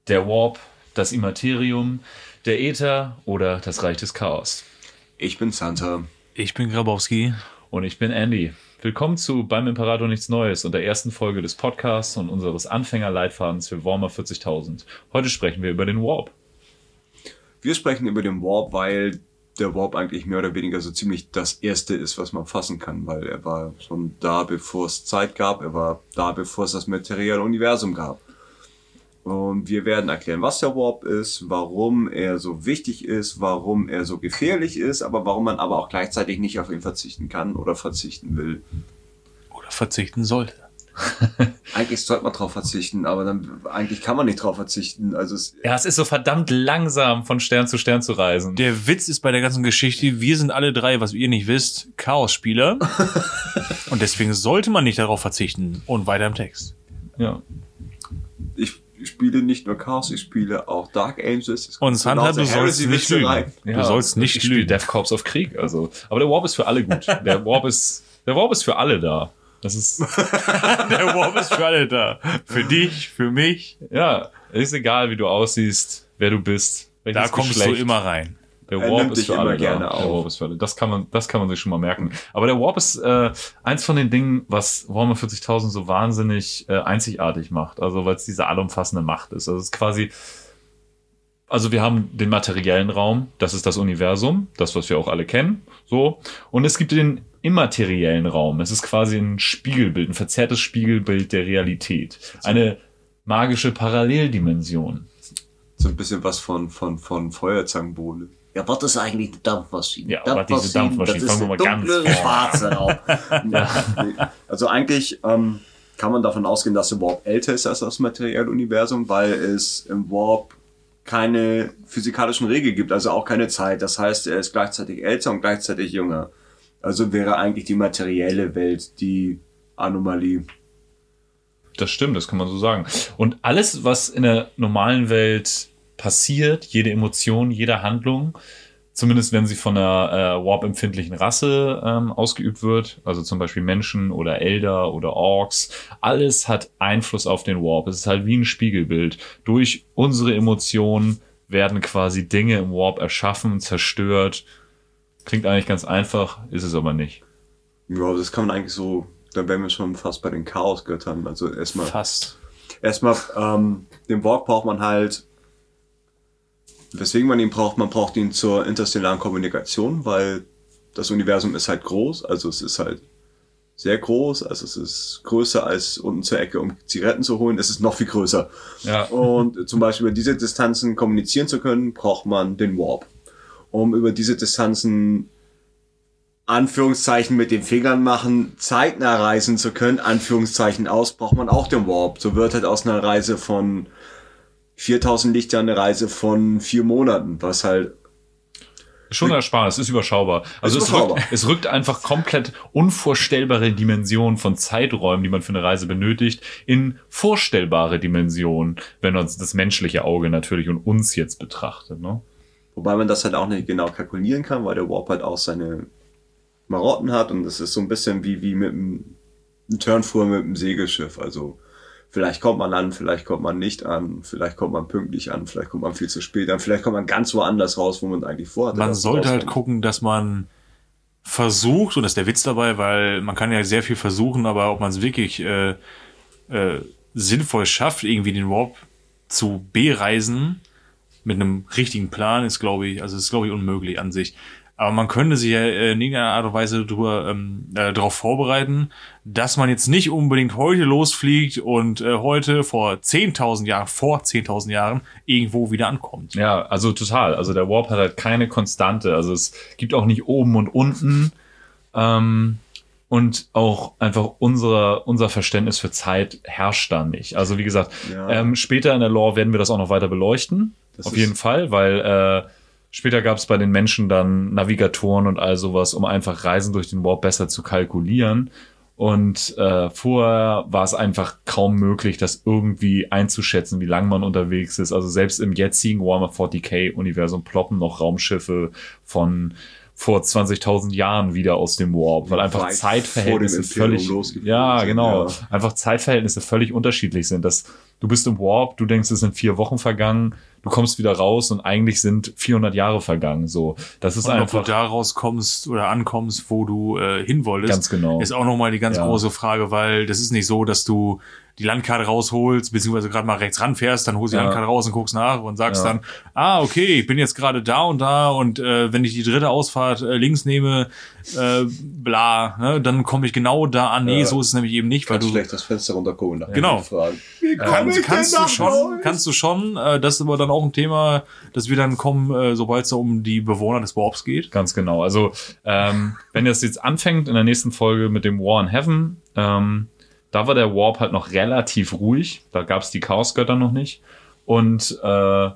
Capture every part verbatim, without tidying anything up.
Der Warp, das Immaterium, der Äther oder das Reich des Chaos. Ich bin Santa. Ich bin Grabowski. Und ich bin Andy. Willkommen zu Beim Imperator nichts Neues und der ersten Folge des Podcasts und unseres Anfängerleitfadens für Warhammer vierzigtausend. Heute sprechen wir über den Warp. Wir sprechen über den Warp, weil der Warp eigentlich mehr oder weniger so ziemlich das Erste ist, was man fassen kann, weil er war schon da, bevor es Zeit gab, er war da, bevor es das materielle Universum gab. Und wir werden erklären, was der Warp ist, warum er so wichtig ist, warum er so gefährlich ist, aber warum man aber auch gleichzeitig nicht auf ihn verzichten kann oder verzichten will. Oder verzichten sollte. Eigentlich sollte man drauf verzichten, aber dann eigentlich kann man nicht drauf verzichten. Also es, ja, es ist so verdammt langsam, von Stern zu Stern zu reisen. Der Witz ist bei der ganzen Geschichte, wir sind alle drei, was ihr nicht wisst, Chaos-Spieler. Und deswegen sollte man nicht darauf verzichten. Und weiter im Text. Ja. Ich Ich spiele nicht nur Chaos, ich spiele auch Dark Angels. Und Santa, du sollst nicht lügen. Ja, du sollst nicht ich lügen. Ich Death Corps of Krieg, also. Aber der Warp ist für alle gut. Der Warp ist, der Warp ist für alle da. Das ist. Der Warp ist für alle da. Für dich, für mich. Ja, ist egal, wie du aussiehst, wer du bist. Da kommst Geschlecht. du immer rein. Der er Warp ist für alle gerne da. auf. Der Warp ist für alle. Das kann man, das kann man sich schon mal merken. Aber der Warp ist äh, eins von den Dingen, was Warhammer vierzigtausend so wahnsinnig äh, einzigartig macht. Also weil es diese allumfassende Macht ist. Also es ist quasi, also wir haben den materiellen Raum, das ist das Universum, das, was wir auch alle kennen, so. Und es gibt den immateriellen Raum. Es ist quasi ein Spiegelbild, ein verzerrtes Spiegelbild der Realität. Eine magische Paralleldimension. So ein bisschen was von, von, von Feuerzangenbowle. Ja, was ist eigentlich die Dampfmaschine? Ja, aber diese Dampfmaschine, das fangen wir mal ist ganz dunkle, vor. schwarze Raum. Ja. Also eigentlich ähm, kann man davon ausgehen, dass der Warp älter ist als das materielle Universum, weil es im Warp keine physikalischen Regeln gibt, also auch keine Zeit. Das heißt, er ist gleichzeitig älter und gleichzeitig jünger. Also wäre eigentlich die materielle Welt die Anomalie. Das stimmt, das kann man so sagen. Und alles, was in der normalen Welt passiert, jede Emotion, jede Handlung, zumindest wenn sie von einer äh, Warp-empfindlichen Rasse ähm, ausgeübt wird, also zum Beispiel Menschen oder Elder oder Orks, alles hat Einfluss auf den Warp. Es ist halt wie ein Spiegelbild. Durch unsere Emotionen werden quasi Dinge im Warp erschaffen, zerstört. Klingt eigentlich ganz einfach, ist es aber nicht. Ja, das kann man eigentlich so, dann wären wir schon fast bei den Chaosgöttern. Also erstmal, Fast. erstmal, ähm, den Warp braucht man halt, weswegen man ihn braucht, man braucht ihn zur interstellaren Kommunikation, weil das Universum ist halt groß, also es ist halt sehr groß, also es ist größer als unten zur Ecke, um Zigaretten zu holen, es ist noch viel größer. Ja. Und zum Beispiel über diese Distanzen kommunizieren zu können, braucht man den Warp. Um über diese Distanzen Anführungszeichen mit den Fingern machen, zeitnah reisen zu können, Anführungszeichen aus, braucht man auch den Warp. So wird halt aus einer Reise von viertausend Lichtjahren eine Reise von vier Monaten, was halt Schon ersparnis, es ist überschaubar. Also ist es, überschaubar. Rückt, es rückt einfach komplett unvorstellbare Dimensionen von Zeiträumen, die man für eine Reise benötigt, in vorstellbare Dimensionen, wenn man das menschliche Auge natürlich und uns jetzt betrachtet. Ne? Wobei man das halt auch nicht genau kalkulieren kann, weil der Warp halt auch seine Marotten hat und das ist so ein bisschen wie, wie mit einem ein Turnfuhr mit einem Segelschiff. Also vielleicht kommt man an, vielleicht kommt man nicht an, vielleicht kommt man pünktlich an, vielleicht kommt man viel zu spät an, vielleicht kommt man ganz woanders raus, wo man eigentlich vorhatte. Man dass sollte halt rauskommt. gucken, dass man versucht, und das ist der Witz dabei, weil man kann ja sehr viel versuchen, aber ob man es wirklich äh, äh, sinnvoll schafft, irgendwie den Warp zu bereisen mit einem richtigen Plan, ist, glaube ich, also ist, glaube ich, unmöglich an sich. Aber man könnte sich ja äh, in irgendeiner Art und Weise drüber, ähm, äh, darauf vorbereiten, dass man jetzt nicht unbedingt heute losfliegt und äh, heute vor zehntausend Jahren, vor zehntausend Jahren irgendwo wieder ankommt. Ja, also total. Also der Warp hat halt keine Konstante. Also es gibt auch nicht oben und unten. Ähm, und auch einfach unser, unser Verständnis für Zeit herrscht da nicht. Also wie gesagt, Ja. ähm, später in der Lore werden wir das auch noch weiter beleuchten. Das auf ist- jeden Fall, weil äh, später gab es bei den Menschen dann Navigatoren und all sowas, um einfach Reisen durch den Warp besser zu kalkulieren. Und äh, vorher war es einfach kaum möglich, das irgendwie einzuschätzen, wie lange man unterwegs ist. Also selbst im jetzigen Warhammer forty K-Universum ploppen noch Raumschiffe von vor zwanzigtausend Jahren wieder aus dem Warp, weil einfach Weit Zeitverhältnisse vor dem Imperium völlig, losgeflogen ja, sind, genau, ja. einfach Zeitverhältnisse völlig unterschiedlich sind. Das du bist im Warp, du denkst, es sind vier Wochen vergangen, du kommst wieder raus und eigentlich sind vierhundert Jahre vergangen. So, das ist und einfach. Ob du da rauskommst oder ankommst, wo du äh, hin wolltest, ganz genau. ist auch nochmal die ganz ja. große Frage, weil das ist nicht so, dass du die Landkarte rausholst, beziehungsweise gerade mal rechts ranfährst, dann holst du die ja. Landkarte raus und guckst nach und sagst ja. dann, ah, okay, ich bin jetzt gerade da und da und äh, wenn ich die dritte Ausfahrt äh, links nehme, äh, bla, ne, dann komme ich genau da an. Nee, ja. so ist es nämlich eben nicht, weil Kannst du schlecht das Fenster runtergucken. Ja. Genau. Fragen. Wie komm Kann, ich kannst denn du nach schon, Hause? kannst du schon. Äh, das ist aber dann auch ein Thema, das wir dann kommen, äh, sobald es um die Bewohner des Warps geht. Ganz genau. Also ähm, wenn das jetzt anfängt in der nächsten Folge mit dem War in Heaven, ähm, da war der Warp halt noch relativ ruhig. Da gab es die Chaosgötter noch nicht. Und äh,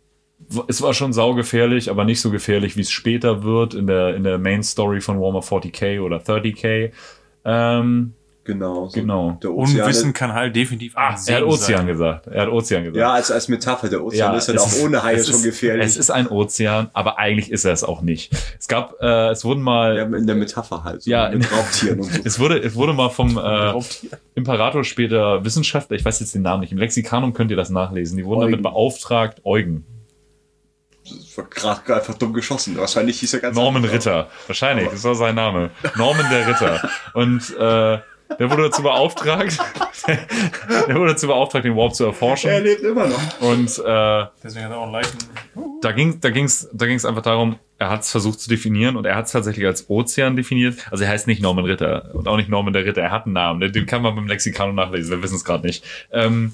es war schon saugefährlich, aber nicht so gefährlich, wie es später wird in der, in der Main Story von Warhammer vierzig K oder dreißig K. Ähm, Genau. So genau. Der Ozean Unwissen kann halt definitiv Ah, er hat Ozean sein. gesagt. Er hat Ozean gesagt. Ja, als, als Metapher. Der Ozean Ja, ist halt es auch ist- ohne Haie es schon ist- gefährlich. Es ist ein Ozean, aber eigentlich ist er es auch nicht. Es gab, äh, es wurden mal, ja, in der Metapher halt. So Ja, mit in- Raubtieren und so. es wurde, es wurde mal vom äh, Raubtier. Imperator später Wissenschaftler, ich weiß jetzt den Namen nicht, im Lexikanum könnt ihr das nachlesen. Die wurden Eugen. damit beauftragt, Eugen. Das war gerade einfach dumm geschossen. Wahrscheinlich hieß er ganz Norman anders. Ritter. Wahrscheinlich, das war sein Name. Norman der Ritter. Und äh, der wurde dazu beauftragt, der wurde dazu beauftragt, den Warp zu erforschen. Er lebt immer noch. Und äh, Deswegen hat er auch einen leichten. da ging da ging's da ging's einfach darum, er hat es versucht zu definieren und er hat es tatsächlich als Ozean definiert. Also er heißt nicht Norman Ritter und auch nicht Norman der Ritter, er hat einen Namen, den den kann man beim Lexikanum nachlesen, wir wissen es gerade nicht. Ähm,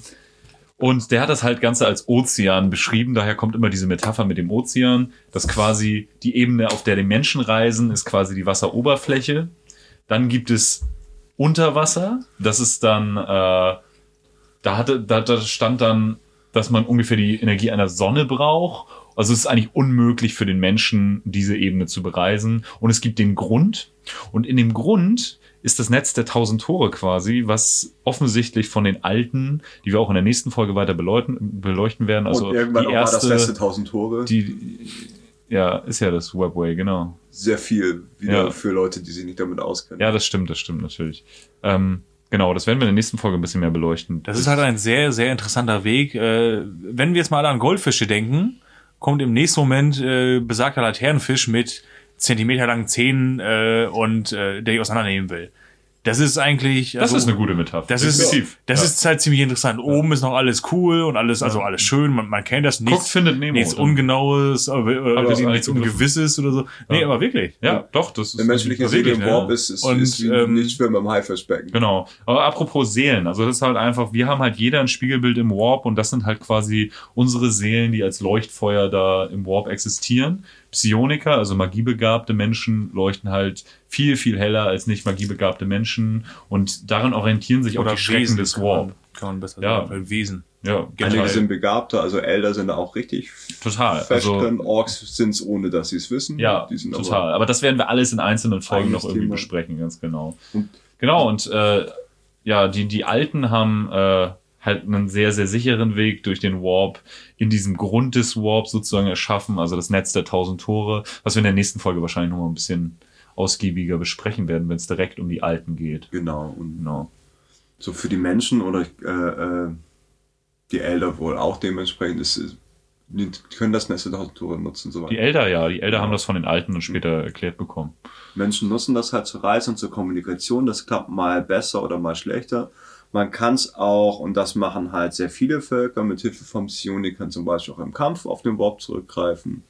und der hat das halt Ganze als Ozean beschrieben, daher kommt immer diese Metapher mit dem Ozean, dass quasi die Ebene, auf der die Menschen reisen, ist quasi die Wasseroberfläche. Dann gibt es Unterwasser, das ist dann, äh, da hatte, da, da stand dann, dass man ungefähr die Energie einer Sonne braucht. Also es ist eigentlich unmöglich für den Menschen, diese Ebene zu bereisen. Und es gibt den Grund. Und in dem Grund ist das Netz der tausend Tore quasi, was offensichtlich von den Alten, die wir auch in der nächsten Folge weiter beleuchten, beleuchten werden. Also und irgendwann die auch mal das erste, letzte tausend Tore. die, ja, ist ja das Webway, genau. Sehr viel wieder Ja. für Leute, die sich nicht damit auskennen. Ja, das stimmt, das stimmt natürlich. Ähm, genau, das werden wir in der nächsten Folge ein bisschen mehr beleuchten. Das ist halt ein sehr, sehr interessanter Weg. Äh, wenn wir jetzt mal an Goldfische denken, kommt im nächsten Moment äh, besagter Laternenfisch mit zentimeterlangen Zähnen äh, und äh, der die auseinandernehmen will. Das ist eigentlich... Das also, ist eine gute Metapher. Das ist, Definitiv. das Ja. ist halt ziemlich interessant. Oben ist noch alles cool und alles, also alles schön. Man, man kennt das Guckt, nichts, findet Nemo. nichts Ungenaues, oder, oder das nichts eigentlich begriffen. Ungewisses oder so. Nee, Ja. aber wirklich. Ja, doch, das ist Der menschliche das ist Seele wirklich, im ja. Warp ist, ist, Und, ist wie ähm, nicht schwimmen im Haifischbecken. Genau. Aber apropos Seelen, also das ist halt einfach, wir haben halt jeder ein Spiegelbild im Warp und das sind halt quasi unsere Seelen, die als Leuchtfeuer da im Warp existieren. Psioniker, also magiebegabte Menschen, leuchten halt viel, viel heller als nicht magiebegabte Menschen und daran orientieren sich auch Oder die Schrecken Wesen, des kann Warp. man, kann man besser Ja. sagen. Weil Wesen. Ja, Einige total. sind begabter, also Elder sind da auch richtig Total. fest Also, drin. Orks sind es, ohne dass sie es wissen. ja, Die sind total. Aber Aber das werden wir alles in einzelnen Folgen noch Eigenes irgendwie Thema. besprechen, ganz genau. Und- Genau, und äh, ja, die, die Alten haben äh, halt einen sehr, sehr sicheren Weg durch den Warp in diesem Grund des Warps sozusagen erschaffen, also das Netz der tausend Tore, was wir in der nächsten Folge wahrscheinlich noch mal ein bisschen ausgiebiger besprechen werden, wenn es direkt um die Alten geht. genau. Und Genau. so für die Menschen oder äh, äh, die Elder wohl auch dementsprechend ist, ist- die können das Netz der tausend Tore nutzen. So Die weiter. Elder, ja, die Elder Genau. haben das von den Alten und später erklärt bekommen. Menschen nutzen das halt zur Reise und zur Kommunikation. Das klappt mal besser oder mal schlechter. Man kann es auch, und das machen halt sehr viele Völker, mit Hilfe von Psionikern zum Beispiel auch im Kampf auf den Warp zurückgreifen.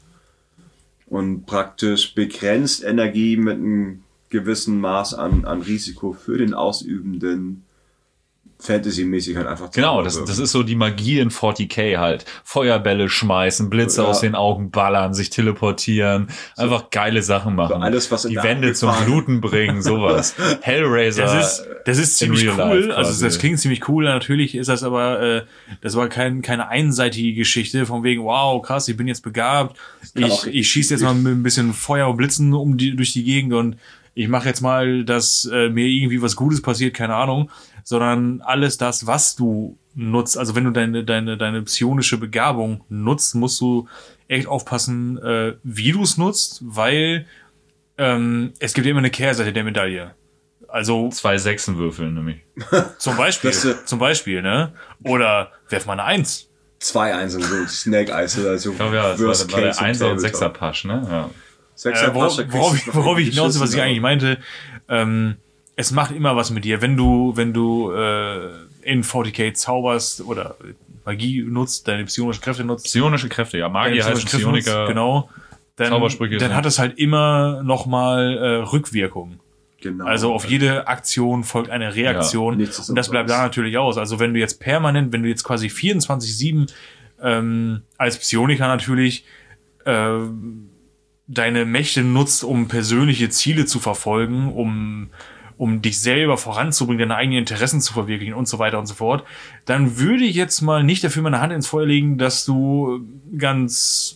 Und praktisch begrenzt Energie mit einem gewissen Maß an, an Risiko für den Ausübenden Fantasy-mäßig halt einfach Genau, das, das ist so die Magie in vierzig K halt. Feuerbälle schmeißen, Blitze Ja. aus den Augen ballern, sich teleportieren, einfach geile Sachen machen. So alles, was in die der Wände zum Abgefahren- Bluten bringen, sowas. Hellraiser. Das ist, das ist in ziemlich real cool. life Also quasi. das klingt ziemlich cool. Natürlich ist das aber, äh, das war kein, keine einseitige Geschichte von wegen, wow, krass, ich bin jetzt begabt. kann Ich, auch richtig ich schieße jetzt mal mit ein bisschen Feuer und Blitzen um die, durch die Gegend und ich mache jetzt mal, dass äh, mir irgendwie was Gutes passiert, keine Ahnung. Sondern alles das, was du nutzt, also wenn du deine, deine, deine psionische Begabung nutzt, musst du echt aufpassen, äh, wie du es nutzt, weil ähm, es gibt immer eine Kehrseite der Medaille. Also Zwei Sechsen würfeln nämlich. zum Beispiel, Das, äh, zum Beispiel, ne? Oder werf mal eine Eins. Zwei Einsen, so Snake Eyes, also Ich glaube ja, das Worst war, war Case der im Einser- und Tabletop. Sechser-Pasch, ne? Ja. Sechser Äh, worauf, Pascha kriegst worauf, du ich, noch worauf irgendwie ich hinaus will, was ich geschissen, eigentlich meinte, ähm, es macht immer was mit dir. Wenn du, wenn du äh, in forty K zauberst oder Magie nutzt, deine psionischen Kräfte nutzt, Psionische Kräfte, ja. Magier deine heißt psionischen Kräfte Psioniker. nutzt, genau, dann, Zaubersprüche dann sind- hat es halt immer nochmal äh, Rückwirkung. Genau. Also auf jede Aktion folgt eine Reaktion. Ja, nichts ist und das bleibt da umsonst. natürlich aus. Also wenn du jetzt permanent, wenn du jetzt quasi vierundzwanzig sieben ähm, als Psioniker natürlich äh, deine Mächte nutzt, um persönliche Ziele zu verfolgen, um um dich selber voranzubringen, deine eigenen Interessen zu verwirklichen und so weiter und so fort, dann würde ich jetzt mal nicht dafür meine Hand ins Feuer legen, dass du ganz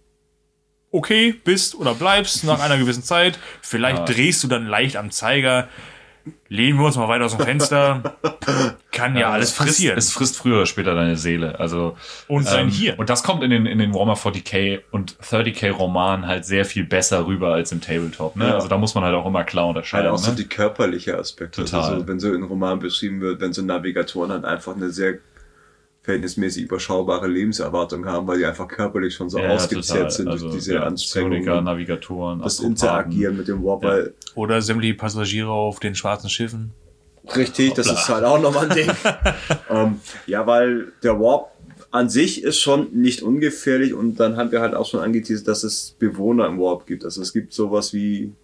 okay bist oder bleibst nach einer gewissen Zeit. Vielleicht Ja. drehst du dann leicht am Zeiger. Lehnen wir uns mal weiter aus dem Fenster. Kann ja, alles es frisst, passieren. Es frisst früher oder später deine Seele. Also, Und sein ähm, Hirn. Und das kommt in den, in den Warhammer forty K und thirty K Romanen halt sehr viel besser rüber als im Tabletop. Ne? Ja. Also da muss man halt auch immer klar halt unterscheiden. auch so ne? die körperliche Aspekte. Total. Also wenn so in Roman beschrieben wird, wenn so Navigatoren halt einfach eine sehr verhältnismäßig überschaubare Lebenserwartung haben, weil die einfach körperlich schon so Ja, ausgezehrt total. sind Also, durch diese ja, Anstrengungen. Psioniker, Navigatoren, Das Astropathen. Interagieren mit dem Warp, Ja. weil Oder sämtliche Passagiere auf den schwarzen Schiffen. richtig, das ist halt auch nochmal ein Ding. ähm, ja, weil der Warp an sich ist schon nicht ungefährlich und dann haben wir halt auch schon angeteasert, dass es Bewohner im Warp gibt. Also es gibt sowas wie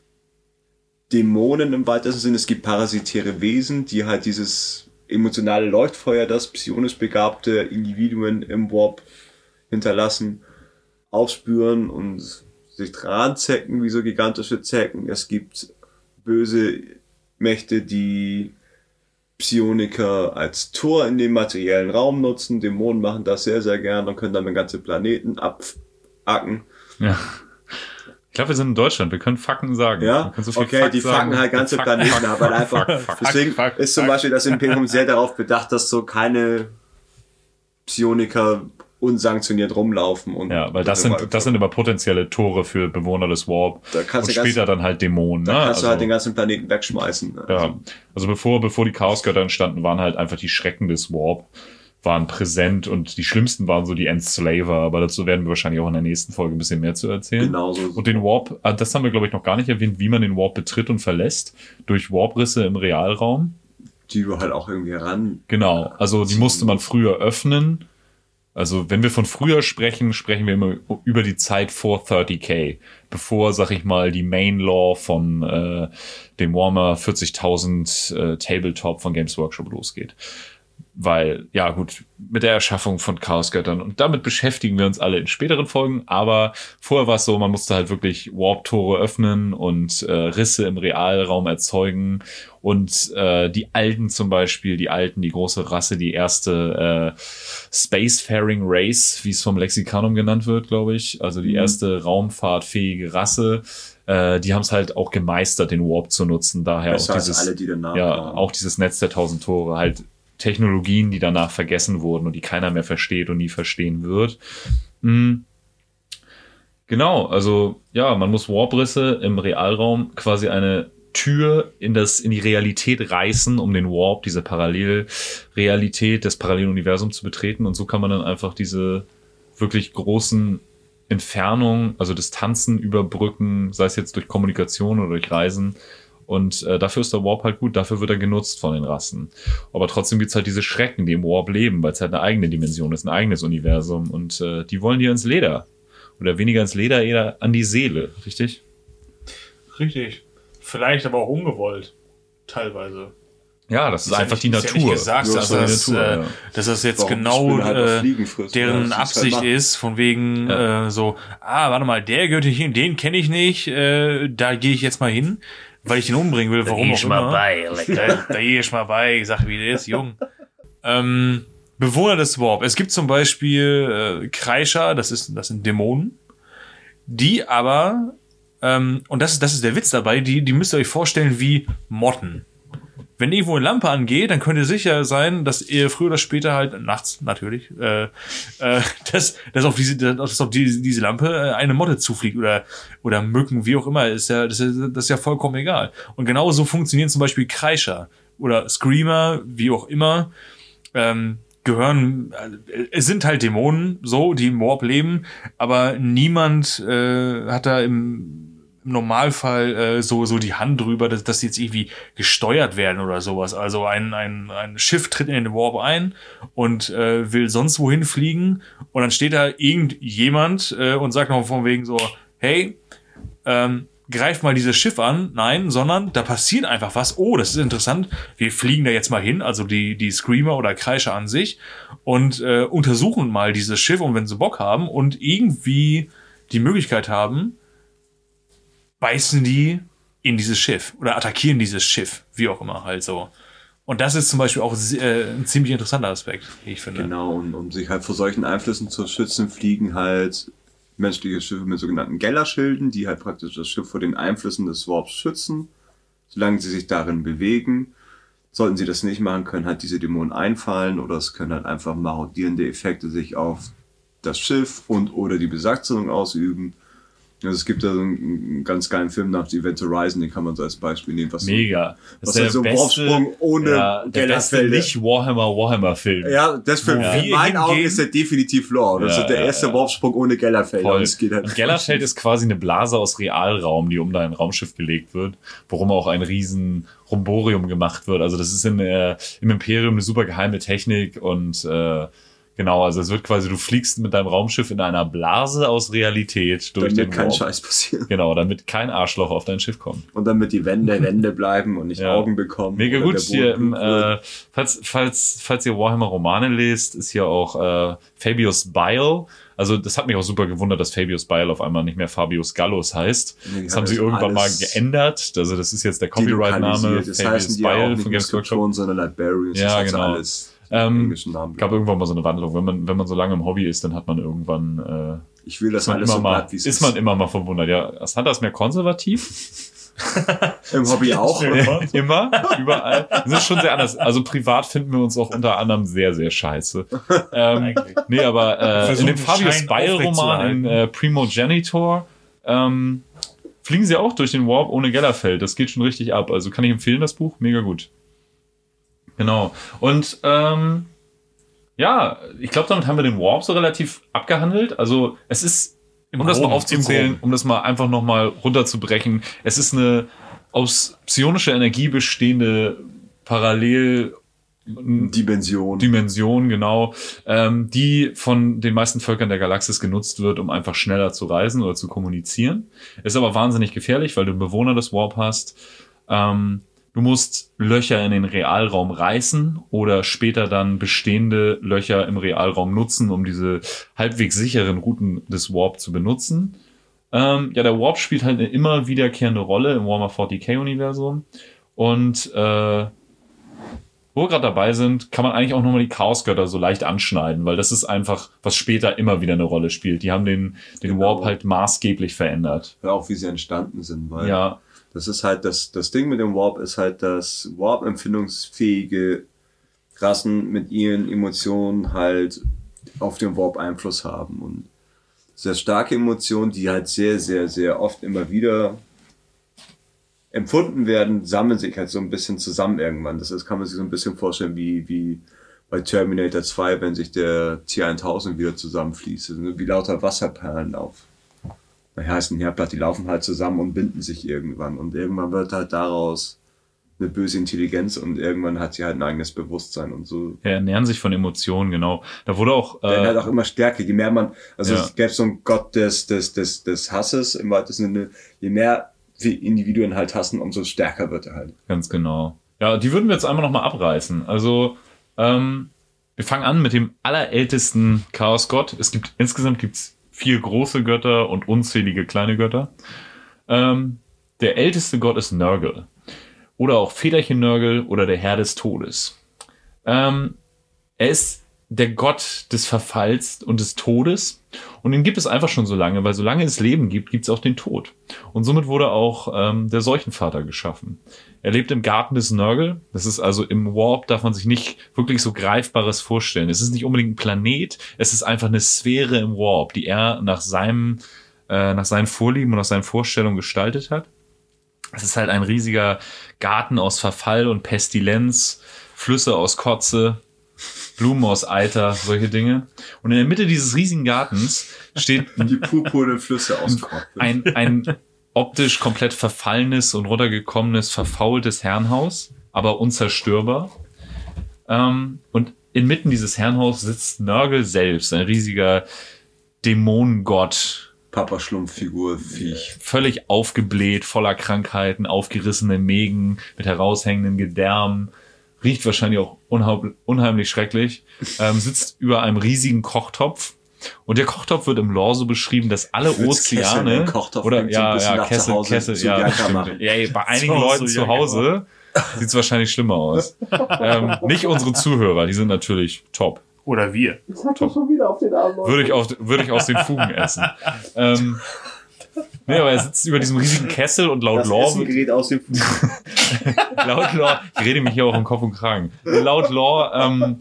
Dämonen im weitesten Sinne, es gibt parasitäre Wesen, die halt dieses emotionale Leuchtfeuer, das psionisch begabte Individuen im Warp hinterlassen, aufspüren und sich dran zecken wie so gigantische Zecken. Es gibt böse Mächte, die Psioniker als Tor in den materiellen Raum nutzen. Dämonen machen das sehr, sehr gern und können dann den ganzen Planeten abacken. Ja. Ich glaube, wir sind in Deutschland. Wir können Facken sagen. Wir Ja, können so viel okay, Fuck die sagen. facken halt ganze Fuck, Planeten fuck, ab, weil fuck, einfach, fuck, fuck. deswegen fuck, ist zum fuck. Beispiel das Imperium sehr darauf bedacht, dass so keine Psioniker unsanktioniert rumlaufen und. Ja, weil das sind, das sind immer potenzielle Tore für Bewohner des Warp. Da kannst und du ganz- später dann halt Dämonen. Da ne? kannst also, du halt den ganzen Planeten wegschmeißen. ja, also bevor, bevor die Chaosgötter entstanden, waren halt einfach die Schrecken des Warp waren präsent und die schlimmsten waren so die Enslaver, aber dazu werden wir wahrscheinlich auch in der nächsten Folge ein bisschen mehr zu erzählen. Genau so. Und den Warp, ah, das haben wir glaube ich noch gar nicht erwähnt, wie man den Warp betritt und verlässt, durch Warprisse im Realraum. Die du halt auch irgendwie ran. Genau, also die musste man früher öffnen. Also wenn wir von früher sprechen, sprechen wir immer über die Zeit vor thirty K, bevor, sag ich mal, die Main Law von äh, dem Warhammer vierzigtausend äh, Tabletop von Games Workshop losgeht. Weil, ja gut, mit der Erschaffung von Chaosgöttern und damit beschäftigen wir uns alle in späteren Folgen, aber vorher war es so, man musste halt wirklich Warp-Tore öffnen und äh, Risse im Realraum erzeugen und äh, die Alten zum Beispiel, die Alten, die große Rasse, die erste äh, Spacefaring Race, wie es vom Lexikanum genannt wird, glaube ich, also die Mhm. erste raumfahrtfähige Rasse, äh, die haben es halt auch gemeistert, den Warp zu nutzen, daher Besser auch als dieses, alle, die danach ja, kamen. auch dieses Netz der tausend Tore, halt Technologien, die danach vergessen wurden und die keiner mehr versteht und nie verstehen wird. Mhm. Genau, also ja, man muss Warprisse im Realraum quasi eine Tür in das in die Realität reißen, um den Warp, diese Parallelrealität des Paralleluniversums zu betreten. Und so kann man dann einfach diese wirklich großen Entfernungen, also Distanzen überbrücken, sei es jetzt durch Kommunikation oder durch Reisen. Und äh, dafür ist der Warp halt gut, dafür wird er genutzt von den Rassen. Aber trotzdem gibt's halt diese Schrecken, die im Warp leben, weil es halt eine eigene Dimension ist, ein eigenes Universum. Und äh, die wollen dir ins Leder. Oder weniger ins Leder, eher an die Seele, richtig? Richtig. Vielleicht aber auch ungewollt. Teilweise. Ja, das ist, ja einfach nicht- die ist Natur. Ja nicht gesagt, Das dass, ist so die das, Natur, äh, ja. dass das jetzt Warum genau Spinne halt auf äh, Fliegen frisst, ja, deren das ist halt Absicht machen. ist, von wegen Ja. äh, so, ah, warte mal, der gehört hier hin, den kenne ich nicht, äh, da gehe ich jetzt mal hin, weil ich den umbringen will, warum auch immer. bei, Da, da gehe ich mal bei, ich sag, wie der ist, jung. ähm, Bewohner des Warp. Es gibt zum Beispiel äh, Kreischer, das ist, das sind Dämonen, die aber, ähm, und das ist, das ist der Witz dabei, die, die müsst ihr euch vorstellen wie Motten. wenn irgendwo eine Lampe angeht, dann könnt ihr sicher sein, dass ihr früher oder später halt, nachts natürlich, äh, äh, dass, dass auf diese, dass auf diese, diese Lampe äh, eine Motte zufliegt oder, oder Mücken, wie auch immer, ist ja, das ist, das ist ja vollkommen egal. Und genauso funktionieren zum Beispiel Kreischer oder Screamer, wie auch immer, ähm, gehören, äh, es sind halt Dämonen, so, die im Warp leben, aber niemand äh, hat da im im Normalfall äh, so so die Hand drüber, dass, dass sie jetzt irgendwie gesteuert werden oder sowas. Also ein ein ein Schiff tritt in den Warp ein und äh, will sonst wohin fliegen und dann steht da irgendjemand äh, und sagt noch von wegen so, hey, ähm, greift mal dieses Schiff an. Nein, sondern da passiert einfach was. Oh, das ist interessant. Wir fliegen da jetzt mal hin, also die die Screamer oder Kreischer an sich und äh, untersuchen mal dieses Schiff und wenn sie Bock haben und irgendwie die Möglichkeit haben, beißen die in dieses Schiff oder attackieren dieses Schiff, wie auch immer halt so. Und das ist zum Beispiel auch äh, ein ziemlich interessanter Aspekt, wie ich finde. Genau, und um sich halt vor solchen Einflüssen zu schützen, fliegen halt menschliche Schiffe mit sogenannten Gellerschilden, die halt praktisch das Schiff vor den Einflüssen des Warps schützen, solange sie sich darin bewegen. Sollten sie das nicht machen, können halt diese Dämonen einfallen oder es können halt einfach marodierende Effekte sich auf das Schiff und oder die Besatzung ausüben. Also es gibt da so einen ganz geilen Film nach Event Horizon, den kann man so als Beispiel nehmen. Was Mega. So, was ist so ein Warpsprung ohne ja, der beste nicht Warhammer Warhammer Film. Ja, das für ja. in meinen Augen ist der definitiv Lore. Das ja, ist der erste ja, Warpsprung ohne Gellerfeld. Und, geht halt und Gellerfeld ist quasi eine Blase aus Realraum, die um dein Raumschiff gelegt wird, worum auch ein riesen Romborium gemacht wird. Also das ist in, äh, im Imperium eine super geheime Technik und äh, genau, also es wird quasi, du fliegst mit deinem Raumschiff in einer Blase aus Realität durch damit den kein Warp. Scheiß passiert. Genau, damit kein Arschloch auf dein Schiff kommt. Und damit die Wände Wände bleiben und nicht Ja. Augen bekommen. Mega oder gut, der Boden hier im, gut wird. äh, falls, falls, falls ihr Warhammer Romane lest, ist hier auch äh, Fabius Bile. Also das hat mich auch super gewundert, dass Fabius Bile auf einmal nicht mehr Fabius Gallus heißt. Nee, die das haben haben sie das irgendwann mal alles geändert. Also das ist jetzt der Copyright-Name Delokalisiert. Das Fabius heißen die ja auch Bile nicht von mehr Games Workshop. Skorpion, sondern Librarians. Ja, das heißt genau. alles Ähm, englischen Namen. gab irgendwann mal so eine Wandlung. Wenn man, wenn man so lange im Hobby ist, dann hat man irgendwann, äh, Ich will, dass ist man alles immer so mal, bleibt, wie es ist man immer mal verwundert. Ja, Asanta ist mehr konservativ. Im Hobby auch. Immer, überall. Das ist schon sehr anders. Also privat finden wir uns auch unter anderem sehr, sehr scheiße. Ähm, nee, aber äh, in dem Fabius Bile-Roman, in äh, Primogenitor, ähm, fliegen sie auch durch den Warp ohne Gellerfeld. Das geht schon richtig ab. Also kann ich empfehlen, das Buch. Mega gut. Genau. Und ähm, ja, ich glaube, damit haben wir den Warp so relativ abgehandelt. Also es ist, um das mal aufzuzählen, um das mal einfach nochmal runterzubrechen, es ist eine aus psionischer Energie bestehende Parallel Dimension. Dimension, genau, ähm, die von den meisten Völkern der Galaxis genutzt wird, um einfach schneller zu reisen oder zu kommunizieren. Ist aber wahnsinnig gefährlich, weil du einen Bewohner des Warp hast. Ähm, Du musst Löcher in den Realraum reißen oder später dann bestehende Löcher im Realraum nutzen, um diese halbwegs sicheren Routen des Warp zu benutzen. Ähm, ja, der Warp spielt halt eine immer wiederkehrende Rolle im Warhammer forty K-Universum. Und äh, wo wir gerade dabei sind, kann man eigentlich auch nochmal die Chaosgötter so leicht anschneiden, weil das ist einfach, was später immer wieder eine Rolle spielt. Die haben den, den Genau. Warp halt maßgeblich verändert. Ja, auch wie sie entstanden sind, weil Ja. das ist halt das, das Ding mit dem Warp ist halt, dass Warp-empfindungsfähige Rassen mit ihren Emotionen halt auf den Warp Einfluss haben und sehr starke Emotionen, die halt sehr, sehr, sehr oft immer wieder empfunden werden, sammeln sich halt so ein bisschen zusammen irgendwann. Das ist, kann man sich so ein bisschen vorstellen wie, wie bei Terminator zwei, wenn sich der T tausend wieder zusammenfließt. Also wie lauter Wasserperlen auf. Bei heißen Herdplatt, die laufen halt zusammen und binden sich irgendwann. Und irgendwann wird halt daraus eine böse Intelligenz und irgendwann hat sie halt ein eigenes Bewusstsein und so. Ja, ernähren sich von Emotionen, genau. Da wurde auch... Der Äh, halt auch immer stärker, je mehr man, also Ja. es gäbe so einen Gott des, des, des, des Hasses im weitesten Sinne, je mehr wir Individuen halt hassen, umso stärker wird er halt. Ganz genau. Ja, die würden wir jetzt einmal nochmal abreißen. Also, ähm, wir fangen an mit dem allerältesten Chaosgott. Es gibt, insgesamt gibt's vier große Götter und unzählige kleine Götter. Ähm, der älteste Gott ist Nurgle. Oder auch Federchen Nurgle oder der Herr des Todes. Ähm, er ist der Gott des Verfalls und des Todes. Und den gibt es einfach schon so lange, weil solange es Leben gibt, gibt es auch den Tod. Und somit wurde auch ähm, der Seuchenvater geschaffen. Er lebt im Garten des Nurgle. Das ist also im Warp, darf man sich nicht wirklich so Greifbares vorstellen. Es ist nicht unbedingt ein Planet, es ist einfach eine Sphäre im Warp, die er nach seinem, äh, nach seinen Vorlieben und nach seinen Vorstellungen gestaltet hat. Es ist halt ein riesiger Garten aus Verfall und Pestilenz, Flüsse aus Kotze, Blumen aus Eiter, solche Dinge. Und in der Mitte dieses riesigen Gartens steht die purpurnen Flüsse aus Kotze. Ein, ein optisch komplett verfallenes und runtergekommenes, verfaultes Herrenhaus, aber unzerstörbar. Ähm, und inmitten dieses Herrenhaus sitzt Nurgle selbst, ein riesiger Dämonengott. Papa-Schlumpffigur, Viech. Völlig aufgebläht, voller Krankheiten, aufgerissene Mägen mit heraushängenden Gedärmen. Riecht wahrscheinlich auch unheimlich, unheimlich schrecklich. Ähm, sitzt über einem riesigen Kochtopf. Und der Kochtopf wird im Lore so beschrieben, dass alle Ozeane oder ja, so ja, Kessel, Kessel, ja, stimmt. Ja, bei einigen zu Leuten zu Hause sieht es wahrscheinlich schlimmer aus. ähm, nicht unsere Zuhörer, die sind natürlich top. Oder wir. Jetzt hat er schon wieder auf den Arm. Würde ich, auf, würde ich aus den Fugen essen. ähm, nee, aber er sitzt über diesem riesigen Kessel und laut das Lore... Das gerät aus dem Fugen. laut Lore... Ich rede mich hier auch im Kopf und Kragen. Laut Lore ähm,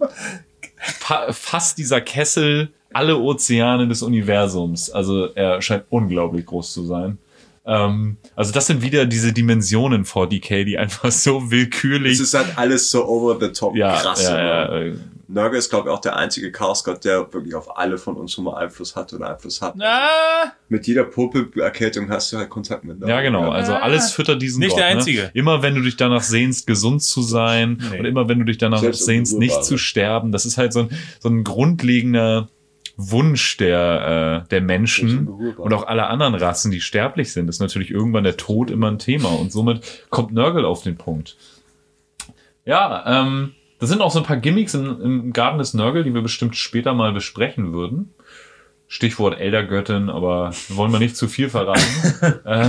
fa- fasst dieser Kessel alle Ozeane des Universums. Also er scheint unglaublich groß zu sein. Ähm, also das sind wieder diese Dimensionen vor D K, die einfach so willkürlich... Es ist halt alles so over the top ja, krass. Ja, ja, ja. Nurgle ist, glaube ich, auch der einzige Chaosgott, der wirklich auf alle von uns schon mal Einfluss hat oder Einfluss hat. Ah, Mit jeder Popel-Erkältung hast du halt Kontakt mit Nurgle. Ja, genau. Also alles füttert diesen Nicht Gott. der Einzige. Ne? Immer wenn du dich danach sehnst, gesund zu sein Nee. und immer wenn du dich danach Selbst sehnst, unberührbar. nicht zu sterben. Das ist halt so ein, so ein grundlegender Wunsch der, äh, der Menschen Selbst unberührbar. und auch aller anderen Rassen, die sterblich sind. Ist natürlich irgendwann der Tod immer ein Thema und somit kommt Nurgle auf den Punkt. Ja, ähm, das sind auch so ein paar Gimmicks im, im Garten des Nurgle, die wir bestimmt später mal besprechen würden. Stichwort Eldergöttin, aber wir wollen mal nicht zu viel verraten. äh,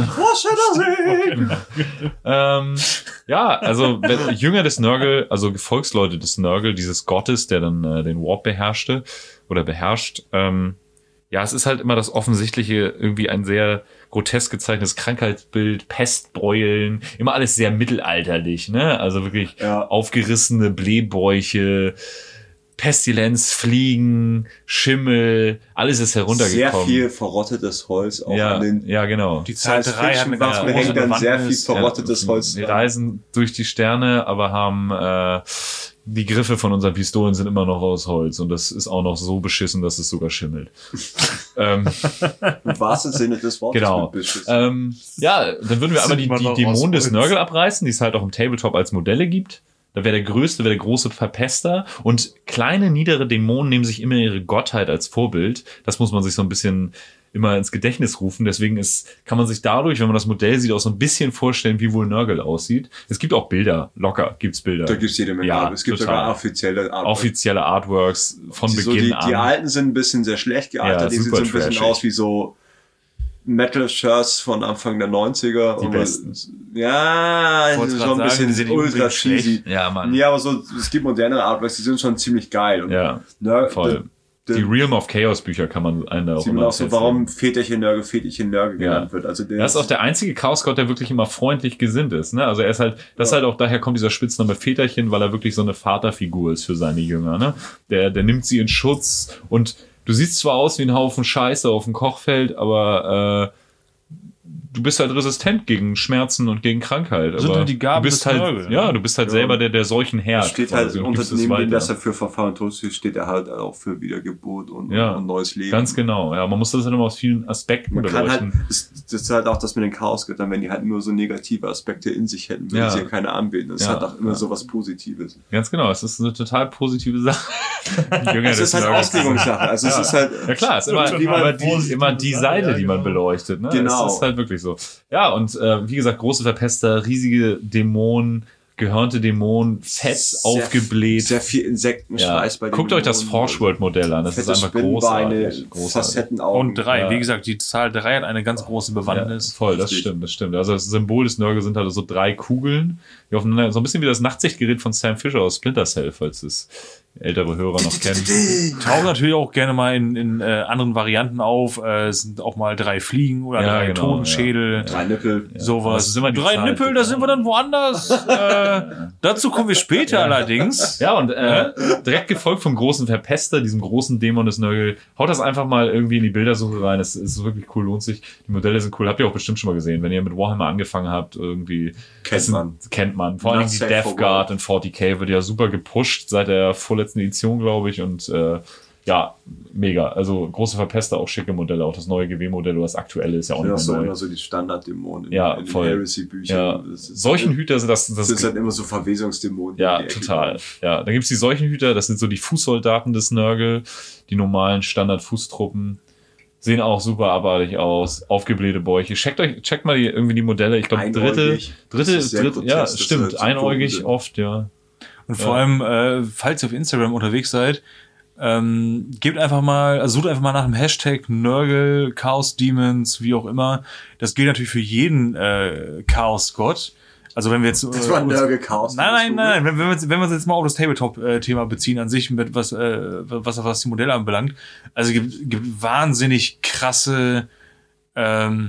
ähm, ja, also wenn, Jünger des Nurgle, also Gefolgsleute des Nurgle, dieses Gottes, der dann äh, den Warp beherrschte oder beherrscht, ähm, ja, es ist halt immer das Offensichtliche, irgendwie ein sehr grotesk gezeichnetes Krankheitsbild, Pestbeulen, immer alles sehr mittelalterlich, ne? Also wirklich Ja. aufgerissene Blähbäuche, Pestilenz, Fliegen, Schimmel, alles ist Sehr heruntergekommen. viel verrottetes Holz auch ja, an den ja, genau. die Zahl drei hat eine ganz Science-Fiction-Waffen große hängt dann sehr viel Bewandtnis. verrottetes Ja, Holz. Wir reisen durch die Sterne, aber haben äh, die Griffe von unseren Pistolen sind immer noch aus Holz und das ist auch noch so beschissen, dass es sogar schimmelt. ähm, Im wahrsten Sinne des Wortes. Genau. mit beschissen. ähm, ja, dann würden wir aber die, Sieht man die noch aus Dämonen des Holz. Nurgle abreißen, die es halt auch im Tabletop als Modelle gibt. Da wäre der größte, wäre der große Verpester. Und kleine, niedere Dämonen nehmen sich immer ihre Gottheit als Vorbild. Das muss man sich so ein bisschen immer ins Gedächtnis rufen. Deswegen ist, kann man sich dadurch, wenn man das Modell sieht, auch so ein bisschen vorstellen, wie wohl Nurgle aussieht. Es gibt auch Bilder. Locker gibt's Bilder. Da gibt's jede Menge. Ja, Arbeit. Es gibt total. sogar offizielle Arbeit. Offizielle Artworks von die, so Beginn die, an. die alten sind ein bisschen sehr schlecht gealtert. Ja, die sehen super so ein bisschen trashig. aus wie so Metal-Shirts von Anfang der neunziger. Die Und besten. Ja, Ich wollte so grad ein sagen, bisschen die sind nicht ultra unbedingt schlecht. cheesy. Ja, Mann. Ja, aber so, es gibt moderne Artworks, die sind schon ziemlich geil. Und Ja, ne, voll. der- Die Realm of Chaos Bücher kann man einen da auch Sieht man immer auch so, ans Herz warum legen. Väterchen Nörgel, Väterchen Nörgel Ja. genannt wird. Also der Das ist auch der einzige Chaosgott, der wirklich immer freundlich gesinnt ist. Ne? Also er ist halt, das ist halt auch, daher kommt dieser Spitzname Väterchen, weil er wirklich so eine Vaterfigur ist für seine Jünger. Ne? Der, der nimmt sie in Schutz und du siehst zwar aus wie ein Haufen Scheiße auf dem Kochfeld, aber äh, du bist halt resistent gegen Schmerzen und gegen Krankheit. Sind aber halt die Gaben du bist des halt, Nörgel, ne? ja, du bist halt Ja. selber der, der solchen Herd. steht halt quasi und unter gibst es neben dem, weiter. dass er für Verfahren und Tod steht, steht er halt auch für Wiedergeburt und, Ja. und neues Leben. Ganz genau. Ja, man muss das halt immer aus vielen Aspekten Man kann halt, beleuchten. das, das ist halt auch das mit den Chaosgöttern, wenn die halt nur so negative Aspekte in sich hätten, würden Ja. sie ja keine anbeten. Das Ja. ist halt auch immer Ja. so was Positives. Ganz genau. Es ist eine total positive Sache. Jünger Es des ist halt Nörgels. Auslegungssache. Also es ist halt, Ja klar, es ist immer, Wie man immer, die, positiv immer die sagt, Seite, ja, die man genau. beleuchtet. Ne? Genau. Es ist halt wirklich so. Ja, und äh, wie gesagt, große Verpester, riesige Dämonen, gehörnte Dämonen, fett sehr- aufgebläht. sehr viel ja. Insektenschweiß bei den Guckt euch das Dämonen. Forgeworld-Modell an. Das Fette ist einfach Spinnenbeine, großartig. großartig. Facettenaugen. Und drei. Ja. Wie gesagt, die Zahl drei hat eine ganz große Ja, Bewandtnis. voll, das Richtig. stimmt, das stimmt. Also das Symbol des Nörgel sind halt so drei Kugeln, die aufeinander, so ein bisschen wie das Nachtsichtgerät von Sam Fisher aus Splinter Cell, falls es ältere Hörer noch kennen. Tauchen natürlich auch gerne mal in, in äh, anderen Varianten auf. Äh, es sind auch mal drei Fliegen oder Ja, drei genau, Totenschädel. Drei Nippel. Sowas. Das ist immer die Drei Zahl. Nippel, da sind wir dann woanders. äh, dazu kommen wir später allerdings. Ja, und äh, direkt gefolgt vom großen Verpester, diesem großen Dämon des Nörgel. Haut das einfach mal irgendwie in die Bildersuche rein. Es ist wirklich cool, lohnt sich. Die Modelle sind cool. Habt ihr auch bestimmt schon mal gesehen. Wenn ihr mit Warhammer angefangen habt, irgendwie. Kennt das sind, man. Kennt man. Vor allem Not die safe Death for Guard in forty K wird ja super gepusht seit der vorletzten Edition, glaube ich. Und äh, ja, mega. Also große Verpester, auch schicke Modelle. Auch das neue G W-Modell, das aktuelle ist ja auch Ja, nicht so mehr neu. immer so die Standarddämonen in, Ja, in den voll. Heresy-Büchern. Ja, Das ist- Seuchenhüter sind das, Das das sind halt immer so Verwesungsdämonen. die ja, in die Ecke total. kommen. Ja, dann gibt's die Seuchenhüter, das sind so die Fußsoldaten des Nörgel, die normalen Standard-Fußtruppen. Sehen auch super abartig aus, aufgeblähte Bäuche. Checkt euch, checkt mal die, irgendwie die Modelle. Ich glaube, dritte, Einäugig. dritte, Das ist sehr dritte, grotesk, ja, dass da stimmt, so einäugig Kurven sind. oft, ja. Und vor allem, äh, falls ihr auf Instagram unterwegs seid, ähm, gebt einfach mal, also sucht einfach mal nach dem Hashtag Nörgel, Chaos Demons, wie auch immer. Das gilt natürlich für jeden äh, Chaos-Gott. Also wenn wir jetzt... Das äh, war ein uns- Nörgel-Chaos. Nein, nein, nein. Wenn, wenn, wir, uns- wenn wir uns jetzt mal auf das Tabletop-Thema beziehen an sich, mit was, äh, was, was die Modelle anbelangt. Also es gibt, gibt wahnsinnig krasse ähm,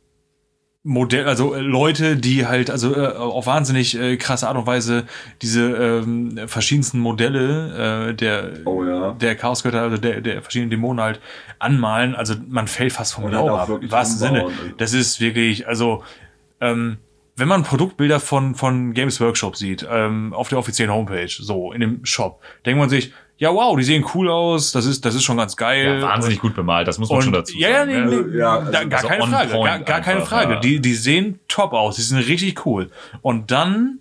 Modell, also äh, Leute, die halt also äh, auf wahnsinnig äh, krasse Art und Weise diese ähm, verschiedensten Modelle äh, der Oh ja. der Chaosgötter, also der, der verschiedenen Dämonen halt anmalen. Also man fällt fast vom Und Glauben halt auch ab. wirklich Was Sinne. umbauen, also. Das ist wirklich, also ähm, wenn man Produktbilder von von Games Workshop sieht, ähm, auf der offiziellen Homepage, so in dem Shop, denkt man sich, ja wow, die sehen cool aus, das ist das ist schon ganz geil. Ja, wahnsinnig gut bemalt, das muss man Und, schon dazu ja, ja, sagen. nee, ne? nee, Ja, also- da, gar also keine on Frage, point gar, gar keine einfach, Frage. ja. Die, die sehen top aus, die sind richtig cool. Und dann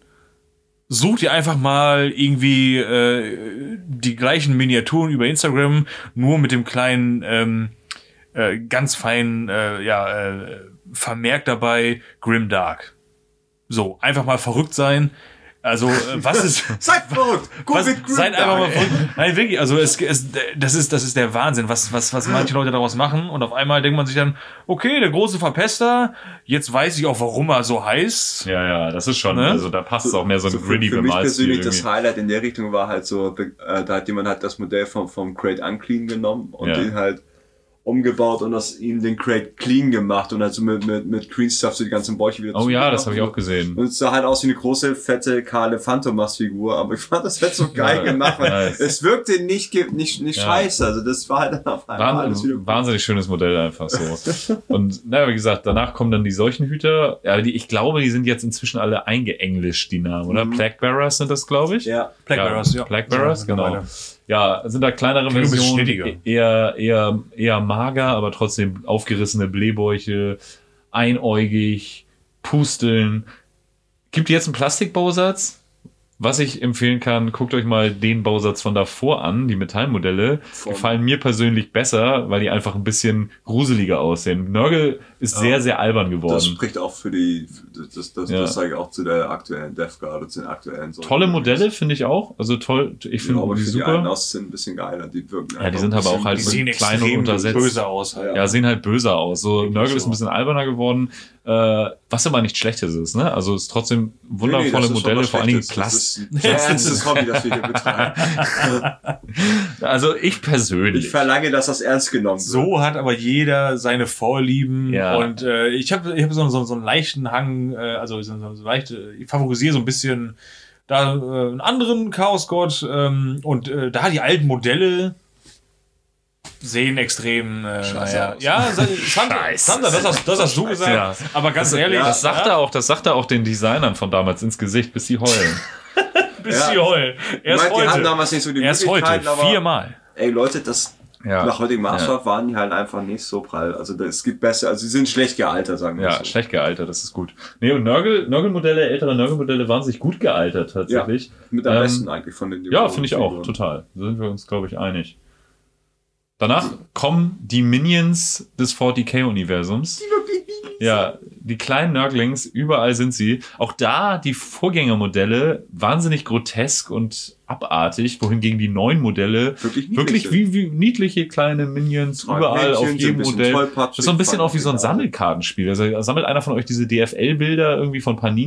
sucht ihr einfach mal irgendwie äh, die gleichen Miniaturen über Instagram, nur mit dem kleinen, ähm, äh, ganz feinen, äh, ja, äh, Vermerk dabei, Grimdark. So, einfach mal verrückt sein. Also, äh, was ist... Seid verrückt! Guck Was, mit seid Grimdark, einfach mal ey. verrückt. Nein, wirklich, also es, es, das ist, das ist der Wahnsinn, was, was, was manche Leute daraus machen. Und auf einmal denkt man sich dann, okay, der große Verpester, jetzt weiß ich auch, warum er so heißt. Ja, ja, das ist schon, Ne? also da passt es auch mehr so ein So für, gritty für mich Bemalstil persönlich das irgendwie. Highlight in der Richtung war halt so, äh, da hat jemand halt das Modell vom, vom Crate Unclean genommen und Ja. den halt umgebaut und aus ihm den Crate clean gemacht und halt so mit, mit, mit Green Stuff so die ganzen Bäuche wieder Oh ja, das habe ich auch zugemacht. gesehen. Und es sah halt aus wie eine große, fette, kahle Phantomas-Figur, aber ich fand das halt so geil Ja, gemacht, weil nice. es wirkte nicht, ge- nicht, nicht Ja. scheiße, also das war halt dann auf einmal alles wieder Wahnsinn, wahnsinnig schönes Modell einfach so. Und naja, wie gesagt, danach kommen dann die Seuchenhüter. Ja, die, ich glaube, die sind jetzt inzwischen alle eingeenglischt, die Namen, oder? Mhm. Plague Bearers sind das, glaube ich. Ja. Plague Bearers, ja. Plague Bearers, Ja, genau. mittlerweile. Ja, sind da kleinere Klingt ein bisschen Versionen, schnittiger. eher, eher, eher mager, aber trotzdem aufgerissene Blähbäuche, einäugig, Pusteln. Gibt jetzt einen Plastikbausatz? Was ich empfehlen kann, guckt euch mal den Bausatz von davor an. Die Metallmodelle Von- gefallen mir persönlich besser, weil die einfach ein bisschen gruseliger aussehen. Nörgel ist Ja. sehr, sehr albern geworden. Das spricht auch für die, das, das, das, Ja. das sage ich auch zu der aktuellen Death Guard und zu den aktuellen Sorten. Tolle Modelle, finde ich auch. Also toll, ich Ja, finde aber die für die einen super. aus sind ein bisschen geiler, die wirken Ja, die einfach sind ein aber auch bisschen- halt Die so sehen klein und extrem untersetzt. böse aus. Halt. Ja, sehen halt böser aus. So, Wirklich Nörgel ist so. ein bisschen alberner geworden, äh, was aber nicht Schlechtes ist, ne? Also ist trotzdem Nee, nee, wundervolle das ist schon Modelle, was vor allen Dingen Schlechtes. Plast. Das ist ein ernstes Hobby, das wir hier betreiben. Also ich persönlich. Ich verlange, dass das ernst genommen wird. So hat aber jeder seine Vorlieben. Ja. Und äh, ich habe ich hab so, so, so einen leichten Hang, äh, also so, so, so leicht, äh, ich favorisiere so ein bisschen da äh, einen anderen Chaosgott. Ähm, und äh, da die alten Modelle sehen extrem äh, Scheiße naja. aus. Ja, Sa- Sandra, Scheiße. Sandra, das hast, das hast du gesagt. Ja. Aber ganz ehrlich, Das sagt ja, er auch, das sagt er auch den Designern von damals ins Gesicht, bis sie heulen. bis Ja. sie heulen. Ich Erst meine, die hatten heute. damals nicht so die Erst heute. Möglichkeiten, aber Viermal. ey Leute, das Ja. nach heutigem Maßstab waren die halt einfach nicht so prall. Also da- es gibt besser, also sie sind schlecht gealtert, sagen wir Ja, so. schlecht gealtert, das ist gut. Nee, und Nörgel, Nörgelmodelle, ältere Nörgelmodelle waren sich gut gealtert tatsächlich. Mit am Ähm, besten eigentlich von den Ja, finde ich auch, Figuren. total. Da sind wir uns, glaube ich, einig. Danach kommen die Minions des forty K-Universums. Ja, die kleinen Nörglings, überall sind sie. Auch da die Vorgängermodelle wahnsinnig grotesk und abartig, wohingegen die neuen Modelle Wirklich niedlich wirklich sind. wie, wie niedliche kleine Minions Tragen überall Händchen, auf sind jedem ein bisschen Modell. tollpatschig, Das ist so ein bisschen fallen auch wie so ein auf die Nase. Sammelkartenspiel. Also sammelt einer von euch diese D F L-Bilder irgendwie von Panini,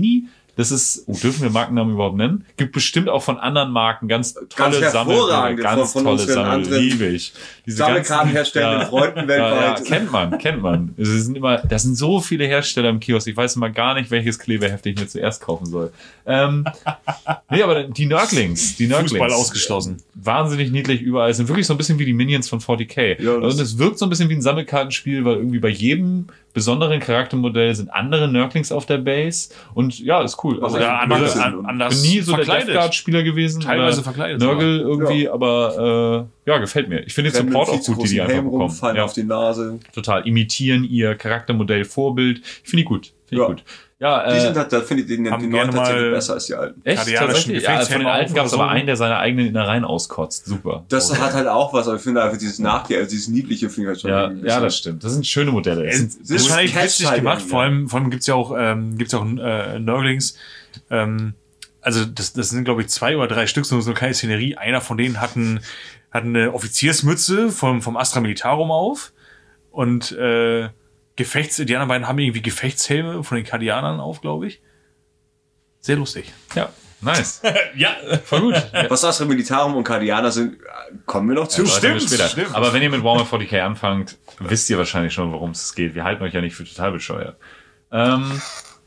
Das ist, oh, dürfen wir Markennamen überhaupt nennen? Gibt bestimmt auch von anderen Marken ganz tolle Ganz Sammel, hervorragende ganz von- von tolle unseren Sammel, anderen liebe ich. Diese Sammelkartenherstellenden ganzen- Freunden weltweit. Ja, ja, kennt man, kennt man. Es sind immer, das sind so viele Hersteller im Kiosk. Ich weiß immer gar nicht, welches Klebeheft ich mir zuerst kaufen soll. Ähm, nee, aber die Nörglings, die Nörglings. Fußball ausgeschlossen. Wahnsinnig niedlich überall. Es sind wirklich so ein bisschen wie die Minions von forty K. Ja, das- und es wirkt so ein bisschen wie ein Sammelkartenspiel, weil irgendwie bei jedem besonderen Charaktermodell sind andere Nörglings auf der Base. Und ja, ist cool. Also Oder ich andere, mag das. an, anders Ich bin nie so der verkleidet. Death Guard-Spieler gewesen. Teilweise oder verkleidet Nörgel irgendwie, aber äh, ja, gefällt mir. Ich finde den Rennen Support mit auch viel zu gut, die die großen einfach Helm rum, bekommen. fallen Ja, auf die Nase. total. Imitieren ihr Charaktermodell, Vorbild. Ich finde die gut. Finde ich Ja. gut. Ja, Die äh, sind halt, da finde ich die, die haben neuen gerne tatsächlich mal- besser als die alten. echt Kardianischen tatsächlich. Ja, von den Gefechtshelme alten gab es aber aufgesogen. einen, der seine eigenen Innereien auskotzt. Super. Das hat halt auch was, aber ich finde einfach dieses Nachgehen, also dieses niedliche finde ich halt schon Ja, irgendwie ein ja, bisschen- das stimmt. Das sind schöne Modelle. Das Es sind, das ist so wahrscheinlich Catch witzig halt gemacht, irgendwie, vor ja. allem, vor allem gibt's ja auch, ähm, gibt's ja auch äh, Nörglings, ähm, also das, das sind glaube ich zwei oder drei Stück, so so eine kleine Szenerie. Einer von denen hat, ein, hat eine Offiziersmütze vom, vom Astra Militarum auf und äh, Gefechts, die anderen beiden haben irgendwie Gefechtshelme von den Kardianern auf, glaube ich. Sehr lustig. ja, nice. Ja, Voll gut. Ja. Was Astra Militarum und Kardianer sind, kommen wir noch zu. Das stimmt, erläutern wir später. stimmt. Aber wenn ihr mit Warhammer forty K anfangt, wisst ihr wahrscheinlich schon, worum es geht. Wir halten euch ja nicht für total bescheuert. Ähm,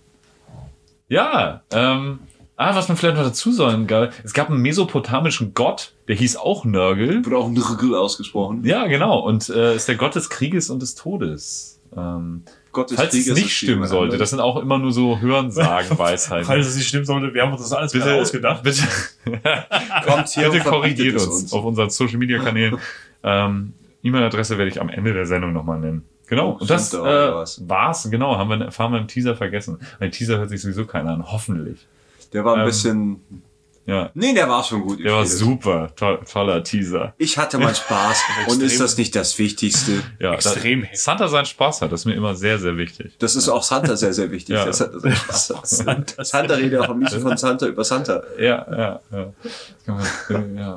ja, ähm, ah, was man vielleicht noch dazu sagen soll. Es gab einen mesopotamischen Gott, der hieß auch Nörgel. Wird auch Nrgl ausgesprochen. Ja, genau. Und äh, ist der Gott des Krieges und des Todes. Ähm, Gott des falls es Krieges nicht ist stimmen sollte, das sind auch immer nur so Hörensagen, Weisheiten. falls es nicht stimmt sollte, wir haben uns das alles bitte ausgedacht. Bitte, kommt hier bitte und verbietet korrigiert es uns, auf unseren Social Media Kanälen. ähm, E-Mail-Adresse werde ich am Ende der Sendung nochmal nennen. Genau. Oh, Und das stimmt, äh, oder was? war's. Genau. Haben wir, erfahren wir im Teaser vergessen. Ein Teaser hört sich sowieso keiner an. Hoffentlich. Der war ein Ähm, bisschen, Ja. nee, der war schon gut. Der war ich rede. super. Toll, toller Teaser. Ich hatte mal Spaß und ist das nicht das Wichtigste? Ja, Extrem da, heftig. Santa seinen Spaß hat, das ist mir immer sehr, sehr wichtig. Das ist auch Santa sehr, sehr wichtig. Ja. Das hat das Spaß. hat. Santa. Santa redet auch am liebsten von Santa über Santa. Ja, ja, ja. Das kann man, ja.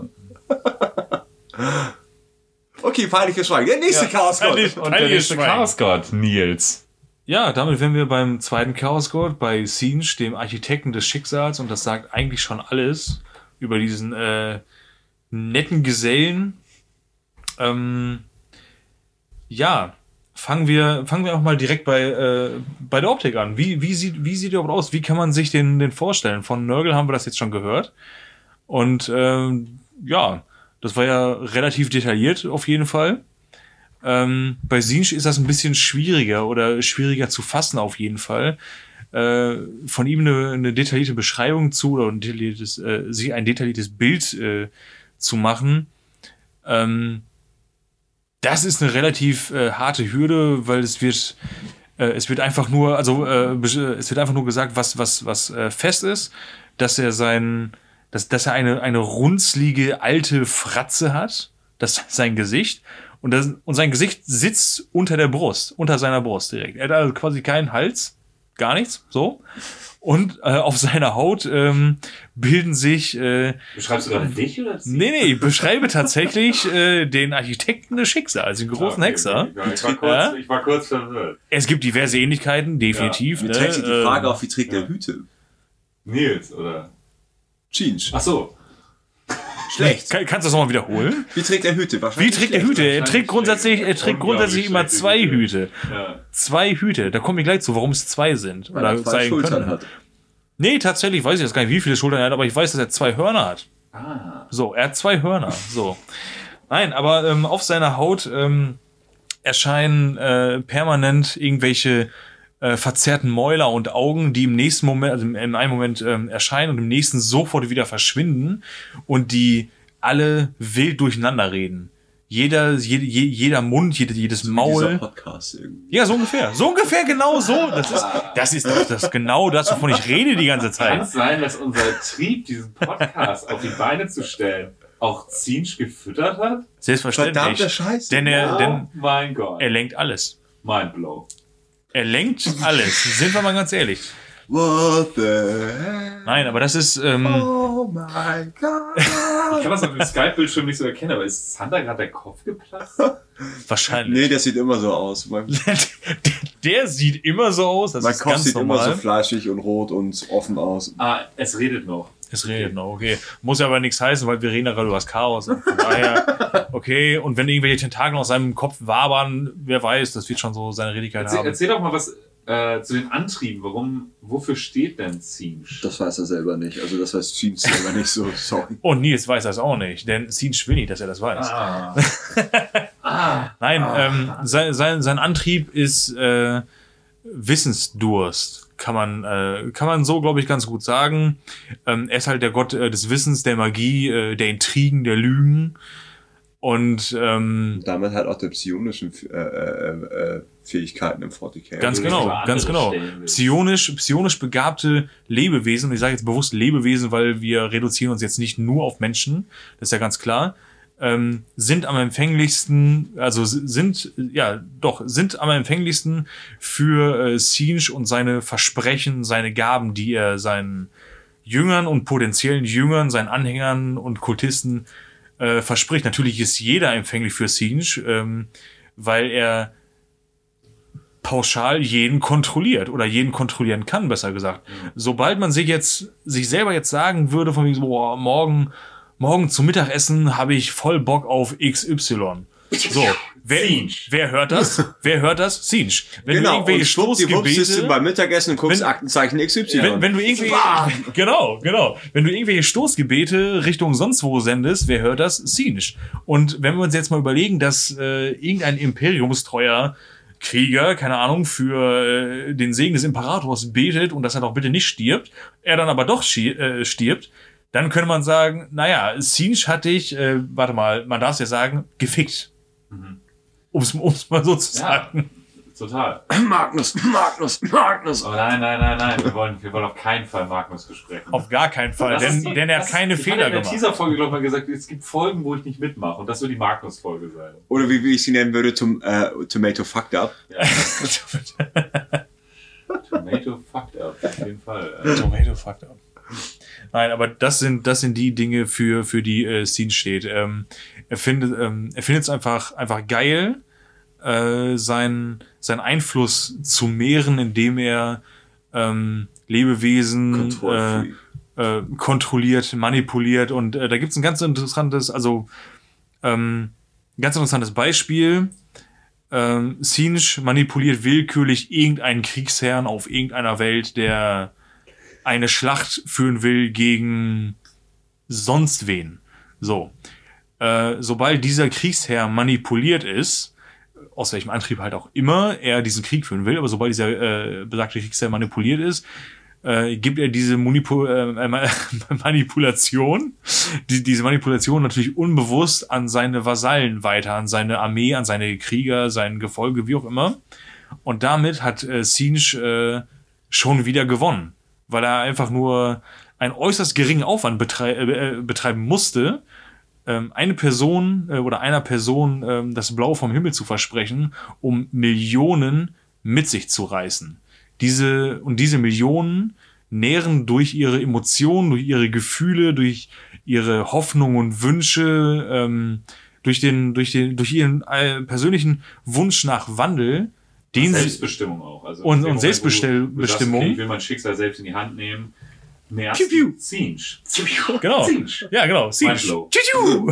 Okay, peinliches Schweigen. Der nächste Ja, Chaos Gott. peinlich. Und der nächste Schweigen. Chaos Gott, Nils. Ja, damit wären wir beim zweiten Chaos God, bei Tzeentch, dem Architekten des Schicksals, und das sagt eigentlich schon alles über diesen äh, netten Gesellen. Ähm, ja, fangen wir, fangen wir auch mal direkt bei, äh, bei der Optik an. Wie, wie, sieht, wie sieht der überhaupt aus? Wie kann man sich den, den vorstellen? Von Nörgel haben wir das jetzt schon gehört. Und ähm, ja, das war ja relativ detailliert auf jeden Fall. Ähm, bei Tzeentch ist das ein bisschen schwieriger oder schwieriger zu fassen auf jeden Fall. Äh, von ihm eine, eine detaillierte Beschreibung zu oder ein detailliertes, äh, sich ein detailliertes Bild äh, zu machen. Ähm, das ist eine relativ äh, harte Hürde, weil es wird äh, es wird einfach nur also äh, besch- es wird einfach nur gesagt, was was was äh, fest ist, dass er sein dass dass er eine eine runzlige alte Fratze hat, das ist sein Gesicht. Und, das, und sein Gesicht sitzt unter der Brust, unter seiner Brust direkt. Er hat also quasi keinen Hals, gar nichts, so. Und äh, auf seiner Haut ähm, bilden sich... Äh, Beschreibst du gerade dich oder nee, nee, ich beschreibe tatsächlich äh, den Architekten des Schicksals, den großen Hexer. Ich war, kurz, Ja? ich war kurz verwirrt. Es gibt diverse Ähnlichkeiten, definitiv. Wie ne? trägt sich die Frage Ähm, auf, wie trägt der Hüte? Nils, oder? Tzeentch. Ach so. Schlecht. kann, kannst du das nochmal wiederholen? Wie trägt der Hüte? Wie Wahrscheinlich trägt der schlecht. Hüte? Er trägt grundsätzlich, er trägt grundsätzlich immer Unglaublich zwei schlechte Hüte. Ja. Zwei Hüte. Da komme ich gleich zu, warum es zwei sind. Weil er Oder zwei sein Schultern können. hat. Nee, tatsächlich weiß ich jetzt gar nicht, wie viele Schultern er hat, aber ich weiß, dass er zwei Hörner hat. Ah. So, er hat zwei Hörner. So. Nein, aber ähm, auf seiner Haut ähm, erscheinen äh, permanent irgendwelche äh, verzerrten Mäuler und Augen, die im nächsten Moment, also in einem Moment ähm, erscheinen und im nächsten sofort wieder verschwinden und die alle wild durcheinander reden. Jeder, jede, je, jeder Mund, jede, jedes Dieser Maul. Podcast irgendwie. Ja, so ungefähr. So ungefähr genau so. Das ist, das ist doch das genau das, wovon ich rede die ganze Kann Zeit. es sein, dass unser Trieb, diesen Podcast auf die Beine zu stellen, auch Tzeentch gefüttert hat? Selbstverständlich. Verdammte Scheiße. Denn er, denn Oh mein Gott. er lenkt alles. Mindblow. Er lenkt alles. Sind wir mal ganz ehrlich. What the hell? Nein, aber das ist... Ähm, Oh mein Gott. Ich kann das auf dem Skype-Bildschirm nicht so erkennen, aber ist Sander gerade der Kopf geplatzt? wahrscheinlich. Nee, der sieht immer so aus. Mein, Der sieht immer so aus, das mein ist Kopf ganz sieht normal. immer so fleischig und rot und offen aus. Ah, es redet noch. Es redet noch, okay. Muss ja aber nichts heißen, weil wir reden ja gerade über das Chaos. Und von daher, okay. Und wenn irgendwelche Tentakel aus seinem Kopf wabern, wer weiß, das wird schon so seine Redigkeit Erzähl, haben. erzähl doch mal was äh, zu den Antrieben. Warum, wofür steht denn Zinsch? Das weiß er selber nicht. Also das weiß Jeans selber nicht so. Sorry. Und Nils weiß das auch nicht, denn Zinsch will nicht, dass er das weiß. Ah. ah. Nein, ähm, sein, sein, sein Antrieb ist äh, Wissensdurst. Kann man, äh, kann man so, glaube ich, ganz gut sagen. Ähm, er ist halt der Gott äh, des Wissens, der Magie, äh, der Intrigen, der Lügen. Und ähm, Damit halt auch der psionischen äh, äh, äh, Fähigkeiten im forty K. ganz Würde ich genau, mal ganz andere genau. stellen will. Psionisch, psionisch begabte Lebewesen, und ich sage jetzt bewusst Lebewesen, weil wir reduzieren uns jetzt nicht nur auf Menschen, das ist ja ganz klar, ähm, sind am empfänglichsten, also sind, ja, doch, sind am empfänglichsten für äh, Zinsch und seine Versprechen, seine Gaben, die er seinen Jüngern und potenziellen Jüngern, seinen Anhängern und Kultisten äh, verspricht. Natürlich ist jeder empfänglich für Zinsch, ähm, weil er pauschal jeden kontrolliert oder jeden kontrollieren kann, besser gesagt. Sobald man sich jetzt, sich selber jetzt sagen würde, von wegen so, boah, morgen, morgen zum Mittagessen habe ich voll Bock auf X Y. So, wer, Zinsch. wer hört das? Wer hört das? Zinsch. Wenn Genau, du irgendwelche und schwuppdiwupps sitzt du Stoßgebete, beim Mittagessen und guckst Wenn- Aktenzeichen X Y. wenn, wenn du irgendwie, genau, genau, wenn du irgendwelche Stoßgebete Richtung sonst wo sendest, wer hört das? Zinsch. Und wenn wir uns jetzt mal überlegen, dass äh, irgendein imperiumstreuer Krieger, keine Ahnung, für äh, den Segen des Imperators betet und dass er doch bitte nicht stirbt, er dann aber doch schi- äh, stirbt, dann könnte man sagen, naja, Zinsch hat dich, äh, warte mal, man darf es ja sagen, gefickt. Mhm. Um es mal so zu Ja. sagen. Total. Magnus, Magnus, Magnus. Aber nein, nein, nein, nein. Wir wollen, wir wollen auf keinen Fall Magnus besprechen. Auf gar keinen Fall, Das denn, ist die- denn er das hat keine ist- Fehler Ich habe in gemacht. der Teaser-Folge, glaube ich, mal gesagt, es gibt Folgen, wo ich nicht mitmache. Und das wird die Magnus-Folge sein. Oder wie, wie ich sie nennen würde, zum, äh, Tomato Fucked Up. Tomato fucked up, auf jeden Fall. Äh, Tomato fucked up. Nein, aber das sind das sind die Dinge, für für die äh, Scene steht. Ähm, er findet ähm, er findet es einfach einfach geil, äh, sein sein Einfluss zu mehren, indem er ähm, Lebewesen äh, Control-free. äh, kontrolliert, manipuliert, und äh, da gibt's ein ganz interessantes, also ähm, ein ganz interessantes Beispiel. Ähm, Zinsch manipuliert willkürlich irgendeinen Kriegsherrn auf irgendeiner Welt, der eine Schlacht führen will gegen sonst wen. So. Äh, sobald dieser Kriegsherr manipuliert ist, aus welchem Antrieb halt auch immer er diesen Krieg führen will, aber sobald dieser äh, besagte Kriegsherr manipuliert ist, äh, gibt er diese Munipu äh, Manipulation, die, diese Manipulation natürlich unbewusst an seine Vasallen weiter, an seine Armee, an seine Krieger, sein Gefolge, wie auch immer. Und damit hat äh, Zinsch äh, schon wieder gewonnen, weil er einfach nur einen äußerst geringen Aufwand betrei äh, betreiben musste, ähm, eine Person äh, oder einer Person ähm, das Blau vom Himmel zu versprechen, um Millionen mit sich zu reißen. Diese, und diese Millionen nähren durch ihre Emotionen, durch ihre Gefühle, durch ihre Hoffnungen und Wünsche, ähm, durch den, durch den, durch ihren äh, persönlichen Wunsch nach Wandel, den sie, Selbstbestimmung auch. Also Und- in dem und Moment, Selbstbestimmung. wo du sagst, okay, ich will mein Schicksal selbst in die Hand nehmen. Mehr Piu, piu. Zinsch. genau, Zinsch. ja, genau, Zinsch. Mindblow. Tschu-tschu.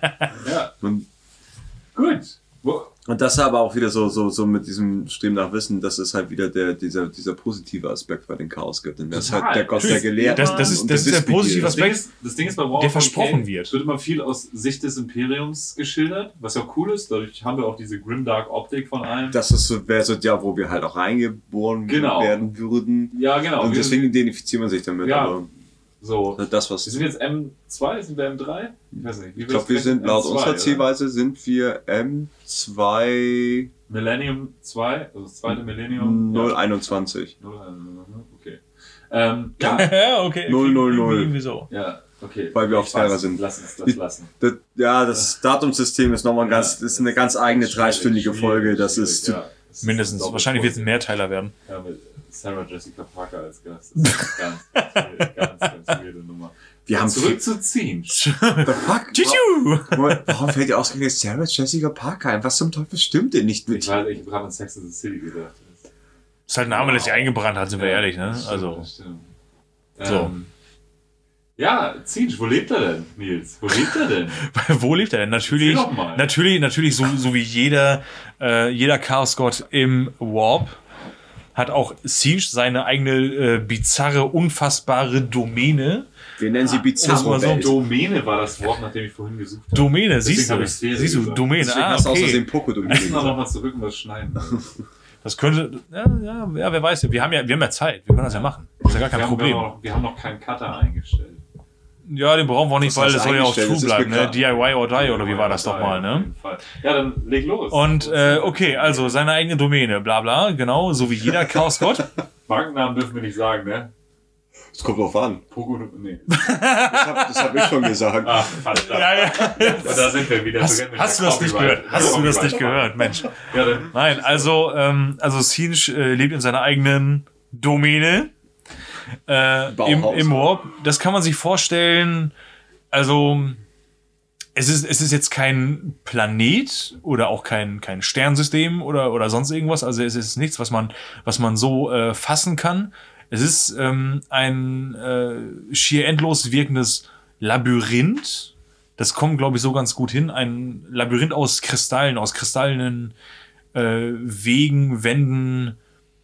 Ja, Und, gut. Wo, und das aber auch wieder so, so, so mit diesem Streben nach Wissen, das ist halt wieder der, dieser, dieser positive Aspekt bei den Chaos-Göttern. Das ist Total. halt der Gott der Natürlich. Gelehrten. Das- das ist- und das ist der Wissbegierde. positive das, Ding Aspekt, ist, das Ding ist bei War der of versprochen K wird. wird immer viel aus Sicht des Imperiums geschildert, was ja cool ist. Dadurch haben wir auch diese grimdark Optik von allem. Das ist so, wäre so der, wo wir halt auch reingeboren Genau. werden würden. ja, genau. Und wir, deswegen identifiziert man sich damit. Ja. Aber so. das, was Wir sind jetzt M zwei, sind wir M drei? Ich weiß nicht. Wie ich glaube, wir sind laut unserer Zielweise sind wir M zwei Millennium zwei, also das zweite Millennium. null Ja. einundzwanzig. null, okay. Ähm, ja, Ja, okay. Null, null, null. Irgendwie so. ja, okay. Weil wir auf Ich weiß, Terra sind. Lass uns das Die- lassen. Das, ja, das Datumssystem ist nochmal ein ganz, Ja, ist eine ganz eigene schwierig, dreistündige schwierig, Folge. Das schwierig, ist, ja. ist Mindestens. doppelt Wahrscheinlich wird es ein voll. Mehrteiler werden. Ja, mit Sarah Jessica Parker als Gast. Das ist eine ganz, ganz, ganz, ganz weirde Nummer. Wir haben zurückzuziehen. The fuck? Tschu-tschu! Warum, warum fällt dir ausgerechnet Sarah Jessica Parker ein? Was zum Teufel stimmt denn nicht mit Ich weiß, ich habe gerade an Sex in the City gedacht. Ist halt ein Name, der sich eingebrannt hat, sind wir ehrlich, ne? Das stimmt, Also, das stimmt. So. Ähm, ja, Zinsch, wo lebt er denn, Nils? Wo lebt er denn? wo lebt er denn? Natürlich, Erzähl doch mal. natürlich, natürlich, so, so wie jeder, äh, jeder Chaos-Gott im Warp hat auch Siege seine eigene äh, bizarre, unfassbare Domäne. Wir nennen sie um es mal Bizarro so- Welt. Domäne war das Wort, nach dem ich vorhin gesucht habe. Domäne, Deswegen siehst hab du, ich Sphäre siehst du, gesagt. Domäne, Deswegen ah, hast du aus okay. Versehen Poco Wir müssen aber Domäne. mal zurück und was schneiden. Das könnte, ja, ja, ja, wer weiß, wir haben ja, wir haben ja Zeit, wir können das ja machen. Das ist ja gar kein wir, haben, wir, Problem. haben noch, wir haben noch keinen Cutter eingestellt. Ja, den brauchen wir auch nicht, Das weil heißt das soll ja auch eingestellt, true das ist bleiben, ne? bekannt. D I Y or die, oder wie war das doch mal, Auf ne? jeden Fall. Ja, dann leg los. Und, äh, okay, also seine eigene Domäne, bla bla, genau, so wie jeder Chaos-Gott. Markennamen dürfen wir nicht sagen, ne? Das kommt drauf an. Pogo, nee. Das hab, das hab ich schon gesagt. Ach, verdammt. Ja, ja. Und da sind wir wieder. Hast, Vergessen wir hast du wieder das nicht Copyright. gehört? Hast du das nicht Copyright. gehört, Mensch? Ja, dann. Nein, also, ähm, also Siege äh, lebt in seiner eigenen Domäne äh, im, Bauhaus. im Warp. Das kann man sich vorstellen, also es ist, es ist jetzt kein Planet oder auch kein, kein Sternsystem oder, oder sonst irgendwas. Also es ist nichts, was man, was man so äh, fassen kann. Es ist ähm, ein äh, schier endlos wirkendes Labyrinth. Das kommt, glaube ich, so ganz gut hin. Ein Labyrinth aus Kristallen, aus kristallenen äh, Wegen, Wänden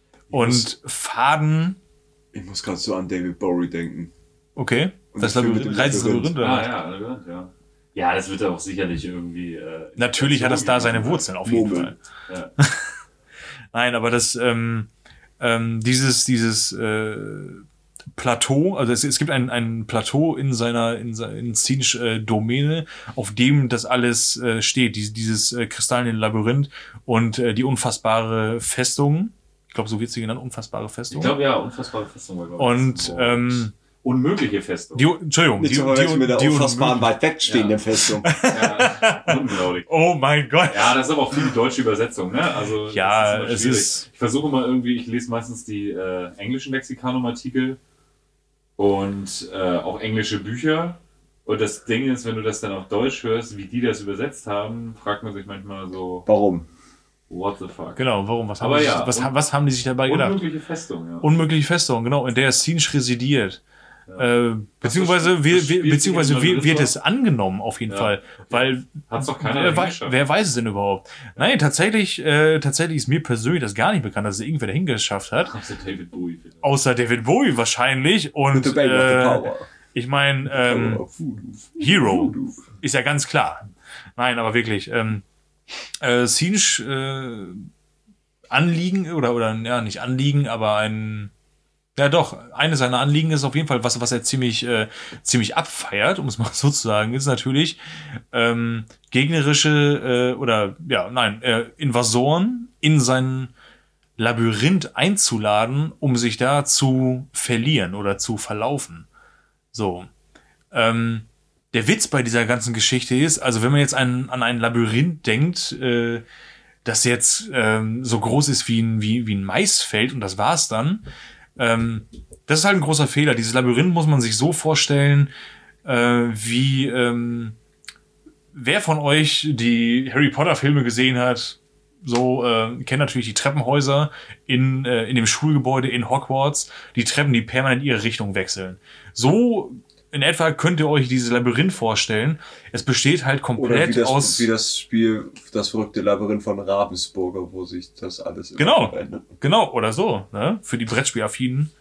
und Faden. Ich muss gerade so an David Bowie denken. Okay. Und Das der Film mit Labyrinth, dem Reise ins Labyrinth. Labyrinth. Ah, oder? ja, Labyrinth, ja. Ja, das wird auch sicherlich irgendwie. Äh, Natürlich hat das da seine Wurzeln. Wurzeln, auf jeden Murmeln. Fall. Ja. Nein, aber das, ähm, ähm, dieses, dieses äh, Plateau, also es, es gibt ein, ein Plateau in seiner, in, se- in Siege äh, Domäne, auf dem das alles äh, steht, Dies, dieses äh, kristallene Labyrinth und äh, die unfassbare Festung. Ich glaube, so wird sie genannt, unfassbare Festung. Ich glaube, ja, unfassbare Festung war, glaube ich. Und, so. ähm, Unmögliche Festung. die, Entschuldigung, Nicht die, zu verwechseln mit der die, die unfassbaren unmöglich- weit wegstehenden Ja. Festung. Ja, unglaublich. Oh mein Gott. Ja, das ist aber auch viel die deutsche Übersetzung, ne? Also, das Ja, immer es schwierig. ist- Ich versuche mal irgendwie, ich lese meistens die äh, englischen Lexikanum-Artikel und äh, auch englische Bücher. Und das Ding ist, wenn du das dann auf Deutsch hörst, wie die das übersetzt haben, fragt man sich manchmal so, Warum? what the fuck? Genau, warum? Was haben, Aber die, ja, sich- was, un- haben- was haben die sich dabei gedacht? Unmögliche Festung, ja. Unmögliche Festung, genau, in der Siege residiert. Ja. Äh, beziehungsweise das wir, spielt wir, sich beziehungsweise in wir, wird Madrid es angenommen, auf jeden Ja. Fall. Weil Hat's doch keiner wer, dahin wei geschafft. wer weiß es denn überhaupt? Nein, tatsächlich, äh, tatsächlich ist mir persönlich das gar nicht bekannt, dass es irgendwer dahin geschafft hat. Außer David Bowie, vielleicht. Außer David Bowie wahrscheinlich. Und With the baby of the äh, power. ich meine, ähm, Power of Voodoo. Hero Voodoo. ist ja ganz klar. Nein, aber wirklich. Ähm, äh, Siege äh, Anliegen oder oder ja nicht Anliegen, aber ein ja doch eine seiner Anliegen ist auf jeden Fall was was er ziemlich äh, ziemlich abfeiert, um es mal so zu sagen, ist natürlich ähm, gegnerische äh, oder ja nein äh, Invasoren in sein Labyrinth einzuladen, um sich da zu verlieren oder zu verlaufen. So. Ähm, der Witz bei dieser ganzen Geschichte ist, also wenn man jetzt an, an ein Labyrinth denkt, äh, das jetzt ähm, so groß ist wie ein, wie, wie ein Maisfeld und das war's dann, ähm, das ist halt ein großer Fehler. Dieses Labyrinth muss man sich so vorstellen, äh, wie ähm, wer von euch die Harry Potter Filme gesehen hat, so äh, kennt natürlich die Treppenhäuser in, äh, in dem Schulgebäude in Hogwarts, die Treppen, die permanent ihre Richtung wechseln. So in etwa könnt ihr euch dieses Labyrinth vorstellen. Es besteht halt Oder komplett wie das, aus... wie das Spiel, das verrückte Labyrinth von Ravensburger, wo sich das alles immer Genau. verändert. Genau, oder so, ne? Für die Brettspielaffinen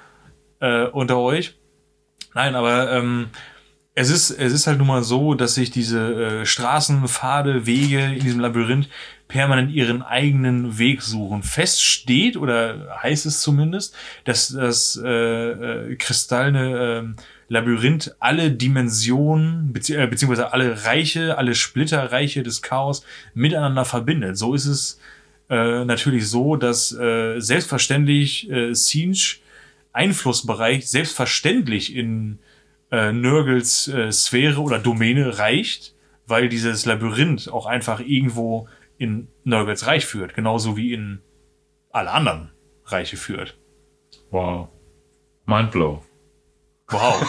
äh, unter euch. Nein, aber ähm, es ist, es ist halt nun mal so, dass sich diese äh, Straßen, Pfade, Wege in diesem Labyrinth permanent ihren eigenen Weg suchen. Fest steht, oder heißt es zumindest, dass das äh, äh, kristallene äh, Labyrinth alle Dimensionen, bezieh äh, beziehungsweise alle Reiche, alle Splitterreiche des Chaos miteinander verbindet. So ist es äh, natürlich so, dass äh, selbstverständlich äh, Siege Einflussbereich selbstverständlich in äh, Nurgles äh, Sphäre oder Domäne reicht, weil dieses Labyrinth auch einfach irgendwo in Nurgles Reich führt, genauso wie in alle anderen Reiche führt. Wow. Mindblow. Wow.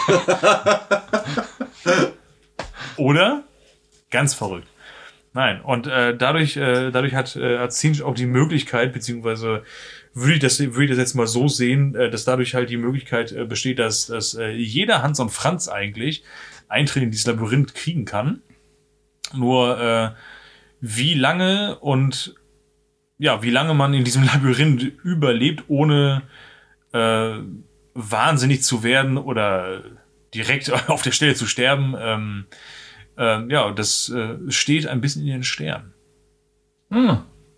Oder? Ganz verrückt. Nein, und äh, dadurch, äh, dadurch hat, äh, hat Zinch auch die Möglichkeit, beziehungsweise würde ich das, würde ich das jetzt mal so sehen, äh, dass dadurch halt die Möglichkeit äh, besteht, dass, dass äh, jeder Hans und Franz eigentlich Eintritt in dieses Labyrinth kriegen kann. Nur äh, wie lange und ja, wie lange man in diesem Labyrinth überlebt, ohne äh, wahnsinnig zu werden oder direkt auf der Stelle zu sterben, ähm, äh, ja, das äh, steht ein bisschen in den Sternen. Hm.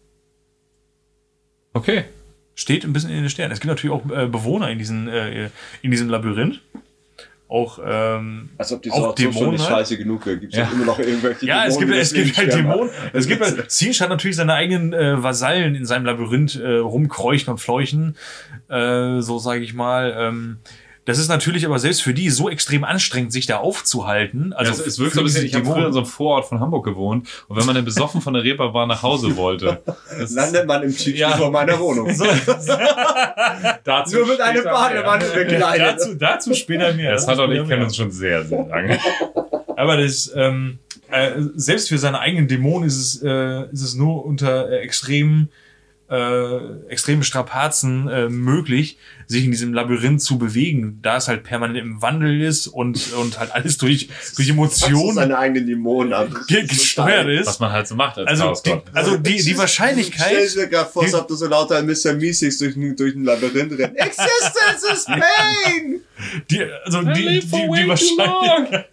Okay. Steht ein bisschen in den Sternen. Es gibt natürlich auch äh, Bewohner in, diesen, äh, in diesem Labyrinth. Auch, ähm, Als ob die auch Sorte schon Dämonen nicht halt. scheiße genug wäre. Gibt es Ja. ja immer noch irgendwelche Ja, es gibt, die es gibt deswegen halt sterben. Dämonen. Es gibt halt, Zinch hat natürlich seine eigenen äh, Vasallen in seinem Labyrinth äh, rumkreuchen und fleuchen. Äh, so sage ich mal. Ähm, das ist natürlich aber selbst für die so extrem anstrengend, sich da aufzuhalten. Also Also es wirkt für so ein bisschen, diese ich habe früher Dämonen. in so einem Vorort von Hamburg gewohnt und wenn man dann besoffen von der Reeperbahn nach Hause wollte, das Landet man im Tief Ja. vor meiner Wohnung. so, dazu Nur mit einer später Badewanne mehr. begleitet. dazu, dazu später mehr. Das hat Dazu und ich später kennen mehr. uns schon sehr, sehr lange. Aber das, ähm, äh, selbst für seine eigenen Dämonen ist es, äh, ist es nur unter äh, extremen, äh, extremen Strapazen äh, möglich, sich in diesem Labyrinth zu bewegen, da es halt permanent im Wandel ist und, und halt alles durch, durch Emotionen. Emotionen seine eigenen Dämonen ab. ge gesteuert ist. Was man halt so macht als Also, die, Chaosgott. also die, die Stell Wahrscheinlichkeit, dir gerade vor, als ob du so lauter ein Mister Meeseeks durch, ein- durch ein Labyrinth rennt. Existence is pain! die, also die, die, die, die Wahrscheinlichkeit,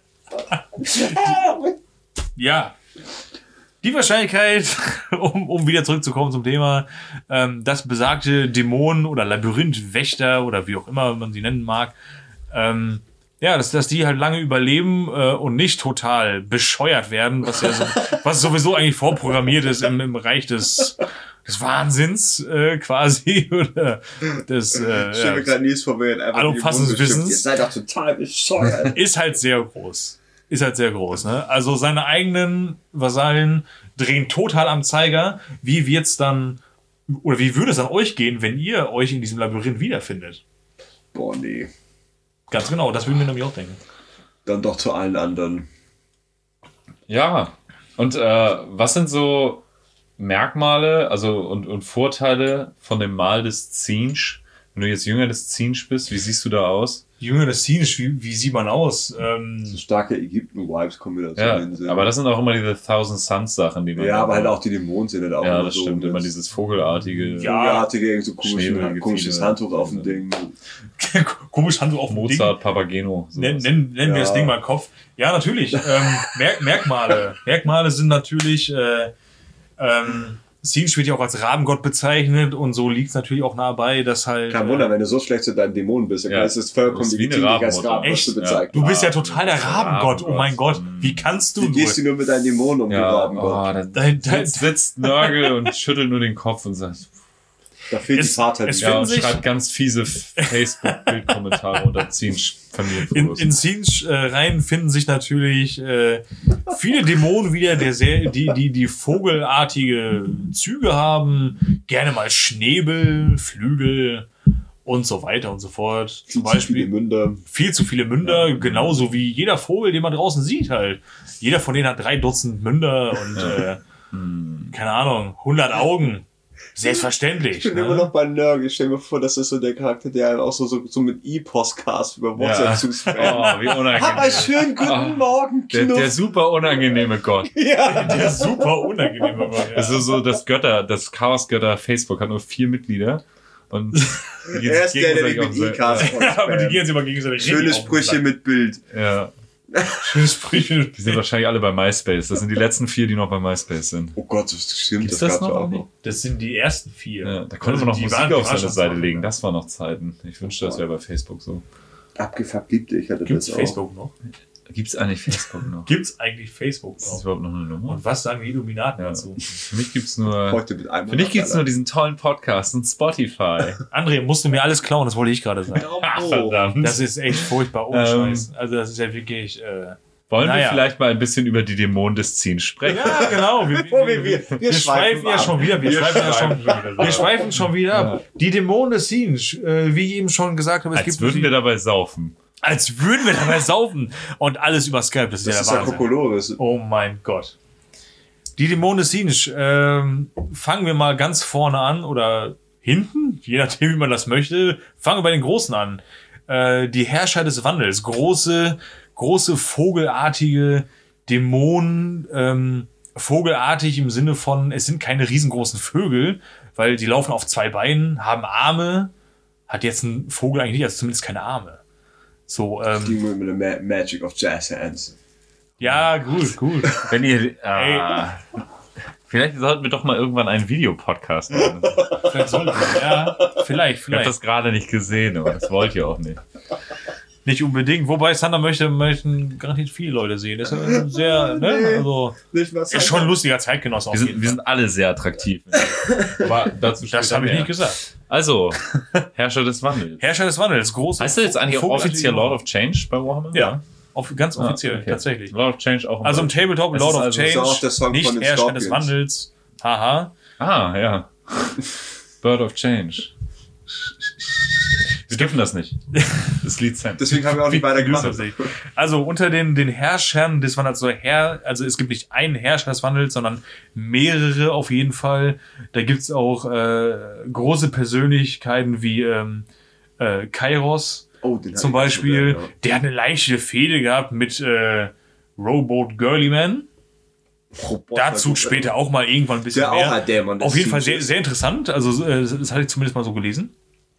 ja, die Wahrscheinlichkeit, um, um wieder zurückzukommen zum Thema, ähm, dass besagte Dämonen oder Labyrinthwächter oder wie auch immer man sie nennen mag, ähm, ja, dass, dass die halt lange überleben äh, und nicht total bescheuert werden, was ja so, was sowieso eigentlich vorprogrammiert ist im, im Bereich des, des Wahnsinns äh, quasi oder des äh, Stell mir ja, gerade Nils vor, wer einfach allumfassendes die Wunde schimpft. Wissens. Ihr seid doch total bescheuert. ist halt sehr groß. Ist halt sehr groß, ne? Also seine eigenen Vasallen drehen total am Zeiger. Wie wird's dann, oder wie würde es an euch gehen, wenn ihr euch in diesem Labyrinth wiederfindet? Boah, nee. Ganz genau, das würden wir nämlich auch denken. Dann doch zu allen anderen. Ja, und äh, was sind so Merkmale also und, und Vorteile von dem Mal des Zinch? Wenn du jetzt Jünger des Zinch bist, wie siehst du da aus? Jünger des Zinch, wie, wie sieht man aus? Ähm, So starke Ägypten-Vibes kommen wieder zu Ja, den Sinn. aber das sind auch immer diese Thousand Suns Sachen, die man Ja, da- aber halt auch die Dämonen sind halt auch Ja, immer das so. stimmt, mit immer dieses Vogelartige. Ja. Vogelartige, irgend so Schnäbel, komischen, komisches Gefieder. Handtuch auf dem Ding. komisch Handtuch auf dem Ding. Mozart, Papageno. sowas. Nennen, nennen, nennen wir Ja. das Ding mal Kopf. Ja, natürlich. ähm, Merk Merkmale. Merkmale sind natürlich, äh, ähm, Zinch wird ja auch als Rabengott bezeichnet und so liegt es natürlich auch nah bei, dass halt. Kein äh, Wunder, wenn du so schlecht zu deinem Dämonen bist, dann Ja. ist es vollkommen Das ist wie eine legitim, dich als Rabenmutter. Rabengott Echt? zu bezeichnen. Du bist ja Ah, total der Rabengott. Oh mein Gott. Wie kannst du Wie nur? gehst du nur mit deinen Dämonen um, du Ja, Rabengott? oh, da Dein- dein- sitzt, sitzt Nörgel und schüttelt nur den Kopf und sagt, Da fehlt Es- die Vater. es ja, finden und sich- schreibt ganz fiese Facebook-Bildkommentare unter Zinch In, Familienfotos. in Zinch äh, Reihen finden sich natürlich äh, viele Dämonen wieder, der sehr, die, die, die vogelartige Züge haben, gerne mal Schnäbel, Flügel und so weiter und so fort. Zum Viel zu viele Beispiel Münder. viel zu viele Münder, genauso wie jeder Vogel, den man draußen sieht halt. Jeder von denen hat drei Dutzend Münder und äh, keine Ahnung, hundert Augen. Selbstverständlich. Ich bin immer Ne? noch bei Nörgel. Ich stell mir vor, das ist so der Charakter, der auch so, so, so mit E-Postcast über WhatsApp Ja. zuspammt. Oh, wie unangenehm. Hab einen schönen guten Ah, Morgen, Der, Knuff. der super unangenehme Gott. ja. Der ist super unangenehm. Aber, ja. Das ist so, das Götter, das Chaos-Götter Facebook hat nur vier Mitglieder. Und die gehen Er ist sich der, der dich gegenseitig mit auf- E-Cast Ja, aber die spammt. gehen jetzt immer gegenseitig Schöne richtig auf den Sprüche Sack. mit Bild. Ja, Schöne Sprüche. die sind wahrscheinlich alle bei MySpace. Das sind die letzten vier, die noch bei MySpace sind. Oh Gott, das stimmt. Gibt's das das gab's noch auch eigentlich? noch. Das sind die ersten vier. Ja, da konnte Also man noch die Musik waren- auf die seine waren schon Seite so. legen. Das waren noch Zeiten. Ich wünschte, das wäre bei Facebook so. Abgefuckt liebte ich hatte Gibt's das auch. Facebook noch? Gibt's eigentlich Facebook noch? Gibt's eigentlich Facebook Ist das noch? überhaupt noch eine Nummer? Und was sagen die Illuminaten Ja. dazu? Für mich gibt's nur, Heute mit einem für mich gibt's nur diesen tollen Podcast und Spotify. André, musst du mir alles klauen, das wollte ich gerade sagen. Ach, verdammt. Das ist echt furchtbar ohne Ähm. Scheiß. Also das ist ja wirklich, äh, Wollen Naja. wir vielleicht mal ein bisschen über die Dämonen des Ziehens sprechen? Ja, genau. Wir, Oh, wir- wir- wir wir schweifen schweifen ja ab. schon wieder. Wir, Wir schweifen ja schon, schweifen schon wieder wir schweifen schon wieder ab. Die Dämonen des Scenes, äh, wie ich eben schon gesagt habe, es Als gibt würden die, wir dabei saufen. als würden wir dabei saufen und alles über Skype. Das ist Das ja ist der ja Wahnsinn. Kokolores. Oh mein Gott. Die Dämonen des Scenes, ähm, fangen wir mal ganz vorne an oder hinten, je nachdem, wie man das möchte. Fangen wir bei den Großen an. Äh, die Herrscher des Wandels. Große, große vogelartige Dämonen, ähm, vogelartig im Sinne von, es sind keine riesengroßen Vögel, weil die laufen auf zwei Beinen, haben Arme, hat jetzt ein Vogel eigentlich nicht, also zumindest keine Arme. So, ähm, Die mit der Ma- Magic of Jazz Hands. ja, gut, gut. Wenn ihr, ah, vielleicht sollten wir doch mal irgendwann einen Videopodcast machen. Vielleicht sollten wir, ja, vielleicht, Ich habe vielleicht. das gerade nicht gesehen, aber das wollt ihr auch nicht. Nicht unbedingt. Wobei Sander möchte, möchten garantiert viele Leute sehen. Das ist ja sehr, ne? Also, Nicht was ist schon ein lustiger Zeitgenosse auf Wir sind, jeden wir Fall. sind alle sehr attraktiv. Aber dazu Das später habe ich mehr. nicht gesagt. Also, Herrscher des Wandels. Herrscher des Wandels, groß. Heißt du jetzt eigentlich auch offiziell Lord of Change bei Warhammer? Ja, auf, ganz Ah, offiziell, okay. tatsächlich. Lord of Change auch. Also im Tabletop Es Lord ist of also- ist auch der Change, Song nicht von den Herrscher des Scorpions. Wandels. Haha. Ah, ja. Bird of Change. Wir dürfen das nicht. Das Lied Sam. Deswegen haben wir auch nicht weiter gemacht. Also unter den, den Herrschern des Wandels, also Herr, also es gibt nicht einen Herrscher des Wandels, sondern mehrere auf jeden Fall. Da gibt's auch äh, große Persönlichkeiten wie ähm, äh, Kairos Oh, den zum hatte ich schon Beispiel. gern, ja. Der hat eine leichte Fehde gehabt mit äh, Rowboat Girlyman. Dazu später auch mal irgendwann ein bisschen Der auch mehr. ein Dämon des Auf jeden Fall Ziels sehr, ist. sehr interessant. Also äh, das hatte ich zumindest mal so gelesen.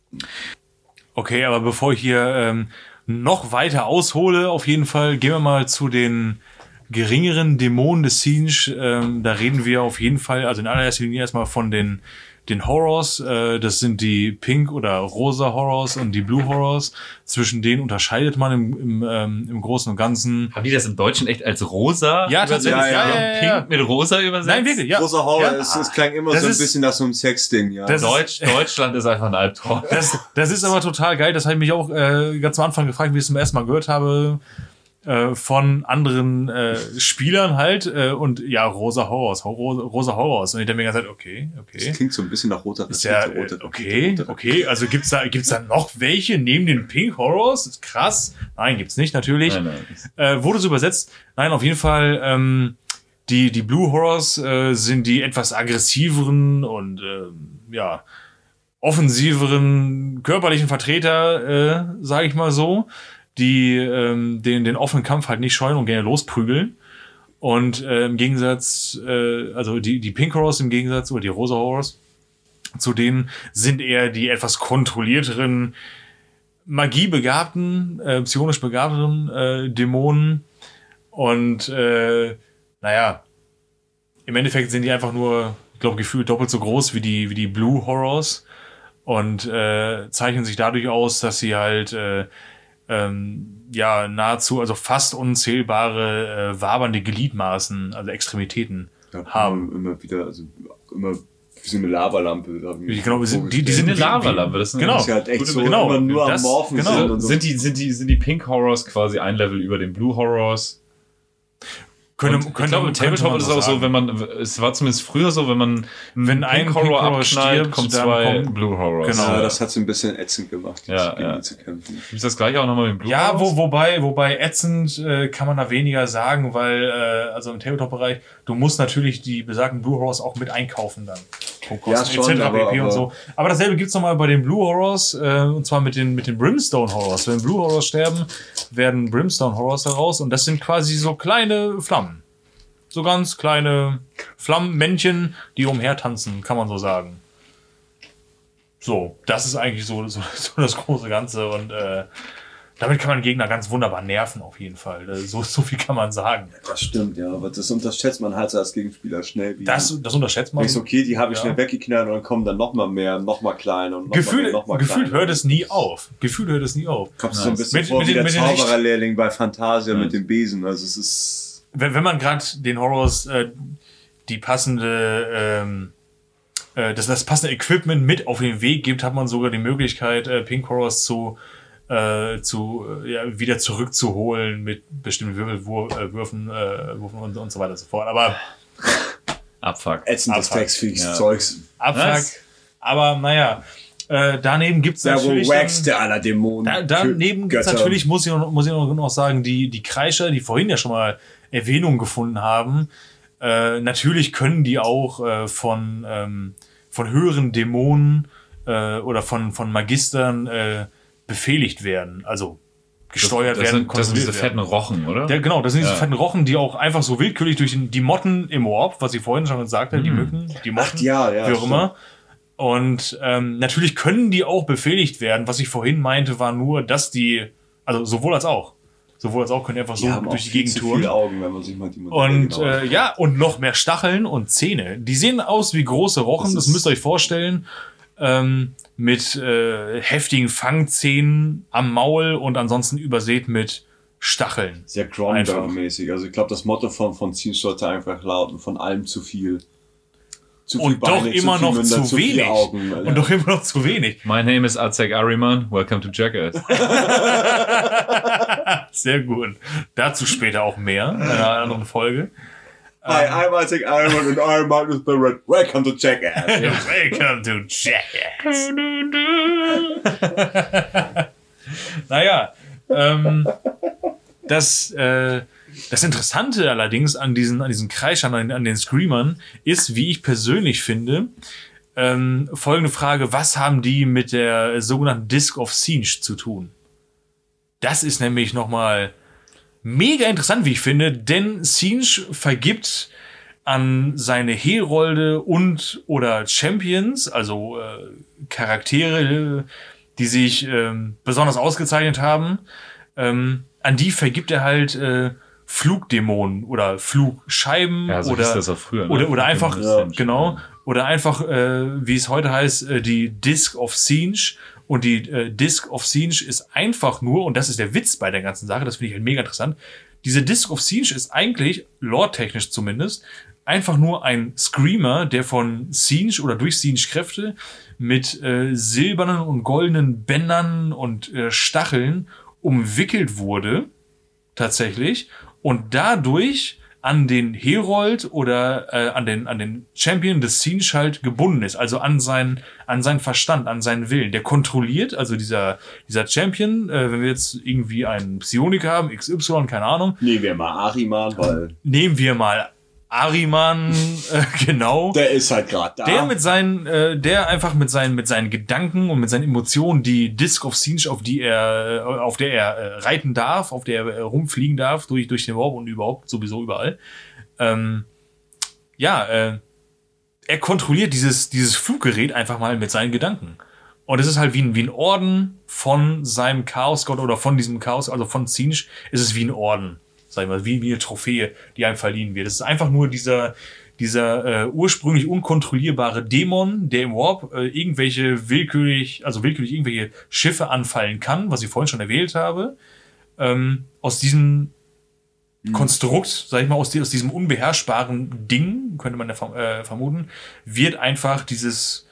Okay, aber bevor ich hier ähm, noch weiter aushole, auf jeden Fall gehen wir mal zu den geringeren Dämonen des Siege. Ähm, da reden wir auf jeden Fall, also in allererster Linie erstmal von den den Horrors. Äh, das sind die Pink- oder Rosa Horrors und die Blue Horrors. Zwischen denen unterscheidet man im, im, ähm, im Großen und Ganzen. Haben die das im Deutschen echt als rosa Ja, übersetzt? tatsächlich. Ja, Ja, ja, ja, Pink ja, ja. mit rosa übersetzt? Nein, wirklich, ja. Großer Horror, Ja. es, es klang immer Das so ein ist- bisschen nach so einem Sexding, ja. Das- Deutsch, Deutschland ist einfach ein Albtraum. Das, das ist aber total geil. Das habe ich mich auch äh, ganz am Anfang gefragt, wie ich es zum ersten Mal gehört habe. Äh, von anderen äh, Spielern halt. Äh, und ja, Rosa Horrors, Rosa, Rosa Horrors. Und ich habe mir gesagt, okay, okay. Das klingt so ein bisschen nach roter Ist ja, Rakete, äh, rote okay, Rakete, rote okay. Also gibt's da, gibt's da noch welche neben den Pink Horrors? Ist krass. Nein, gibt's nicht, natürlich. Nein, nein. Äh, wurde so übersetzt? Nein, auf jeden Fall. Ähm, die die Blue Horrors äh, sind die etwas aggressiveren und ähm, ja offensiveren körperlichen Vertreter, äh, sage ich mal so, die ähm, den den offenen Kampf halt nicht scheuen und gerne losprügeln. Und äh, im Gegensatz, äh, also die die Pink Horrors im Gegensatz oder die Rosa Horrors, zu denen sind eher die etwas kontrollierteren, magiebegabten, äh, psionisch begabten äh, Dämonen. Und äh, naja, im Endeffekt sind die einfach nur, ich glaube, gefühlt doppelt so groß wie die wie die Blue Horrors und äh, zeichnen sich dadurch aus, dass sie halt äh, ähm, ja nahezu, also fast unzählbare äh, wabernde Gliedmaßen, also Extremitäten Ja, haben. Immer wieder, also immer wie so eine Lavalampe. da hab ich mir Ich glaube, so die- die- die vorgestellt. sind Eine wie- Lavalampe, das ist eine- genau. Das ist halt echt Gute so genau. immer nur Das- am Morphen genau. sind und so. Sind die, sind die, sind die Pink Horrors quasi ein Level über den Blue Horrors? Könnte, Und ich glaube, im Tabletop ist es auch so, wenn man, es war zumindest früher so, wenn man Wenn ein Pink Pink Horror Horror abknallt, stirbt, kommen dann zwei kommt- Blue Horrors. Genau. Ja, Ja, das hat es ein bisschen ätzend gemacht, Ja, gegen ja. die zu kämpfen. Gibt das gleiche auch nochmal mit den Blue Ja, Horrors? wo, wobei, wobei ätzend äh, kann man da weniger sagen, weil, äh, also im Tabletop-Bereich, du musst natürlich die besagten Blue Horrors auch mit einkaufen dann. Ja, schon, aber- pp. und aber- so. Aber dasselbe gibt's nochmal bei den Blue Horrors, äh, und zwar mit den, mit den Brimstone Horrors. Wenn Blue Horrors sterben, werden Brimstone Horrors daraus und das sind quasi so kleine Flammen. So ganz kleine Flammenmännchen, die umhertanzen, kann man so sagen. So, das ist eigentlich so, so, so das große Ganze und äh, damit kann man Gegner ganz wunderbar nerven auf jeden Fall. Das- So, so viel kann man sagen. Das stimmt, ja, aber das unterschätzt man halt so als Gegenspieler schnell. Wie Das, das unterschätzt man. ist okay, die habe ich Ja. schnell weggeknallt und dann kommen dann noch mal mehr, noch mal kleiner und noch Gefühl, mal, noch mal Gefühl kleiner. hört es nie auf. Gefühl hört es nie auf. Kommt so ein bisschen Mit- vor mit wie den- der mit den Licht- Zaubererlehrling bei Phantasia mit dem Besen. Also es ist Wenn, wenn man gerade den Horrors äh, die passende, ähm, äh, das, das passende Equipment mit auf den Weg gibt, hat man sogar die Möglichkeit, äh, Pink Horrors zu äh, zu, äh, ja, wieder zurückzuholen mit bestimmten Würfelwürfen äh, Würfen und, und so weiter und so fort. Aber Abfuck. Ätzendes Abfuck. textfähiges Ja. Zeugs. Abfuck. Was? Aber naja, äh, daneben gibt's Der natürlich... wohl dann- wächste aller Dämonen. Da, daneben gibt's Götter. natürlich, muss ich, noch, muss ich noch, noch sagen, die, die Kreischer, die vorhin ja schon mal Erwähnung gefunden haben, äh, natürlich können die auch äh, von, ähm, von höheren Dämonen äh, oder von, von Magistern äh, befehligt werden, also gesteuert das werden, sind, das sind diese kontrolliert fetten werden. Rochen, oder? Ja, genau, das sind diese Ja. fetten Rochen, die auch einfach so willkürlich durch den, die Motten im Warp, was ich vorhin schon gesagt habe, die Mücken, die Motten, Ach, ja, ja, wie auch stimmt. immer. Und ähm, natürlich können die auch befehligt werden. Was ich vorhin meinte, war nur, dass die, also sowohl als auch, sowohl als auch können die einfach so Die haben auch durch die viel Gegend zu touren. viele Augen, wenn man sich mal die Modelle Und genau äh, anschaut. ja, und noch mehr Stacheln und Zähne. Die sehen aus wie große Rochen, Das das, ist- müsst ihr euch vorstellen. Ähm, mit äh, heftigen Fangzähnen am Maul und ansonsten übersät mit Stacheln. Sehr Einfach. Cromwell-mäßig. Also ich glaube, das Motto von, von Ziel sollte einfach lauten, von allem zu viel. Zu viel Und doch Beine, immer zu viel noch Münder, zu viele wenig. Augen. Und doch immer noch zu wenig. My name is Azek Ariman. Welcome to Jackass. Sehr gut. Dazu später auch mehr in einer anderen Folge. Hi, I'm Isaac Iron and I'm Magnus Barrett. Welcome to Jackass. Welcome to Jackass. Naja, ähm, das, äh, das Interessante allerdings an diesen, an diesen Kreischern, an, an den Screamern, ist, wie ich persönlich finde, ähm, folgende Frage: Was haben die mit der sogenannten Disc of Siege zu tun? Das ist nämlich nochmal mega interessant, wie ich finde, denn Siege vergibt an seine Herolde und oder Champions, also äh, Charaktere, die sich ähm, besonders ausgezeichnet haben, ähm, an die vergibt er halt äh, Flugdämonen oder Flugscheiben Ja, so oder hieß das auch früher. Ne? oder oder einfach Ja. genau oder einfach äh, wie es heute heißt äh, die Disc of Siege. Und die äh, Disc of Siege ist einfach nur, und das ist der Witz bei der ganzen Sache, das finde ich halt mega interessant, diese Disc of Siege ist eigentlich, lore-technisch zumindest, einfach nur ein Screamer, der von Siege oder durch Siege Kräfte mit äh, silbernen und goldenen Bändern und äh, Stacheln umwickelt wurde, tatsächlich, und dadurch an den Herold oder äh, an den an den Champion des Siege halt gebunden ist, also an seinen an seinen Verstand, an seinen Willen. Der kontrolliert, also dieser dieser Champion, äh, wenn wir jetzt irgendwie einen Psioniker haben, X Y, keine Ahnung, Nehmen wir mal Ariman, weil nehmen wir mal Ariman, äh, genau. der ist halt gerade da. Der mit seinen, äh, der einfach mit seinen, mit seinen Gedanken und mit seinen Emotionen die Disc of Siege, auf die er, äh, auf der er äh, reiten darf, auf der er äh, rumfliegen darf, durch, durch den Warp und überhaupt sowieso überall. Ähm, ja, äh, er kontrolliert dieses, dieses Fluggerät einfach mal mit seinen Gedanken. Und es ist halt wie ein, wie ein Orden von seinem Chaosgott oder von diesem Chaos, also von Siege, ist es wie ein Orden. Sag ich mal, wie, wie eine Trophäe, die einem verliehen wird. Es ist einfach nur dieser, dieser äh, ursprünglich unkontrollierbare Dämon, der im Warp äh, irgendwelche willkürlich, also willkürlich irgendwelche Schiffe anfallen kann, was ich vorhin schon erwähnt habe. Ähm, aus diesem Konstrukt, sag ich mal, aus, die, aus diesem unbeherrschbaren Ding, könnte man ja verm äh, vermuten, wird einfach dieses,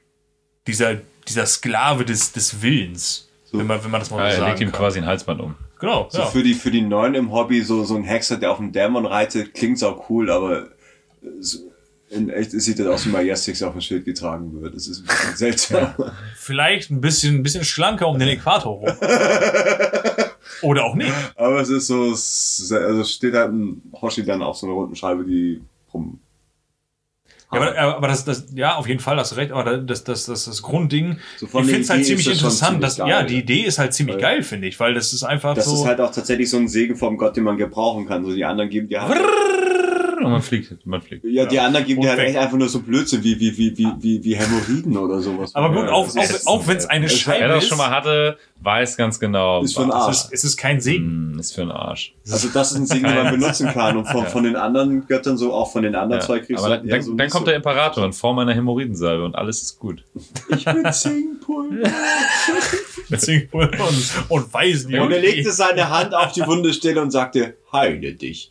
dieser, dieser Sklave des, des Willens, So. wenn man, wenn man das mal Ja, so er sagen legt ihm kann. quasi ein Halsband um. Genau, So ja. für die für die Neuen im Hobby, so so ein Hexer, der auf dem Dämon reitet, klingt's auch cool, aber so- in echt sieht das aus wie Majestix auf dem Schild getragen wird. Das ist ein bisschen seltsam. Vielleicht ein bisschen, ein bisschen schlanker um den Äquator rum. Oder auch nicht. Aber es ist so, es- also steht halt ein Hoshi dann auf so einer runden Scheibe, die rum. Ja, aber, aber das, das, ja, auf jeden Fall hast du recht, aber das, das, das, das Grundding, So von ich der finde es halt Idee ziemlich ist das schon interessant, ziemlich dass, geil. ja, die Idee ist halt ziemlich Weil- geil, finde ich, weil das ist einfach Das so. ist halt auch tatsächlich so ein Segen vom Gott, den man gebrauchen kann. So die anderen geben dir halt, Und man fliegt, man fliegt. ja, die anderen geben Und dir halt weg. echt einfach nur so Blödsinn wie wie wie wie wie wie Hämorrhoiden oder sowas. aber gut, Ja, auch, das auch, ist- auch wenn es eine es- Scheibe Wer das ist, schon mal hatte, weiß ganz genau. Ist für ein es Arsch. ist, es ist kein Segen. Mm, Ist für ein Arsch. Also das ist ein Segen, den man benutzen kann. Und von, von den anderen Göttern so, auch von den anderen Ja. zwei kriegst du Aber halt dann, eher dann, so dann nicht kommt so. der Imperator in Form einer Hämorrhoidensalbe und alles ist gut. Ich bin Singpulver. Deswegen und, und weisen die Und er legte seine Hand auf die Wundestelle und sagte, heile dich.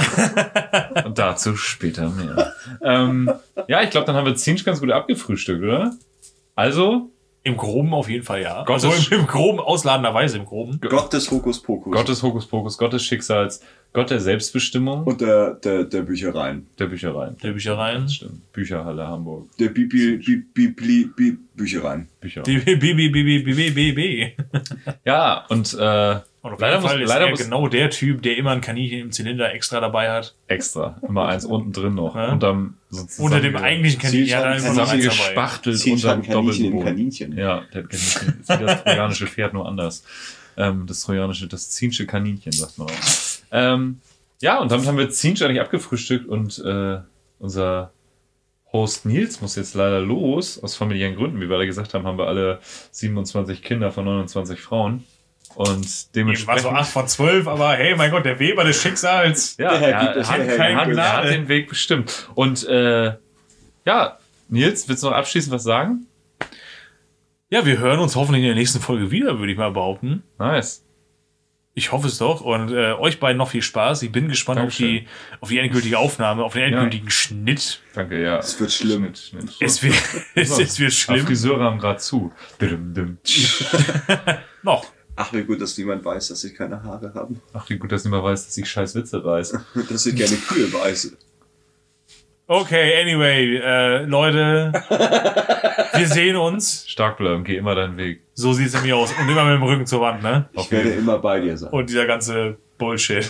Und dazu später mehr. ähm, ja, ich glaube, dann haben wir Zinsch ganz gut abgefrühstückt, oder? Also, Im Groben auf jeden Fall, ja. Gottes- also im, im Groben, ausladenderweise im Groben. Gott des Hokuspokus. Gott des Hokuspokus, Gott des Schicksals, Gott der Selbstbestimmung, und der, der, der Büchereien. der Büchereien. Der Büchereien. Das stimmt. Bücherhalle Hamburg. Der Bibi, Bi- Bibli, Bi- Büchereien. Bücher. Die B, B, B, B, B, B, B, B. Ja, und äh, Und auf leider jeden muss, Fall ist leider er muss genau der Typ, der immer ein Kaninchen im Zylinder extra dabei hat. extra. Immer eins unten drin noch. Ja. Unterm, sozusagen Unter dem eigentlichen Kaninchen hat er immer noch eins dabei. gespachtelt Zehn unter dem Kaninchen doppelten im Boden. Kaninchen. Ja, der Kaninchen ist wie das trojanische Pferd, nur anders. Ähm, das trojanische, das Zinsche Kaninchen, sagt man auch. Ähm, ja, und damit haben wir Zinsch eigentlich abgefrühstückt und äh, unser Host Nils muss jetzt leider los, aus familiären Gründen. Wie wir alle gesagt haben, haben wir alle siebenundzwanzig Kinder von neunundzwanzig Frauen. Und Eben war dementsprechend... so acht von zwölf, aber hey, mein Gott, der Weber des Schicksals. Ja, Der Herr er, gibt es, hat, der Herr er, hat, gibt es. er hat den Weg bestimmt. Und äh, ja, Nils, willst du noch abschließend was sagen? Ja, wir hören uns hoffentlich in der nächsten Folge wieder, würde ich mal behaupten. Nice. Ich hoffe es doch. Und äh, euch beiden noch viel Spaß. Ich bin gespannt auf Dankeschön. die, auf die endgültige Aufnahme, auf den endgültigen Schnitt. Danke, ja. Es wird schlimm. Schnitt, Schnitt. Es wird, es, es wird Die schlimm. Friseure haben gerade zu. Dim, dim. Noch. Ach, wie gut, dass niemand weiß, dass sie keine Haare haben. Ach, wie gut, dass niemand weiß, dass ich scheiß Witze weiß. Dass sie gerne Kühe weiß. Okay, anyway, äh, Leute, wir sehen uns. Stark bleiben, geh immer deinen Weg. So sieht's nämlich aus. Und immer mit dem Rücken zur Wand, ne? Ich werde immer bei dir sein. Und dieser ganze Bullshit.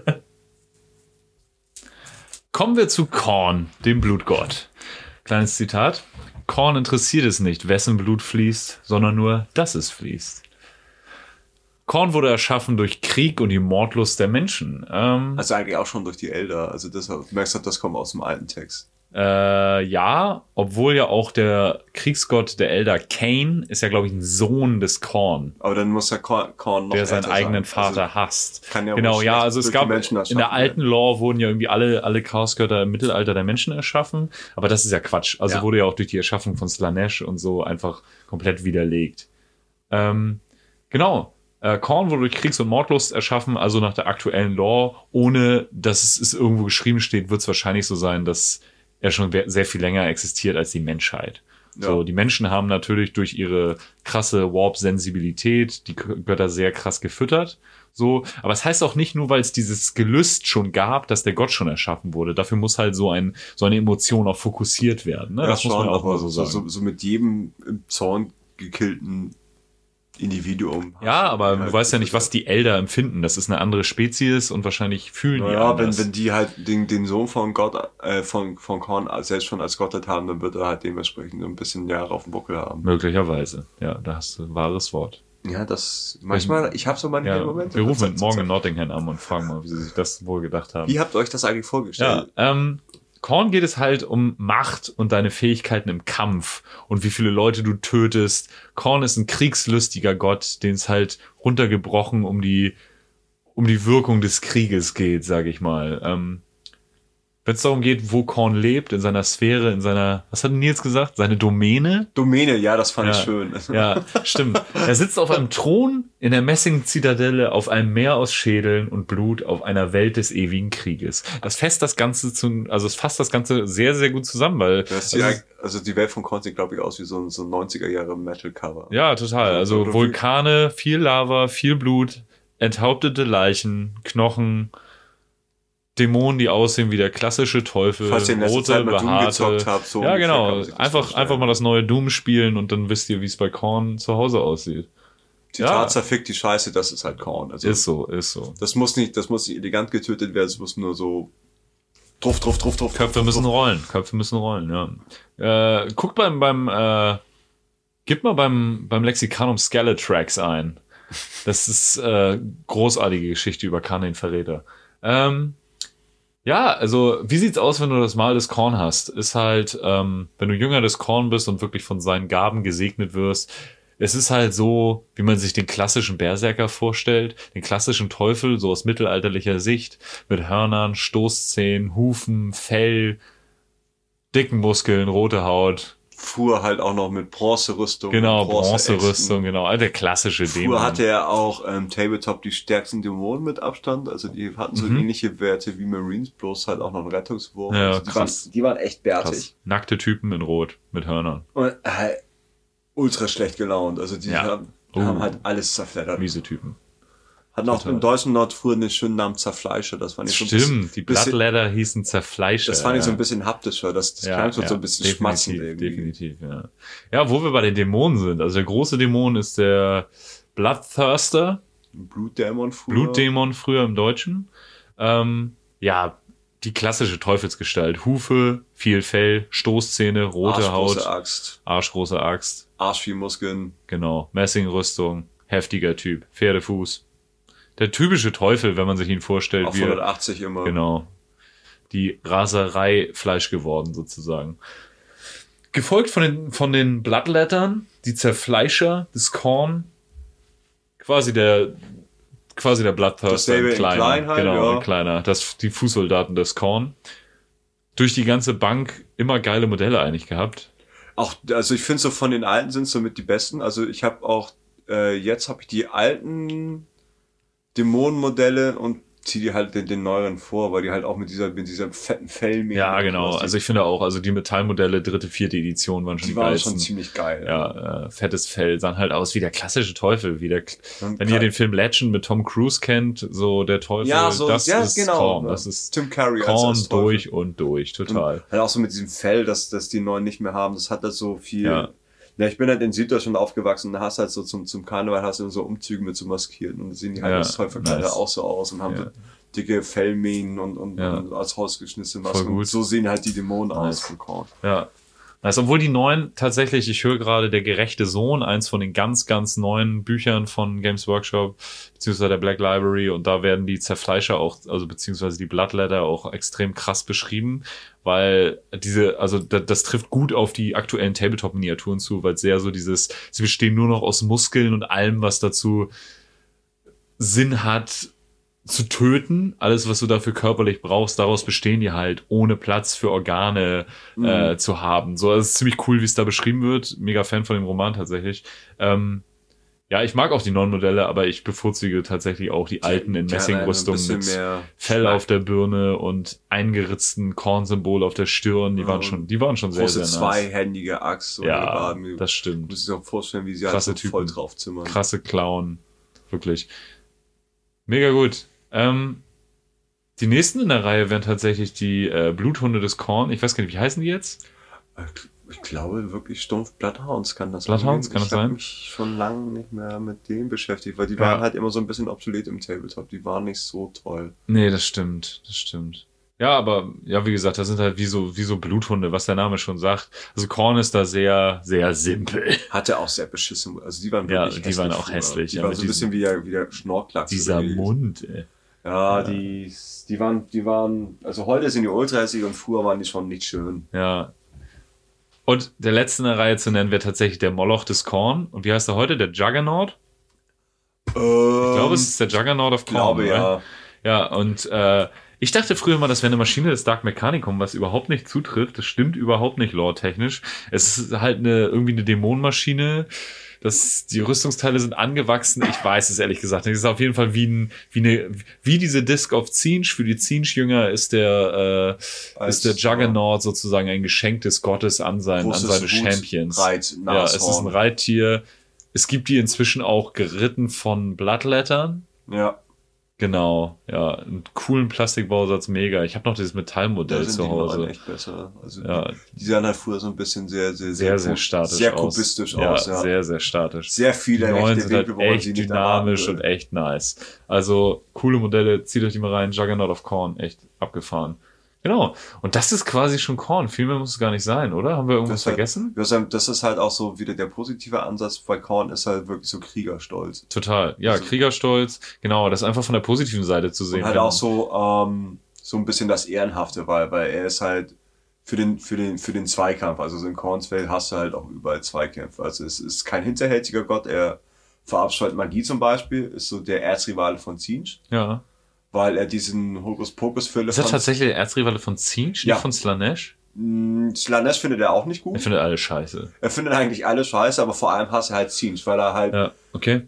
Kommen wir zu Korn, dem Blutgott. Kleines Zitat. Korn interessiert es nicht, wessen Blut fließt, sondern nur, dass es fließt. Korn wurde erschaffen durch Krieg und die Mordlust der Menschen. Ähm, Also eigentlich auch schon durch die Elder. Also das, du merkst halt, das kommt aus dem alten Text. äh, ja, obwohl ja auch der Kriegsgott der Elder Cain ist ja, glaube ich, ein Sohn des Korn, Aber dann muss der Korn, Korn noch der seinen älter eigenen sein. Vater Also, hasst. kann ja Genau, wohl ja, schlecht also es durch die gab Menschen in der erschaffen alten Lore wurden ja irgendwie alle alle Chaosgötter im Mittelalter der Menschen erschaffen, aber das ist ja Quatsch. Also Ja. wurde ja auch durch die Erschaffung von Slanesh und so einfach komplett widerlegt. Ähm, genau. Äh, Korn wurde durch Kriegs- und Mordlust erschaffen, also nach der aktuellen Lore, ohne dass es, es irgendwo geschrieben steht, wird es wahrscheinlich so sein, dass er schon we- sehr viel länger existiert als die Menschheit. So, Ja. die Menschen haben natürlich durch ihre krasse Warp-Sensibilität die K- Götter sehr krass gefüttert. So, aber es heißt auch nicht nur, weil es dieses Gelüst schon gab, dass der Gott schon erschaffen wurde. Dafür muss halt so ein so eine Emotion auch fokussiert werden. Ne? Ja, das muss man schon, auch mal aber so so, sagen. so, so mit jedem im Zorn gekillten Individuum. Ja, aber halt- du weißt ja nicht, was die Elder empfinden. Das ist eine andere Spezies und wahrscheinlich fühlen die Naja, wenn, anders. wenn die halt den, den Sohn von Gott, äh, von, von Korn selbst schon als Gottheit haben, dann wird er halt dementsprechend ein bisschen Jahre auf dem Buckel haben. Möglicherweise. Ja, da hast du ein wahres Wort. Ja, das, manchmal, ich habe so meine Ja, Momente. wir rufen morgen in Nottingham an und fragen mal, wie sie sich das wohl gedacht haben. Wie habt ihr euch das eigentlich Ja, vorgestellt? ähm, Korn geht es halt um Macht und deine Fähigkeiten im Kampf und wie viele Leute du tötest. Korn ist ein kriegslustiger Gott, den es halt runtergebrochen um die um die Wirkung des Krieges geht, sage ich mal. Ähm, Wenn es darum geht, wo Korn lebt, in seiner Sphäre, in seiner, was hat Nils gesagt, seine Domäne? Domäne, ja, das fand Ja. ich schön. Ja, stimmt. Er sitzt auf einem Thron in der Messing-Zitadelle auf einem Meer aus Schädeln und Blut auf einer Welt des ewigen Krieges. Das fasst das Ganze zu, also es fasst das Ganze sehr, sehr gut zusammen, weil Das sieht, also, eigentlich- also die Welt von Korn sieht, glaube ich, aus wie so ein, so ein neunziger Jahre Metal-Cover. ja, total. Also Oder wie- Vulkane, viel Lava, viel Blut, enthauptete Leichen, Knochen, Dämonen, die aussehen wie der klassische Teufel, Falls ihr in letzter rote, Zeit mal Doom behaarte. gezockt habt, so ja, ungefähr kann genau. man sich das Einfach, vorstellen. einfach mal das neue Doom spielen und dann wisst ihr, wie es bei Korn zu Hause aussieht. Zitat Ja. zerfickt die Scheiße, das ist halt Korn. Also Ist so, ist so. das muss nicht, das muss nicht elegant getötet werden, es muss nur so drauf, drauf, drauf, drauf. Köpfe drauf, müssen drauf. rollen. Köpfe müssen rollen, ja. Äh, guck beim, beim, äh, gib mal beim, beim Lexikanum Skeletrax ein. Das ist, äh, großartige Geschichte über Khan den Verräter. Ähm, ja, also, wie sieht's aus, wenn du das Mal des Korn hast? Ist halt, ähm, wenn du Jünger des Korn bist und wirklich von seinen Gaben gesegnet wirst, es ist halt so, wie man sich den klassischen Berserker vorstellt, den klassischen Teufel, so aus mittelalterlicher Sicht, mit Hörnern, Stoßzähnen, Hufen, Fell, dicken Muskeln, rote Haut. Fuhr halt auch noch mit Bronzerüstung. Genau, und Bronzeäxten. Bronzerüstung, genau, all der klassische Dämon. Früher hatte er auch ähm, Tabletop die stärksten Dämonen mit Abstand, also die hatten so Mhm. ähnliche Werte wie Marines, bloß halt auch noch einen Rettungswurf. Ja, also die, waren, krass. die waren echt bärtig. Krass. Nackte Typen in Rot mit Hörnern. Und äh, ultra schlecht gelaunt. Also die Ja. haben, Oh. haben halt alles zerfleddert. Miese Typen. Hatten auch Total. im Deutschen dort früher einen schönen Namen Zerfleischer. Das fand ich so ein Stimmt, bisschen, die bisschen, Bloodletter hießen Zerfleischer. das fand ich so ja. ein bisschen haptischer. Das, das Ja, klang so ja, so ein bisschen definitiv, schmatzend irgendwie. definitiv, ja. Ja, wo wir bei den Dämonen sind. Also der große Dämon ist der Bloodthirster, Blutdämon früher. Blutdämon früher im Deutschen. Ähm, ja, die klassische Teufelsgestalt. Hufe, viel Fell, Stoßzähne, rote Arschgroße Haut, Axt. arschgroße Axt, Arsch viel Muskeln. genau, Messingrüstung, heftiger Typ, Pferdefuß. Der typische Teufel, wenn man sich ihn vorstellt, Auf wie er- hundertachtzig immer. Genau. Die Raserei Fleisch geworden, sozusagen. Gefolgt von den, von den Bloodlettern, die Zerfleischer, das Korn. Quasi der, quasi der Bloodthirster Dasselbe in in kleiner. klein halt, genau, ja. in kleiner. Das, die Fußsoldaten des Korn. Durch die ganze Bank immer geile Modelle eigentlich gehabt. Auch, also ich finde so von den alten sind somit die besten. Also ich habe auch, äh, jetzt habe ich die alten Dämonenmodelle und ziehe die halt den, den neueren vor, weil die halt auch mit dieser, mit dieser fetten Fellmähne. Ja, und genau. sowas, die, Also ich finde auch, also die Metallmodelle, dritte, vierte Edition waren schon die die waren geilsten. schon ziemlich geil. Ja, äh, fettes Fell, sahen halt aus wie der klassische Teufel, wie der, Und wenn ihr Ka- den Film Legend mit Tom Cruise kennt, so der Teufel, Ja, so, das ja, ist genau. Korn, das ist Tim Curry als- Korn als Teufel. durch und durch, total. Halt auch so mit diesem Fell, dass, dass die neuen nicht mehr haben. Das hat halt so viel. Ja. Ja, ich bin halt in Süddeutschland aufgewachsen, da hast halt so zum, zum Karneval hast du so Umzüge mit so Maskierten und da sehen die halt Ja, als Teufelkleider nice. auch so aus und haben Ja. so dicke Fellmähen und, und, Ja. und als Hausgeschnitzene Voll Masken. gut. Und so sehen halt die Dämonen Nice. aus von Korn. Ja. Also, obwohl die neuen tatsächlich, ich höre gerade Der gerechte Sohn, eins von den ganz, ganz neuen Büchern von Games Workshop, beziehungsweise der Black Library, und da werden die Zerfleischer auch, also beziehungsweise die Bloodletter auch extrem krass beschrieben, weil diese, also das, das trifft gut auf die aktuellen Tabletop-Miniaturen zu, weil es sehr so dieses, sie bestehen nur noch aus Muskeln und allem, was dazu Sinn hat, zu töten. Alles, was du dafür körperlich brauchst, daraus bestehen die halt, ohne Platz für Organe äh, zu haben. So, das ist ziemlich cool, wie es da beschrieben wird. Mega Fan von dem Roman tatsächlich. Ähm, ja, ich mag auch die neuen Modelle, aber ich bevorzuge tatsächlich auch die alten in Gerne Messingrüstung ein bisschen mit mehr Fell Schmack. auf der Birne und eingeritzten Kornsymbol auf der Stirn. Die Ja, waren schon, die waren schon sehr, große sehr nice. zweihändige Axt. So Ja, eine das Du stimmt. musst dir auch vorstellen, wie sie Krasse halt so voll Typen. drauf zimmern. Krasse Clown. Wirklich. Mega gut. Ähm, die nächsten in der Reihe wären tatsächlich die äh, Bluthunde des Korn. Ich weiß gar nicht, wie heißen die jetzt? Ich glaube wirklich stumpf Bloodhounds kann das Bloodhounds, sein. kann ich das sein? Ich habe mich schon lange nicht mehr mit denen beschäftigt, weil die Ja. waren halt immer so ein bisschen obsolet im Tabletop. Die waren nicht so toll. Nee, das stimmt. Das stimmt. Ja, aber, ja, wie gesagt, das sind halt wie so, wie so Bluthunde, was der Name schon sagt. Also Korn ist da sehr, sehr simpel. Hatte auch sehr beschissen. Also die waren Ja, wirklich die waren auch früher. hässlich, Die ja, waren mit so ein bisschen wie der, wie der Schnorklachs. Dieser oder wie- Mund, ey. Ja, die, die waren, die waren, also heute sind die ultra hässlich und früher waren die schon nicht schön. Ja. Und der letzte in der Reihe zu nennen wäre tatsächlich der Moloch des Korn. Und wie heißt er heute? Der Juggernaut? Ich Ich glaube, es ist der Juggernaut of Korn. glaube, right? ja. Ja, und äh, ich dachte früher mal, das wäre eine Maschine des Dark Mechanicum, was überhaupt nicht zutrifft. Das stimmt überhaupt nicht lore-technisch. Es ist halt eine irgendwie eine Dämonenmaschine. Das, die Rüstungsteile sind angewachsen. Ich weiß es ehrlich gesagt nicht. Es ist auf jeden Fall wie, ein, wie, eine, wie diese Disc of Tzeentch. Für die Tzeentch-Jünger ist der, äh, Als, ist der Juggernaut sozusagen ein Geschenk des Gottes an, sein, an Großes seine Wut- Champions. Reit- Ja, es ist ein Nashorn. Reittier. Es gibt die inzwischen auch geritten von Bloodlettern. Ja, Genau, ja, einen coolen Plastikbausatz, mega. Ich habe noch dieses da Metallmodell sind zu die neuen Hause. echt besser. Also Ja, die, die sahen halt früher so ein bisschen sehr, sehr, sehr, sehr kub- statisch sehr aus. kubistisch ja, aus. Ja, sehr, sehr statisch. sehr Die viele neuen rechte sind halt Winkel, wo man sie echt nicht dynamisch erwarten und würde. echt nice. Also, coole Modelle, zieht euch die mal rein. Juggernaut of Korn, echt abgefahren. Genau. Und das ist quasi schon Korn. Viel mehr muss es gar nicht sein, oder? Haben wir irgendwas Das ist halt- vergessen? Das ist- Das ist halt auch so wieder der positive Ansatz bei Korn, ist halt wirklich so Kriegerstolz. Total. Ja, Also- Kriegerstolz. Genau, das einfach von der positiven Seite zu sehen. Und halt wenn- auch so, ähm, so ein bisschen das Ehrenhafte, weil, weil er ist halt für den, für den, für den Zweikampf, also so in Kornsfeld hast du halt auch überall Zweikämpfe. Also es ist kein hinterhältiger Gott, er verabscheut Magie zum Beispiel, ist so der Erzrivale von Tzeentch, Ja. weil er diesen Hokuspokus-Fülle Ist er von tatsächlich der Erzrivale von Tzeentch, Ja. nicht von Slanesh? Mm, Slanesh findet er auch nicht Er gut. findet alle scheiße. Er findet eigentlich alles scheiße, aber vor allem hasst er halt Tzeentch, weil er halt, Ja, okay.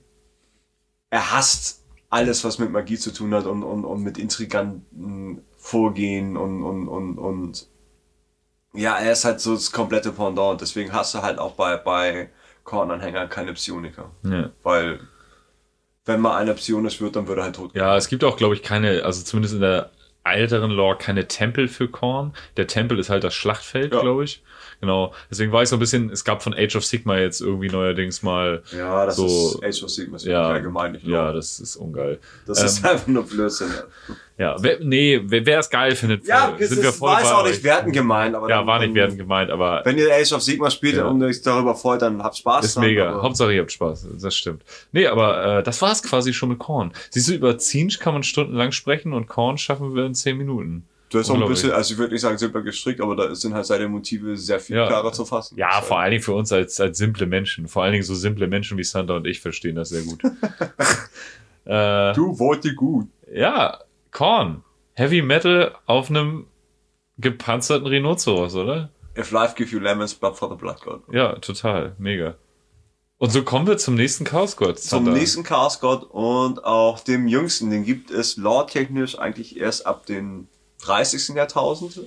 er hasst alles, was mit Magie zu tun hat und, und, und mit intriganten Vorgehen und, und, und, und ja, er ist halt so das komplette Pendant. Deswegen hast du halt auch bei, bei Korn-Anhänger keine Psioniker. Ja. Weil, wenn mal einer psionisch wird, dann würde er halt tot. Ja, es gibt auch, glaube ich, keine, also zumindest in der älteren Lore, keine Tempel für Korn. Der Tempel ist halt das Schlachtfeld, Ja. glaube ich. Genau. Deswegen war ich so ein bisschen, es gab von Age of Sigma jetzt irgendwie neuerdings mal. Ja, das so, ist Age of Sigma, das ist ja, allgemein nicht. ja, das ist ungeil. Das ist einfach nur Blödsinn. Ja, wer, nee, wer, wer es geil findet, Ja, äh, es sind wir ist, voll war es bei auch euch. nicht werten gemeint, aber Ja, dann, war nicht dann, werden gemeint, aber wenn ihr Age of Sigma spielt Ja. und euch darüber freut, dann habt Spaß. ist dran, mega. aber- Hauptsache ihr habt Spaß, das stimmt. Nee, aber äh, das war es quasi schon mit Korn. Siehst du, über Zinj kann man stundenlang sprechen und Korn schaffen wir in zehn Minuten. Du hast auch ein Unglaublich. bisschen, also ich würde nicht sagen simpler gestrickt, aber da sind halt seine Motive sehr viel Ja. klarer zu fassen. Ja, Das ist vor halt- allen Dingen für uns als, als simple Menschen. Vor allen Dingen so simple Menschen wie Sandra und ich verstehen das sehr gut. äh, Du wollte gut. ja, Korn. Heavy Metal auf einem gepanzerten Rhinoceros, oder? If life give you lemons, blood for the blood god. Ja, total. Mega. Und so kommen wir zum nächsten Chaos Gott. Zum Sandra. nächsten Chaos God und auch dem jüngsten, den gibt es lore-technisch eigentlich erst ab dem dreißigsten Jahrtausend.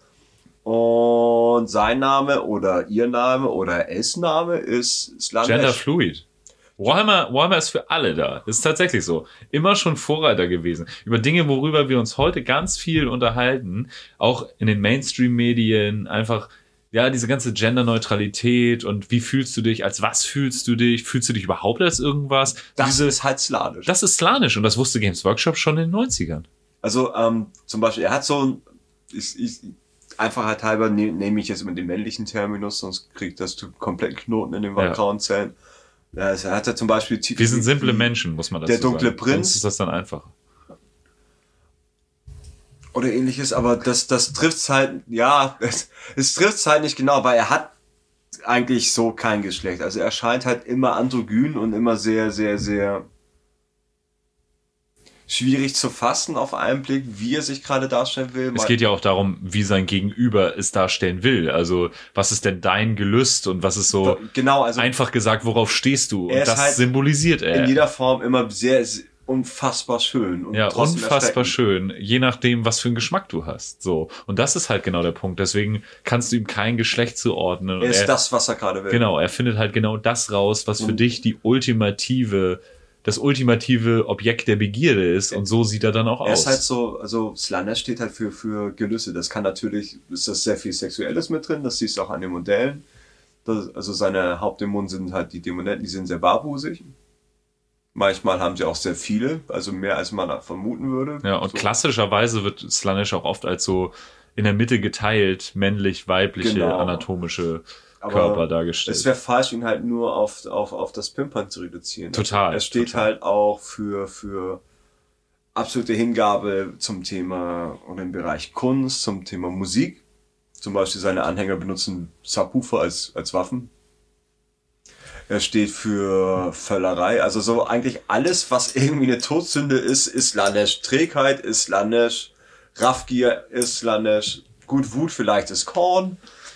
Und sein Name oder ihr Name oder es Name ist Slanesh. Gender Fluid. Warhammer, Warhammer ist für alle da. Das ist tatsächlich so. Immer schon Vorreiter gewesen. Über Dinge, worüber wir uns heute ganz viel unterhalten, auch in den Mainstream-Medien, einfach, ja, diese ganze Genderneutralität und wie fühlst du dich, als was fühlst du dich, fühlst du dich überhaupt als irgendwas? Das diese, ist halt Slanisch. das ist Slanisch und das wusste Games Workshop schon in den neunzigern. Also ähm, zum Beispiel, er hat so ein, ich, ich, Einfachheit halber ne, nehme ich jetzt immer den männlichen Terminus, sonst kriegt das du kompletten Knoten in den Ja. grauen Zellen. Ja, also er hat ja zum Beispiel Titel Wir sind wie- simple wie Menschen, muss man dazu Der dunkle sagen. Prinz. Sonst ist das dann einfacher. Oder ähnliches, aber das, das trifft's halt, ja, es, es trifft's halt nicht genau, weil er hat eigentlich so kein Geschlecht. Also er scheint halt immer androgyn und immer sehr, sehr, sehr schwierig zu fassen auf einen Blick, wie er sich gerade darstellen will. Es geht ja auch darum, wie sein Gegenüber es darstellen will. Also, was ist denn dein Gelüst und was ist so Genau, also einfach gesagt, worauf stehst du? Und Er ist das halt symbolisiert in er. jeder Form immer sehr, sehr unfassbar schön. Und Ja, trotzdem unfassbar erschreckend. schön, je nachdem, was für einen Geschmack du hast. So. Und das ist halt genau der Punkt. Deswegen kannst du ihm kein Geschlecht zuordnen. Und Er ist das, was er gerade will. Genau, er findet halt genau das raus, was für Und- dich die ultimative, das ultimative Objekt der Begierde ist. Und so sieht er dann auch Er aus. ist halt so, also Slanesh steht halt für, für Gelüste. Das kann natürlich, ist das sehr viel Sexuelles mit drin, das siehst du auch an den Modellen. Das, also seine Hauptdämonen sind halt die Dämonetten, die sind sehr barbusig. Manchmal haben sie auch sehr viele, also mehr als man vermuten würde. Ja, und so. klassischerweise wird Slanesh auch oft als so in der Mitte geteilt, männlich-weibliche, Genau. anatomische Aber Körper dargestellt. Es wäre falsch, ihn halt nur auf, auf, auf das Pimpern zu reduzieren. Total, Er steht total. halt auch für, für absolute Hingabe zum Thema und im Bereich Kunst, zum Thema Musik. Zum Beispiel seine Anhänger benutzen Subwoofer als, als Waffen. Er steht für Völlerei, also so eigentlich alles, was irgendwie eine Todsünde ist, ist Slanesh. Trägheit ist Slanesh, Raffgier ist Slanesh, gut Wut vielleicht ist Korn.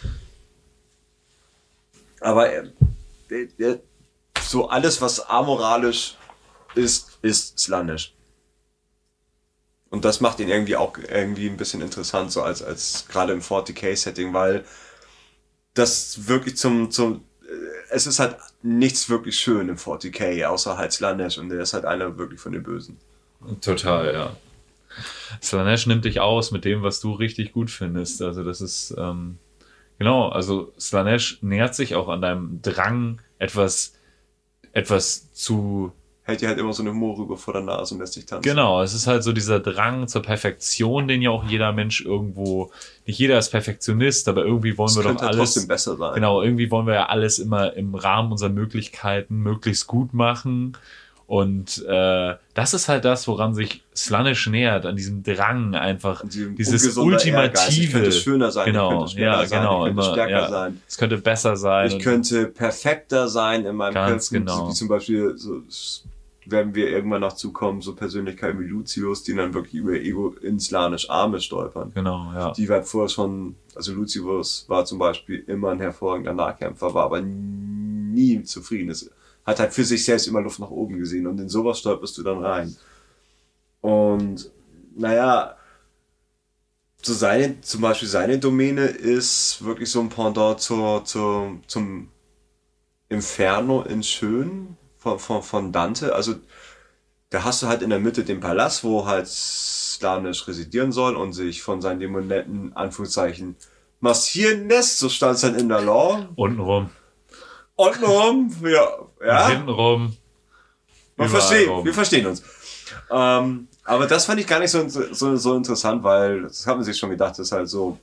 Aber er, er, er, so alles, was amoralisch ist, ist Slanesh. Und das macht ihn irgendwie auch irgendwie ein bisschen interessant, so als, als gerade im forty K-Setting, weil das wirklich zum, zum, es ist halt nichts wirklich schön im forty K, außer halt Slanesh und der ist halt einer wirklich von den Bösen. Total, ja. Slanesh nimmt dich aus mit dem, was du richtig gut findest. Also das ist, ähm, genau, also Slanesh nähert sich auch an deinem Drang, etwas, etwas zu... Hält dir halt immer so eine Mohrrübe vor der Nase und lässt dich tanzen. Genau, es ist halt so dieser Drang zur Perfektion, den ja auch jeder Mensch irgendwo, nicht jeder ist Perfektionist, aber irgendwie wollen Es wir doch könnte alles, trotzdem besser sein. genau, irgendwie wollen wir ja alles immer im Rahmen unserer Möglichkeiten möglichst gut machen. Und äh, das ist halt das, woran sich Slanesh nähert, an diesem Drang einfach, Und diesem dieses ungesunder Ehrgeiz. Ich ultimative. könnte schöner sein, genau, ich könnte schneller ja, sein, genau, ich könnte immer, stärker ja, sein. es könnte besser sein. Ich und- könnte perfekter sein in meinem Ganz Kämpfen, genau. wie zum Beispiel, so, s- werden wir irgendwann noch zukommen, so Persönlichkeiten wie Lucius, die dann wirklich über Ego in Slanesh Arme stolpern. Genau, ja. Die halt vorher schon, also Lucius war zum Beispiel immer ein hervorragender Nahkämpfer, war aber nie zufrieden. Es hat halt für sich selbst immer Luft nach oben gesehen und in sowas stolperst du dann rein. Und, naja, so seine, zum Beispiel seine Domäne ist wirklich so ein Pendant zur, zur, zum Inferno in Schön von, von, von Dante. Also da hast du halt in der Mitte den Palast, wo halt Slaanesh residieren soll und sich von seinen Dämonetten, Anführungszeichen, massieren lässt. So stand es dann in der Lore. Untenrum. Untenrum, ja. ja. Hintenrum. Wir überall verstehen, rum. wir verstehen uns. Ähm, aber das fand ich gar nicht so, so, so interessant, weil das hat man sich schon gedacht, das ist halt so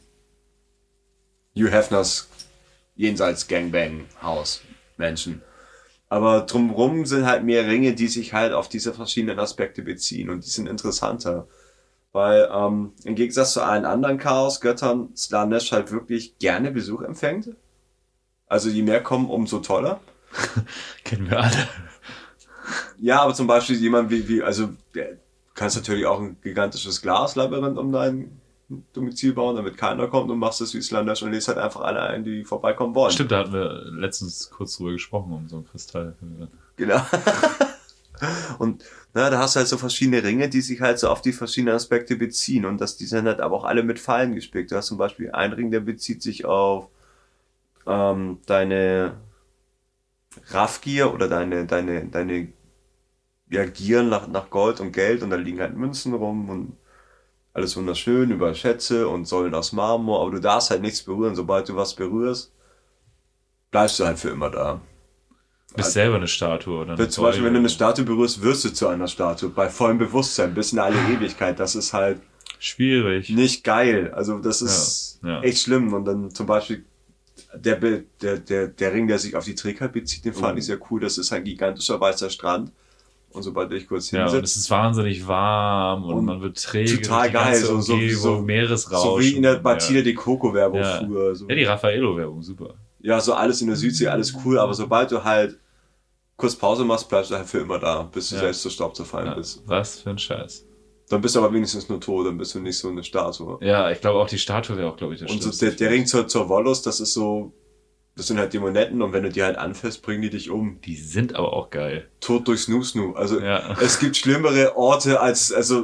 Hugh Hefners jenseits Gangbang-Haus Menschen. Aber drumherum sind halt mehr Ringe, die sich halt auf diese verschiedenen Aspekte beziehen und die sind interessanter. Weil ähm, im Gegensatz zu allen anderen Chaos-Göttern Slaanesh halt wirklich gerne Besuch empfängt. Also je mehr kommen, umso toller. Kennen wir alle. Ja, aber zum Beispiel jemand wie, wie also du kannst natürlich auch ein gigantisches Glaslabyrinth um dein Domizil bauen, damit keiner kommt und machst es wie Slaanesh und lädst halt einfach alle ein, die vorbeikommen wollen. Stimmt, da hatten wir letztens kurz drüber gesprochen, um so einen Kristall. Genau. Und na, da hast du halt so verschiedene Ringe, die sich halt so auf die verschiedenen Aspekte beziehen und das, die sind halt aber auch alle mit Fallen gespickt. Du hast zum Beispiel einen Ring, der bezieht sich auf ähm, deine Raffgier oder deine, deine, deine ja, Gier nach, nach Gold und Geld und da liegen halt Münzen rum und alles wunderschön über Schätze und Säulen aus Marmor, aber du darfst halt nichts berühren. Sobald du was berührst, bleibst du halt für immer da. Bist selber eine Statue, oder? Zum Beispiel, wenn du eine Statue berührst, wirst du zu einer Statue. Bei vollem Bewusstsein, bis in alle Ewigkeit. Das ist halt schwierig. Nicht geil. Also das ist ja, ja. echt schlimm. Und dann zum Beispiel der, der, der, der Ring, der sich auf die Trägheit bezieht, den fand Oh. ich sehr cool. Das ist ein gigantischer weißer Strand. Und sobald ich kurz Ja, und es hinsetze, ist wahnsinnig warm und, Und man wird träge. total durch die geil, ganze so- so- Umgebung, so- Meeresrauschen. so wie in der ja. Batida de Coco-Werbung Ja. früher. So. Ja, die Raffaello-Werbung, super. Ja, so alles in der Südsee, alles cool. Aber sobald du halt kurz Pause machst, bleibst du halt für immer da, bis du Ja. selbst zu Staub zerfallen Ja, bist. was für ein Scheiß. Dann bist du aber wenigstens nur tot, dann bist du nicht so eine Statue. Ja, ich glaube auch die Statue wäre auch, glaube ich, der Und so schlimmste. der, der Ring zur, zur Volos, das ist so, das sind halt Dämonetten und wenn du die halt anfährst, bringen die dich um. Die sind aber auch geil. Tod durch Snoo Snoo. Also Ja. es gibt schlimmere Orte als, also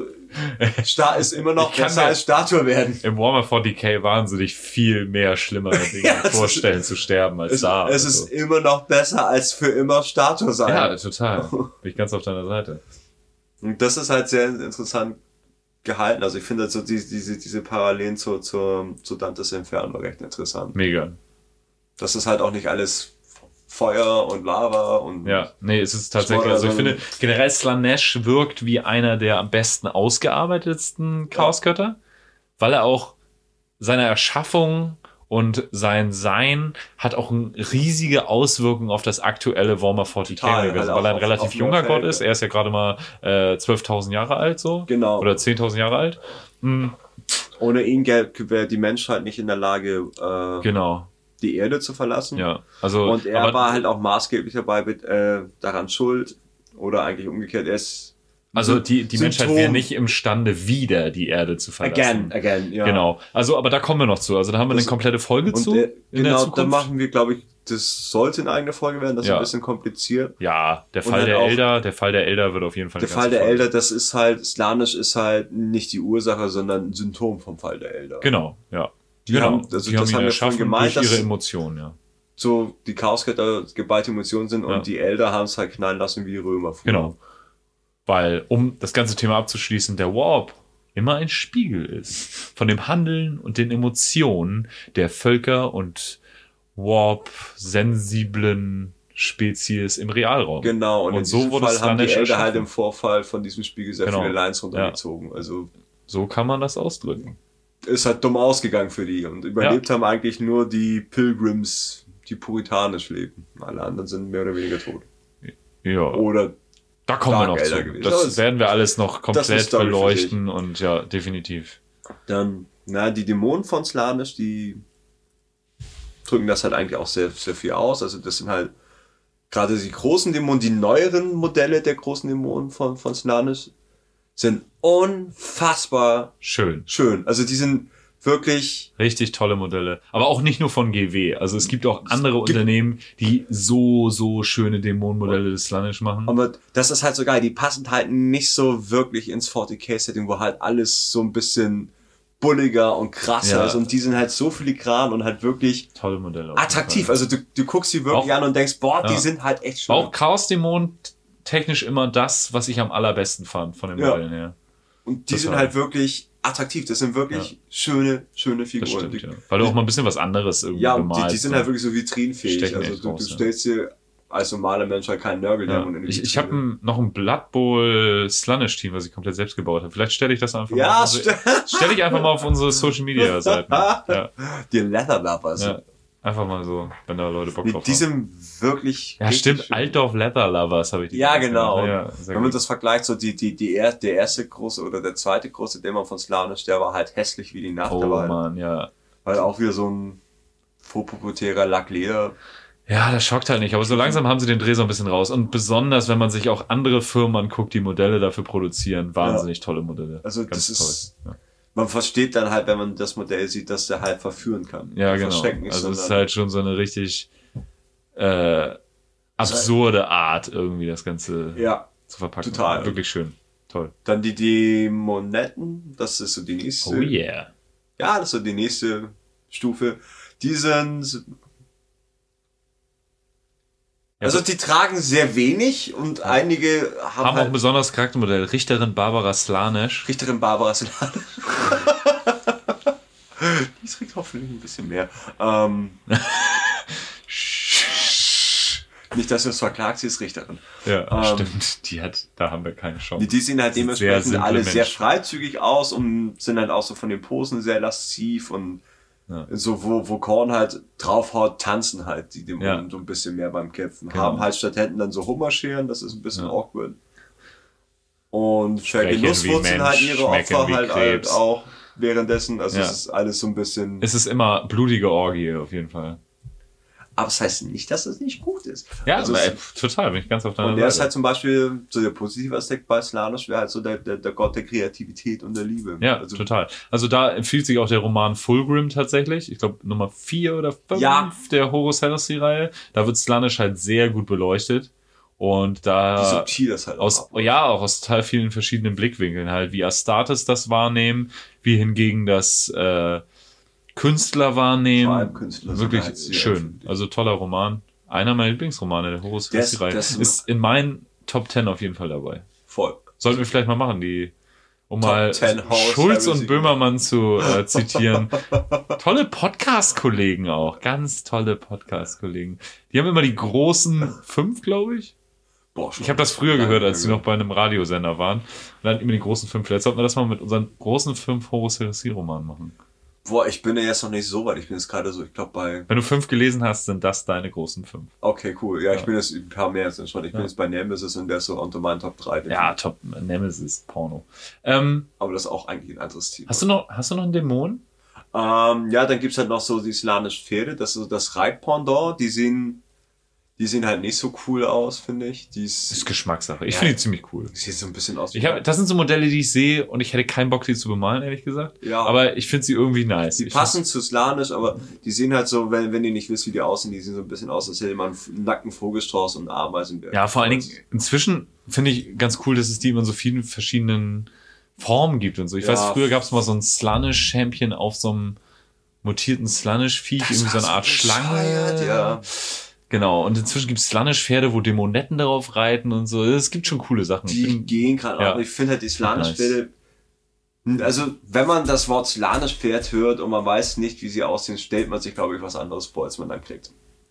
Star ist immer noch Ich kann besser mir- als Statue werden. Im Warhammer forty K wahnsinnig viel mehr schlimmere Dinge Ja, es ist- vorstellen zu sterben als Es, da. es also. ist immer noch besser als für immer Statue sein. Ja, total. Bin ich ganz auf deiner Seite. Und das ist halt sehr interessant gehalten. Also ich finde so die, diese, diese Parallelen zu, zu, zu Dantes Inferno recht interessant. Mega. Das ist halt auch nicht alles Feuer und Lava und Ja, nee, es ist tatsächlich, also ich finde, generell Slaanesh wirkt wie einer der am besten ausgearbeitetsten Chaosgötter, weil er auch seine Erschaffung und sein Sein hat auch eine riesige Auswirkung auf das aktuelle Warhammer forty K Total, Universum, halt weil er ein auf- relativ auf junger Neufeld, Gott ist. ja. Er ist ja gerade mal äh, zwölftausend Jahre alt, so. Genau. Oder zehntausend Jahre alt. Mhm, Ohne ihn wäre die Menschheit nicht in der Lage, äh, genau, die Erde zu verlassen. ja. Also, Und er aber- war halt auch maßgeblich dabei mit, äh, daran schuld. Oder eigentlich umgekehrt, er ist Also die, die Menschheit Symptom. wäre nicht imstande, wieder die Erde zu verlassen. again, again, ja. Genau. Also, aber da kommen wir noch zu. Also da haben wir Das- eine komplette Folge Und zu. äh, in der genau, Zukunft. da machen wir, glaube ich, das sollte eine eigene Folge werden, das ist Ja. ein bisschen kompliziert. Ja, der Und Fall dann der auch- Elder, der Fall der Elder wird auf jeden Fall Der eine Fall ganze der Folge. Elder, das ist halt, Slaanesh ist halt nicht die Ursache, sondern ein Symptom vom Fall der Elder. Genau, ja. Die genau. haben- also die das haben ihn haben wir erschaffen vorhin gemeint, durch ihre dass- Emotionen, ja. So, die Chaosgötter geballte Emotionen sind Ja. und die Elder haben es halt knallen lassen wie die Römer früher. Genau. Weil, um das ganze Thema abzuschließen, der Warp immer ein Spiegel ist von dem Handeln und den Emotionen der Völker und Warp-sensiblen Spezies im Realraum. Genau, und, Und in so diesem wurde Fall haben die Slaanesh Elder halt erschaffen. im Vorfall von diesem Spiegel sehr Genau. viele Lines runtergezogen. Also So kann man das ausdrücken. ist halt dumm ausgegangen für die. Und überlebt haben eigentlich nur die Pilgrims, die puritanisch leben. Alle anderen sind mehr oder weniger tot. Ja. Oder Da kommen wir Dark noch Elder zu. gewesen. Das, Das ist- werden wir alles noch das ist komplett Story für beleuchten und ja, definitiv. dann, na, die Dämonen von Slaanesh, die drücken das halt eigentlich auch sehr, sehr viel aus. Also das sind halt gerade die großen Dämonen, die neueren Modelle der großen Dämonen von, von Slaanesh sind unfassbar Schön. schön. Also die sind wirklich, Richtig tolle Modelle. Aber auch nicht nur von G W. Also es gibt auch andere gibt- Unternehmen, die so, so schöne Dämonenmodelle des Slaanesh machen. aber das ist halt so geil, die passen halt nicht so wirklich ins forty K Setting, wo halt alles so ein bisschen bulliger und krasser Ja. ist und die sind halt so filigran und halt wirklich Tolle Modelle. auf jeden attraktiv. Fall. Also du, du guckst sie wirklich Auch- an und denkst, boah, die ja. sind halt echt schön. Auch Chaos Dämon technisch immer das, was ich am allerbesten fand von den Ja. Modellen her. Und die Das sind war- halt wirklich attraktiv. Das sind wirklich schöne, schöne Das Figuren. stimmt, Die- ja. Weil du auch mal ein bisschen was anderes irgendwie Ja, und die, bemalst. die sind ne? halt wirklich so vitrinenfähig. Stechen Also echt du, raus, du ja. stellst dir als normaler Mensch halt keinen Nörgeldämon Ja. in die Ich, ich Vitrine. habe ein, noch ein Blood Bowl Slanish-Team, was ich komplett selbst gebaut habe. Vielleicht stelle ich das einfach Ja, mal auf unsere, stimmt. stelle ich einfach mal auf unsere Social-Media-Seiten. Ja, Die Leather Lovers. ja. Einfach mal so, wenn da Leute Bock Die, drauf die haben. sind wirklich. Ja, richtig stimmt. schön. Altdorf Leather Lovers habe ich die Ja, genannt. genau. Ja, sehr Wenn man gut. das vergleicht, so die, die, die er, der erste große oder der zweite große Dämon von Slanish, der war halt hässlich wie die Nacht. Oh der war halt, Mann, ja. halt auch wieder so ein vorpubertärer Lackleder. Ja, das schockt halt nicht. Aber so langsam haben sie den Dreh so ein bisschen raus. Und besonders, wenn man sich auch andere Firmen anguckt, die Modelle dafür produzieren. Wahnsinnig tolle Modelle. Also Ganz das toll. ist- Ja. Man versteht dann halt, wenn man das Modell sieht, dass der halt verführen kann. Ja, genau. Verschrecken nicht, Also es ist sondern- halt schon so eine richtig äh, absurde Art, irgendwie das Ganze Ja, zu verpacken. total. Wirklich schön. Toll. dann die Dämonetten, das ist so die nächste. Oh yeah. Ja, das ist so die nächste Stufe. Die sind. Also die tragen sehr wenig und einige haben, Haben auch ein halt besonderes Charaktermodell. Richterin Barbara Slanesh. Richterin Barbara Slade. Die trägt hoffentlich ein bisschen mehr. Ähm, nicht, dass sie uns verklagt, sie ist Richterin. Ja, Ähm, stimmt. Die hat, da haben wir keine Chance. Die, die sehen halt Sehr dementsprechend simple alle sehr Menschen. freizügig aus und sind halt auch so von den Posen sehr lasziv und Ja. so, wo, wo Korn halt draufhaut, tanzen halt die Dämonen Ja. so ein bisschen mehr beim Kämpfen. Genau. Haben halt statt Händen dann so Hummerscheren, das ist ein bisschen Ja. awkward. Und Sprechen vergenusswurzeln wie halt Mensch, ihre schmecken Opfer wie halt, halt Krebs. auch währenddessen. Also Ja. es ist alles so ein bisschen. Es ist immer blutige Orgie, auf jeden Fall. Aber es heißt nicht, dass es nicht gut ist. Ja, also aber, es- ey, total, bin ich ganz auf deiner Und der ist Seite. halt zum Beispiel, so der positive Aspekt bei Slanish wäre halt so der, der, der Gott der Kreativität und der Liebe. Ja, also, total. Also da empfiehlt sich auch der Roman Fulgrim tatsächlich. Ich glaube Nummer vier oder fünf Ja. der Horus Heresy-Reihe. Da wird Slanish halt sehr gut beleuchtet. Und Wie da subtil das halt aus, auch ja, auch aus total vielen verschiedenen Blickwinkeln halt, wie Astartes das wahrnehmen, wie hingegen das äh, Künstler Vor allem wahrnehmen. Künstler sind Wirklich halt sehr schön. empfindlich. Also toller Roman. Einer meiner Lieblingsromane, der Horus Der ist- Heresy-Reihe. der ist- Ist in meinen Top Ten auf jeden Fall dabei. Voll. Sollten wir vielleicht mal machen, die, um Top mal zehn Horus Schulz Heresy. und Böhmermann zu äh, zitieren. Tolle Podcast-Kollegen auch. Ganz tolle Podcast-Kollegen. Die haben immer die großen fünf, glaube ich. Boah, schon. Ich habe das früher gehört, als sie noch bei einem Radiosender waren. Und dann immer die großen fünf. Vielleicht sollten wir das mal mit unseren großen fünf Horus Heresy-Romanen machen. Boah, ich bin ja jetzt noch nicht so weit. Ich bin jetzt gerade so, ich glaube bei. Wenn du fünf gelesen hast, sind das deine großen fünf. Okay, cool. Ja, ich Ja. bin jetzt ein paar mehr jetzt schon. Ich bin Ja. jetzt bei Nemesis und der ist so unter meinen Top drei. Ja, top. Nemesis, Porno. Ähm, Aber das ist auch eigentlich ein anderes Team. hast du noch, hast du noch einen Dämon? Ähm, ja, dann gibt's halt noch so die Slanish Pferde, das ist so das Reitpendant, die sehen, die sehen halt nicht so cool aus, finde ich. Die Das ist ist, Geschmackssache. Ich Ja. finde die ziemlich cool. die sieht so ein bisschen aus wie Ich hab, das sind so Modelle, die ich sehe und ich hätte keinen Bock, die zu bemalen, ehrlich gesagt. Ja. Aber ich finde sie irgendwie nice. die Ich passen zu Slanish, aber die sehen halt so, wenn, wenn ihr nicht wisst, wie die aussehen, die sehen so ein bisschen aus, als hätte man einen nackten Vogelstrauß und einen Ameisenbär. find, ja, vor allen Dingen, inzwischen finde ich ganz cool, dass es die immer in so vielen verschiedenen Formen gibt und so. Ich Ja. weiß, früher gab es mal so ein Slanish-Champion auf so einem mutierten Slanish-Viech, Das irgendwie so war eine so Art Schlange. bescheuert, ja. Genau, und inzwischen gibt es Slanish-Pferde, wo Dämonetten darauf reiten und so. Es gibt schon coole Sachen. Ich Die bin- gehen gerade, ja. aber ich finde halt die Nice. Slanish-Pferde, also wenn man das Wort Slanish-Pferd hört und man weiß nicht, wie sie aussehen, stellt man sich, glaube ich, was anderes vor, als man dann kriegt.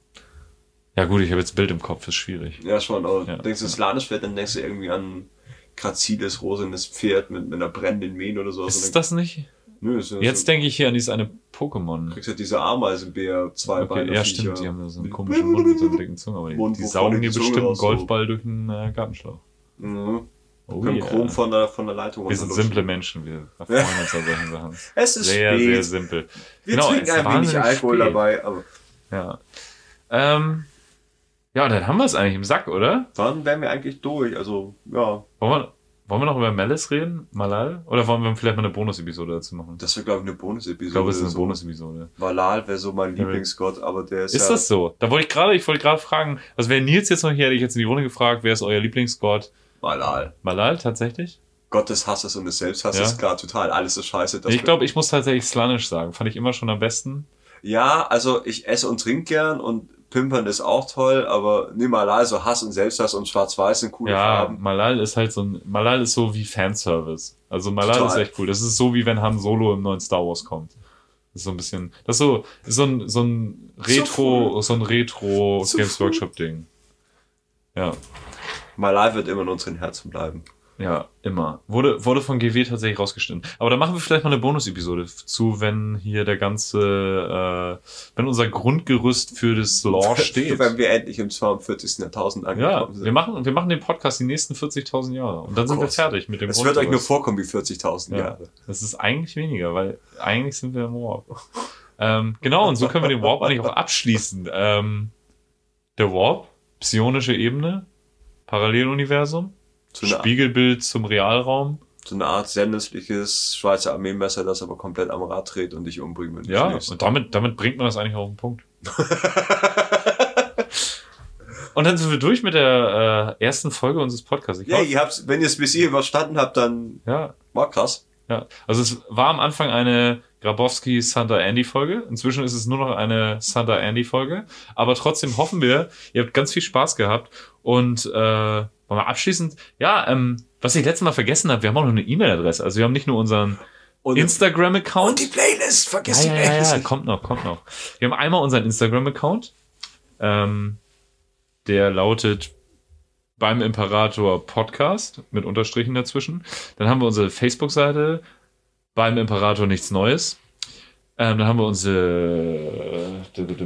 ja gut, ich habe jetzt ein Bild im Kopf, ist schwierig. Ja, schon, aber Ja. denkst du Slanish-Pferd, dann denkst du irgendwie an graziles, rosanes Pferd mit, mit einer brennenden Mähne oder so. Ist das nicht? Nö, ist ja Jetzt so, denke ich hier an dieses eine Pokémon. kriegst halt diese Ameisenbär, zwei Okay, Beine. ja, stimmt, die haben da so einen komischen Mund mit so einem dicken Zunge, aber die, Mund, die wo saugen vorne dir die Zunge bestimmt einen raus so. Golfball durch einen äh, Gartenschlauch. Mhm. Oh Können yeah. Chrom von der, von der Leitung Wir sind runterlutschen. simple Menschen, wir freuen uns an solchen Sachen. Es ist Sehr, spät. sehr simpel. Wir Genau, trinken es ist ein wenig wahnsinnig Alkohol spät. dabei, aber Ja. Ähm, ja, dann haben wir es eigentlich im Sack, oder? dann wären wir eigentlich durch. Also, ja, Wollen wir, wollen wir noch über Malice reden? Malal? Oder wollen wir vielleicht mal eine Bonus-Episode dazu machen? das wäre, glaube ich, eine Bonus-Episode. Ich glaube, es ist eine so. Bonus-Episode. Valal wäre so mein Lieblingsgott, aber der ist, Ist ja... das so? Da wollte ich gerade, ich wollte gerade fragen, also wäre Nils jetzt noch hier, hätte ich jetzt in die Runde gefragt, wer ist euer Lieblingsgott? Valal. Malal, tatsächlich? Gott des Hasses und des Selbsthasses, Ja. klar, total, alles ist scheiße. Das Ich glaube, ich muss tatsächlich Slanish sagen. Fand ich immer schon am besten. Ja, also ich esse und trinke gern und Pimpern ist auch toll, aber nimm mal also Hass und Selbsthass und Schwarz-Weiß sind coole Ja, Farben. Malal ist halt so ein, Malal ist so wie Fanservice. Also Malal Total. ist echt cool. Das ist so wie wenn Han Solo im neuen Star Wars kommt. Das ist so ein bisschen, das ist so, so ein, so ein Retro, So so ein Retro So Games cool. Workshop Ding. Ja, Malal wird immer in unseren Herzen bleiben. ja, immer. Wurde, wurde von G W tatsächlich rausgeschnitten. Aber da machen wir vielleicht mal eine Bonus-Episode zu, wenn hier der ganze, äh, wenn unser Grundgerüst für das Lore steht. Wenn wir endlich im zweiundvierzigsten Jahrtausend Ja, angekommen sind. wir machen, wir machen den Podcast die nächsten vierzigtausend Jahre. Und dann sind wir Groß. fertig mit dem Es wird euch nur Grundgerüst. vorkommen wie vierzigtausend Ja. Jahre. Das ist eigentlich weniger, weil eigentlich sind wir im Warp. ähm, genau, und so können wir den Warp eigentlich auch abschließen. Ähm, der Warp, psionische Ebene, Paralleluniversum, So eine, Spiegelbild zum Realraum. so eine Art sehr nützliches Schweizer Armeemesser, das aber komplett am Rad dreht und dich umbringen will. Ja, und damit, damit bringt man das eigentlich auf den Punkt. Und dann sind wir durch mit der äh, ersten Folge unseres Podcasts. Ich Ja, hoffe- ihr habt's, wenn ihr es bis hier überstanden habt, dann ja, war krass. ja. Also es war am Anfang eine Grabowski Santa Andy Folge. Inzwischen ist es nur noch eine Santa Andy Folge. Aber trotzdem hoffen wir, ihr habt ganz viel Spaß gehabt. Und äh, wollen wir abschließend, ja, ähm, was ich letztes Mal vergessen habe, wir haben auch noch eine E-Mail-Adresse. Also wir haben nicht nur unseren Und, Instagram-Account. und die Playlist, vergiss Ja, die ja, ja, Playlist ja, nicht. kommt noch, kommt noch. Wir haben einmal unseren Instagram-Account. Ähm, der lautet beim Imperator Podcast mit Unterstrichen dazwischen. Dann haben wir unsere Facebook-Seite beim Imperator nichts Neues. Ähm, dann haben wir unsere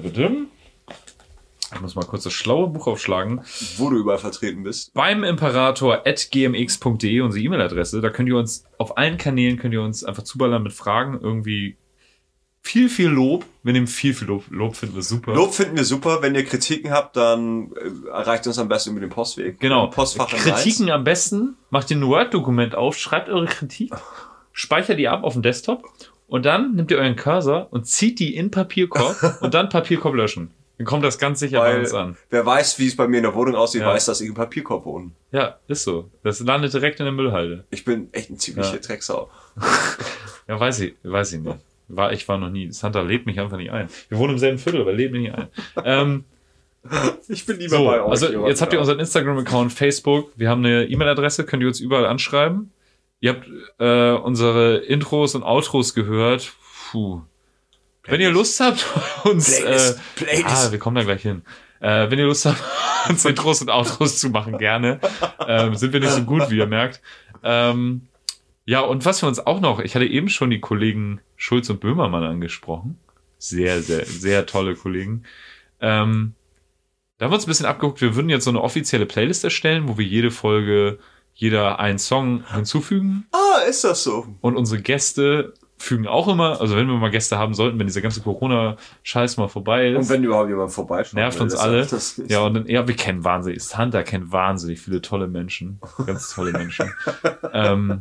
ich muss mal kurz das schlaue Buch aufschlagen. Wo du überall vertreten bist. Beim Imperator at g m x punkt d e unsere E-Mail-Adresse. Da könnt ihr uns auf allen Kanälen könnt ihr uns einfach zuballern mit Fragen. Irgendwie viel, viel Lob. Wir nehmen viel, viel Lob. Lob finden wir super. Lob finden wir super. Wenn ihr Kritiken habt, dann äh, erreicht uns am besten über den Postweg. Genau. Postfach in Kritiken am besten. Macht ihr ein Word-Dokument auf, schreibt eure Kritik, speichert die ab auf dem Desktop und dann nehmt ihr euren Cursor und zieht die in Papierkorb und dann Papierkorb löschen. Dann kommt das ganz sicher bei uns Weil, an. wer weiß, wie es bei mir in der Wohnung aussieht, Ja. weiß, dass ich im Papierkorb wohne. Ja, ist so. Das landet direkt in der Müllhalde. Ich bin echt ein ziemlicher Ja. Drecksau. Ja, weiß ich, weiß ich nicht. War, ich war noch nie. Santa lädt mich einfach nicht ein. Wir wohnen im selben Viertel, aber lädt mich nicht ein. ähm, Ich bin lieber so, bei euch. also ihr jetzt habt ihr Wunderbar. unseren Instagram-Account, Facebook. Wir haben eine E-Mail-Adresse, könnt ihr uns überall anschreiben. Ihr habt äh, unsere Intros und Outros gehört. Puh. Wenn ihr Lust habt, uns... Playlist, äh, Playlist. Ah, wir kommen da gleich hin. Äh, wenn ihr Lust habt, uns Intros und Outros zu machen, gerne. Ähm, sind wir nicht so gut, wie ihr merkt. Ähm, ja, und was wir uns auch noch... Ich hatte eben schon die Kollegen Schulz und Böhmermann angesprochen. Sehr, sehr, sehr tolle Kollegen. Ähm, da haben wir uns ein bisschen abgeguckt. Wir würden jetzt so eine offizielle Playlist erstellen, wo wir jede Folge, jeder einen Song hinzufügen. Ah, ist das so? Und unsere Gäste fügen auch immer, also wenn wir mal Gäste haben sollten, wenn dieser ganze Corona-Scheiß mal vorbei ist. Und wenn überhaupt jemand vorbeischaut. Nervt will, uns das alle. sagt das nicht. Ja, und dann, ja, wir kennen wahnsinnig, Santa kennt wahnsinnig viele tolle Menschen. Ganz tolle Menschen. ähm,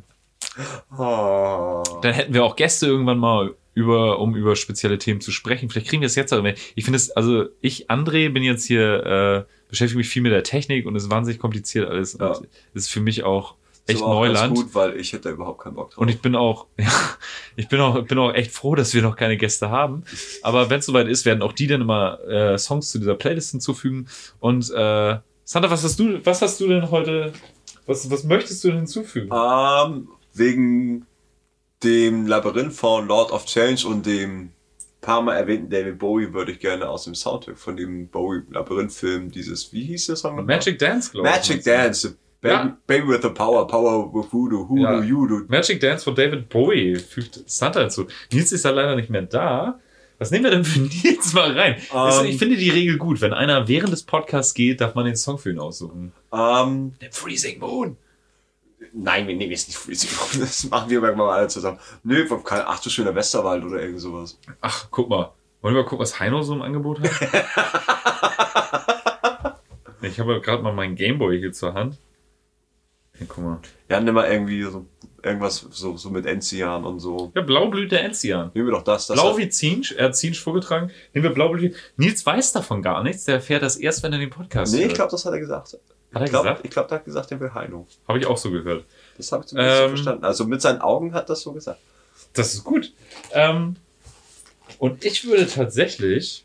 Oh. dann hätten wir auch Gäste irgendwann mal über, um über spezielle Themen zu sprechen. Vielleicht kriegen wir es jetzt aber. Ich finde es, also ich, André, bin jetzt hier, äh, beschäftige mich viel mit der Technik und es ist wahnsinnig kompliziert alles. Und Ja. es ist für mich auch echt Ist aber auch ganz Neuland. gut, weil ich hätte da überhaupt keinen Bock drauf. Und ich bin auch, ja, ich bin auch, bin auch echt froh, dass wir noch keine Gäste haben. Aber wenn es soweit ist, werden auch die dann immer äh, Songs zu dieser Playlist hinzufügen. Und äh, Santa, was hast du, was hast du denn heute, was, was möchtest du denn hinzufügen? Ähm, wegen dem Labyrinth von Lord of Change und dem paar Mal erwähnten David Bowie würde ich gerne aus dem Soundtrack von dem Bowie-Labyrinth-Film dieses, wie hieß der Song? nochmal? Magic Dance, glaube ich. Magic Dance. Baby, Ja. Baby with the Power, Power with Voodoo, Hoodoo, Ja. Judo. Magic Dance von David Bowie fügt Santa hinzu. Nils ist ja leider nicht mehr da. Was nehmen wir denn für Nils mal rein? Also, Ähm. ich finde die Regel gut. Wenn einer während des Podcasts geht, darf man den Song für ihn aussuchen. Ähm, The Freezing Moon. nein, wir nehmen jetzt nicht Freezing. Das machen wir irgendwann mal alle zusammen. Nö, kein Ach du schöner Westerwald oder irgend sowas. Ach, guck mal. Wollen wir mal gucken, was Heino so im Angebot hat? Ich habe gerade mal meinen Gameboy hier zur Hand. Hier, guck mal. Ja, nimm mal irgendwie so, irgendwas so, so mit Enzian und so. Ja, Blaublüte Enzian. Nehmen wir doch das. das Blau hat- wie Zinsch. Er hat Zinsch vorgetragen. Nehmen wir Blaublüte. Nils weiß davon gar nichts. Der erfährt das erst, wenn er den Podcast Nee, hört. ich glaube, das hat er gesagt. Hat er ich glaube, gesagt? ich glaub, der hat gesagt, der will Heino. Habe ich auch so gehört. Das habe ich zumindest Ähm, verstanden. Also mit seinen Augen hat das so gesagt. Das ist gut. Ähm, und ich würde tatsächlich,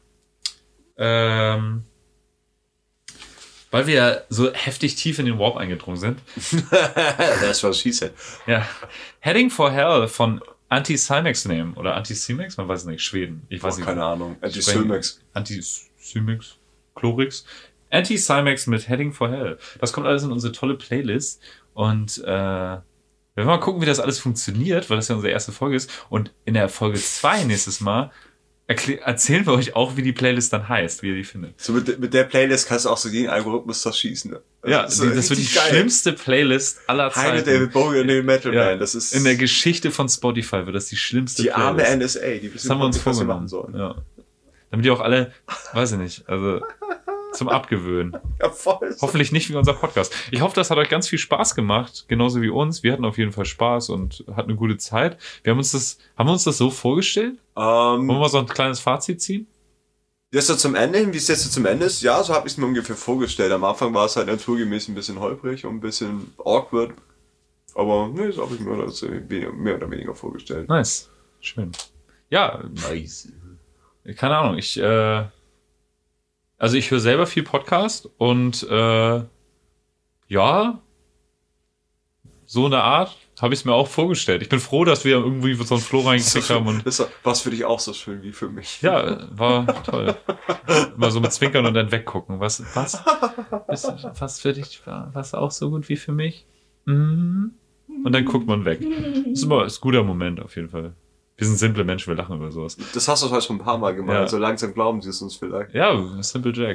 ähm, weil wir ja so heftig tief in den Warp eingedrungen sind, That's what she said. ja, Heading for Hell von Anti-Cymex nehmen. Oder Anti-Cymex? Man weiß es nicht. Schweden. Ich weiß Oh, nicht. keine Ahnung. Anti-Silmax. Anti-Cymex. Chlorix. Anti-Cymex mit Heading for Hell. Das kommt alles in unsere tolle Playlist. Und äh, wir werden mal gucken, wie das alles funktioniert, weil das ja unsere erste Folge ist. Und in der Folge zwei nächstes Mal erklä- erzählen wir euch auch, wie die Playlist dann heißt, wie ihr die findet. So mit, mit der Playlist kannst du auch so jeden Algorithmus zerschießen. Ne? Ja, ist die, das wird die richtig geil. schlimmste Playlist aller Heine Zeiten. David Bowie und die Metal Ja, Band. Das ist in der Geschichte von Spotify wird das die schlimmste die Playlist. arme N S A, die Das wissen haben wir uns nicht, was sie vorgenommen. machen sollen. Ja. Damit die auch alle, weiß ich nicht, also zum Abgewöhnen. Ja, voll. Hoffentlich nicht wie unser Podcast. Ich hoffe, das hat euch ganz viel Spaß gemacht, genauso wie uns. Wir hatten auf jeden Fall Spaß und hatten eine gute Zeit. Wir haben uns das, haben wir uns das so vorgestellt? Ähm, Wollen wir mal so ein kleines Fazit ziehen? Jetzt so zum Ende hin, wie es jetzt so zum Ende ist, ja, so habe ich es mir ungefähr vorgestellt. Am Anfang war es halt naturgemäß ein bisschen holprig und ein bisschen awkward. Aber nee, so habe ich mir das mehr oder weniger vorgestellt. Nice. Schön. Ja, Nice. keine Ahnung. Ich, äh, also ich höre selber viel Podcast und äh, ja, so eine Art habe ich es mir auch vorgestellt. Ich bin froh, dass wir irgendwie so einen Flow reingekriegt haben und Das war für dich auch so schön wie für mich. ja, war toll. Mal so mit Zwinkern und dann weggucken. Was, was, ist, was für dich war, was auch so gut wie für mich? Mhm. Und dann guckt man weg. Das ist immer ist ein guter Moment auf jeden Fall. Wir sind simple Menschen, wir lachen über sowas. Das hast du heute schon ein paar Mal gemacht. Ja. So langsam glauben sie es uns vielleicht. Ja, Simple Jack.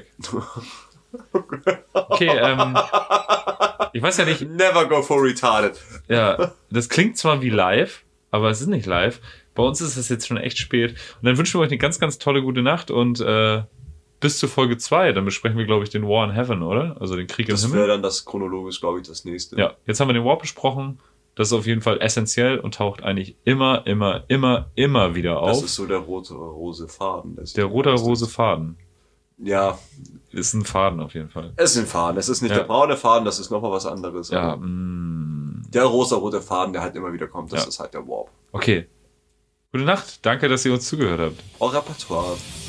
Okay, ähm, ich weiß ja nicht, Never go for retarded. ja, das klingt zwar wie live, aber es ist nicht live. Bei uns ist es jetzt schon echt spät. Und dann wünschen wir euch eine ganz, ganz tolle gute Nacht und äh, bis zur Folge zwei. Dann besprechen wir, glaube ich, den War in Heaven, oder? Also den Krieg im Das Himmel. wäre dann das chronologisch, glaube ich, das nächste. Ja, jetzt haben wir den War besprochen. Das ist auf jeden Fall essentiell und taucht eigentlich immer, immer, immer, immer wieder auf. Das ist so der rote rose Faden. Das Der rote rose Faden. Ja, Ist ein Faden auf jeden Fall. es ist ein Faden. Es ist nicht Ja. der braune Faden, das ist nochmal was anderes. Ja, Aber mm, der rosa-rote Faden, der halt immer wieder kommt, das Ja. ist halt der Warp. okay. Gute Nacht. Danke, dass ihr uns zugehört habt. Au repertoire.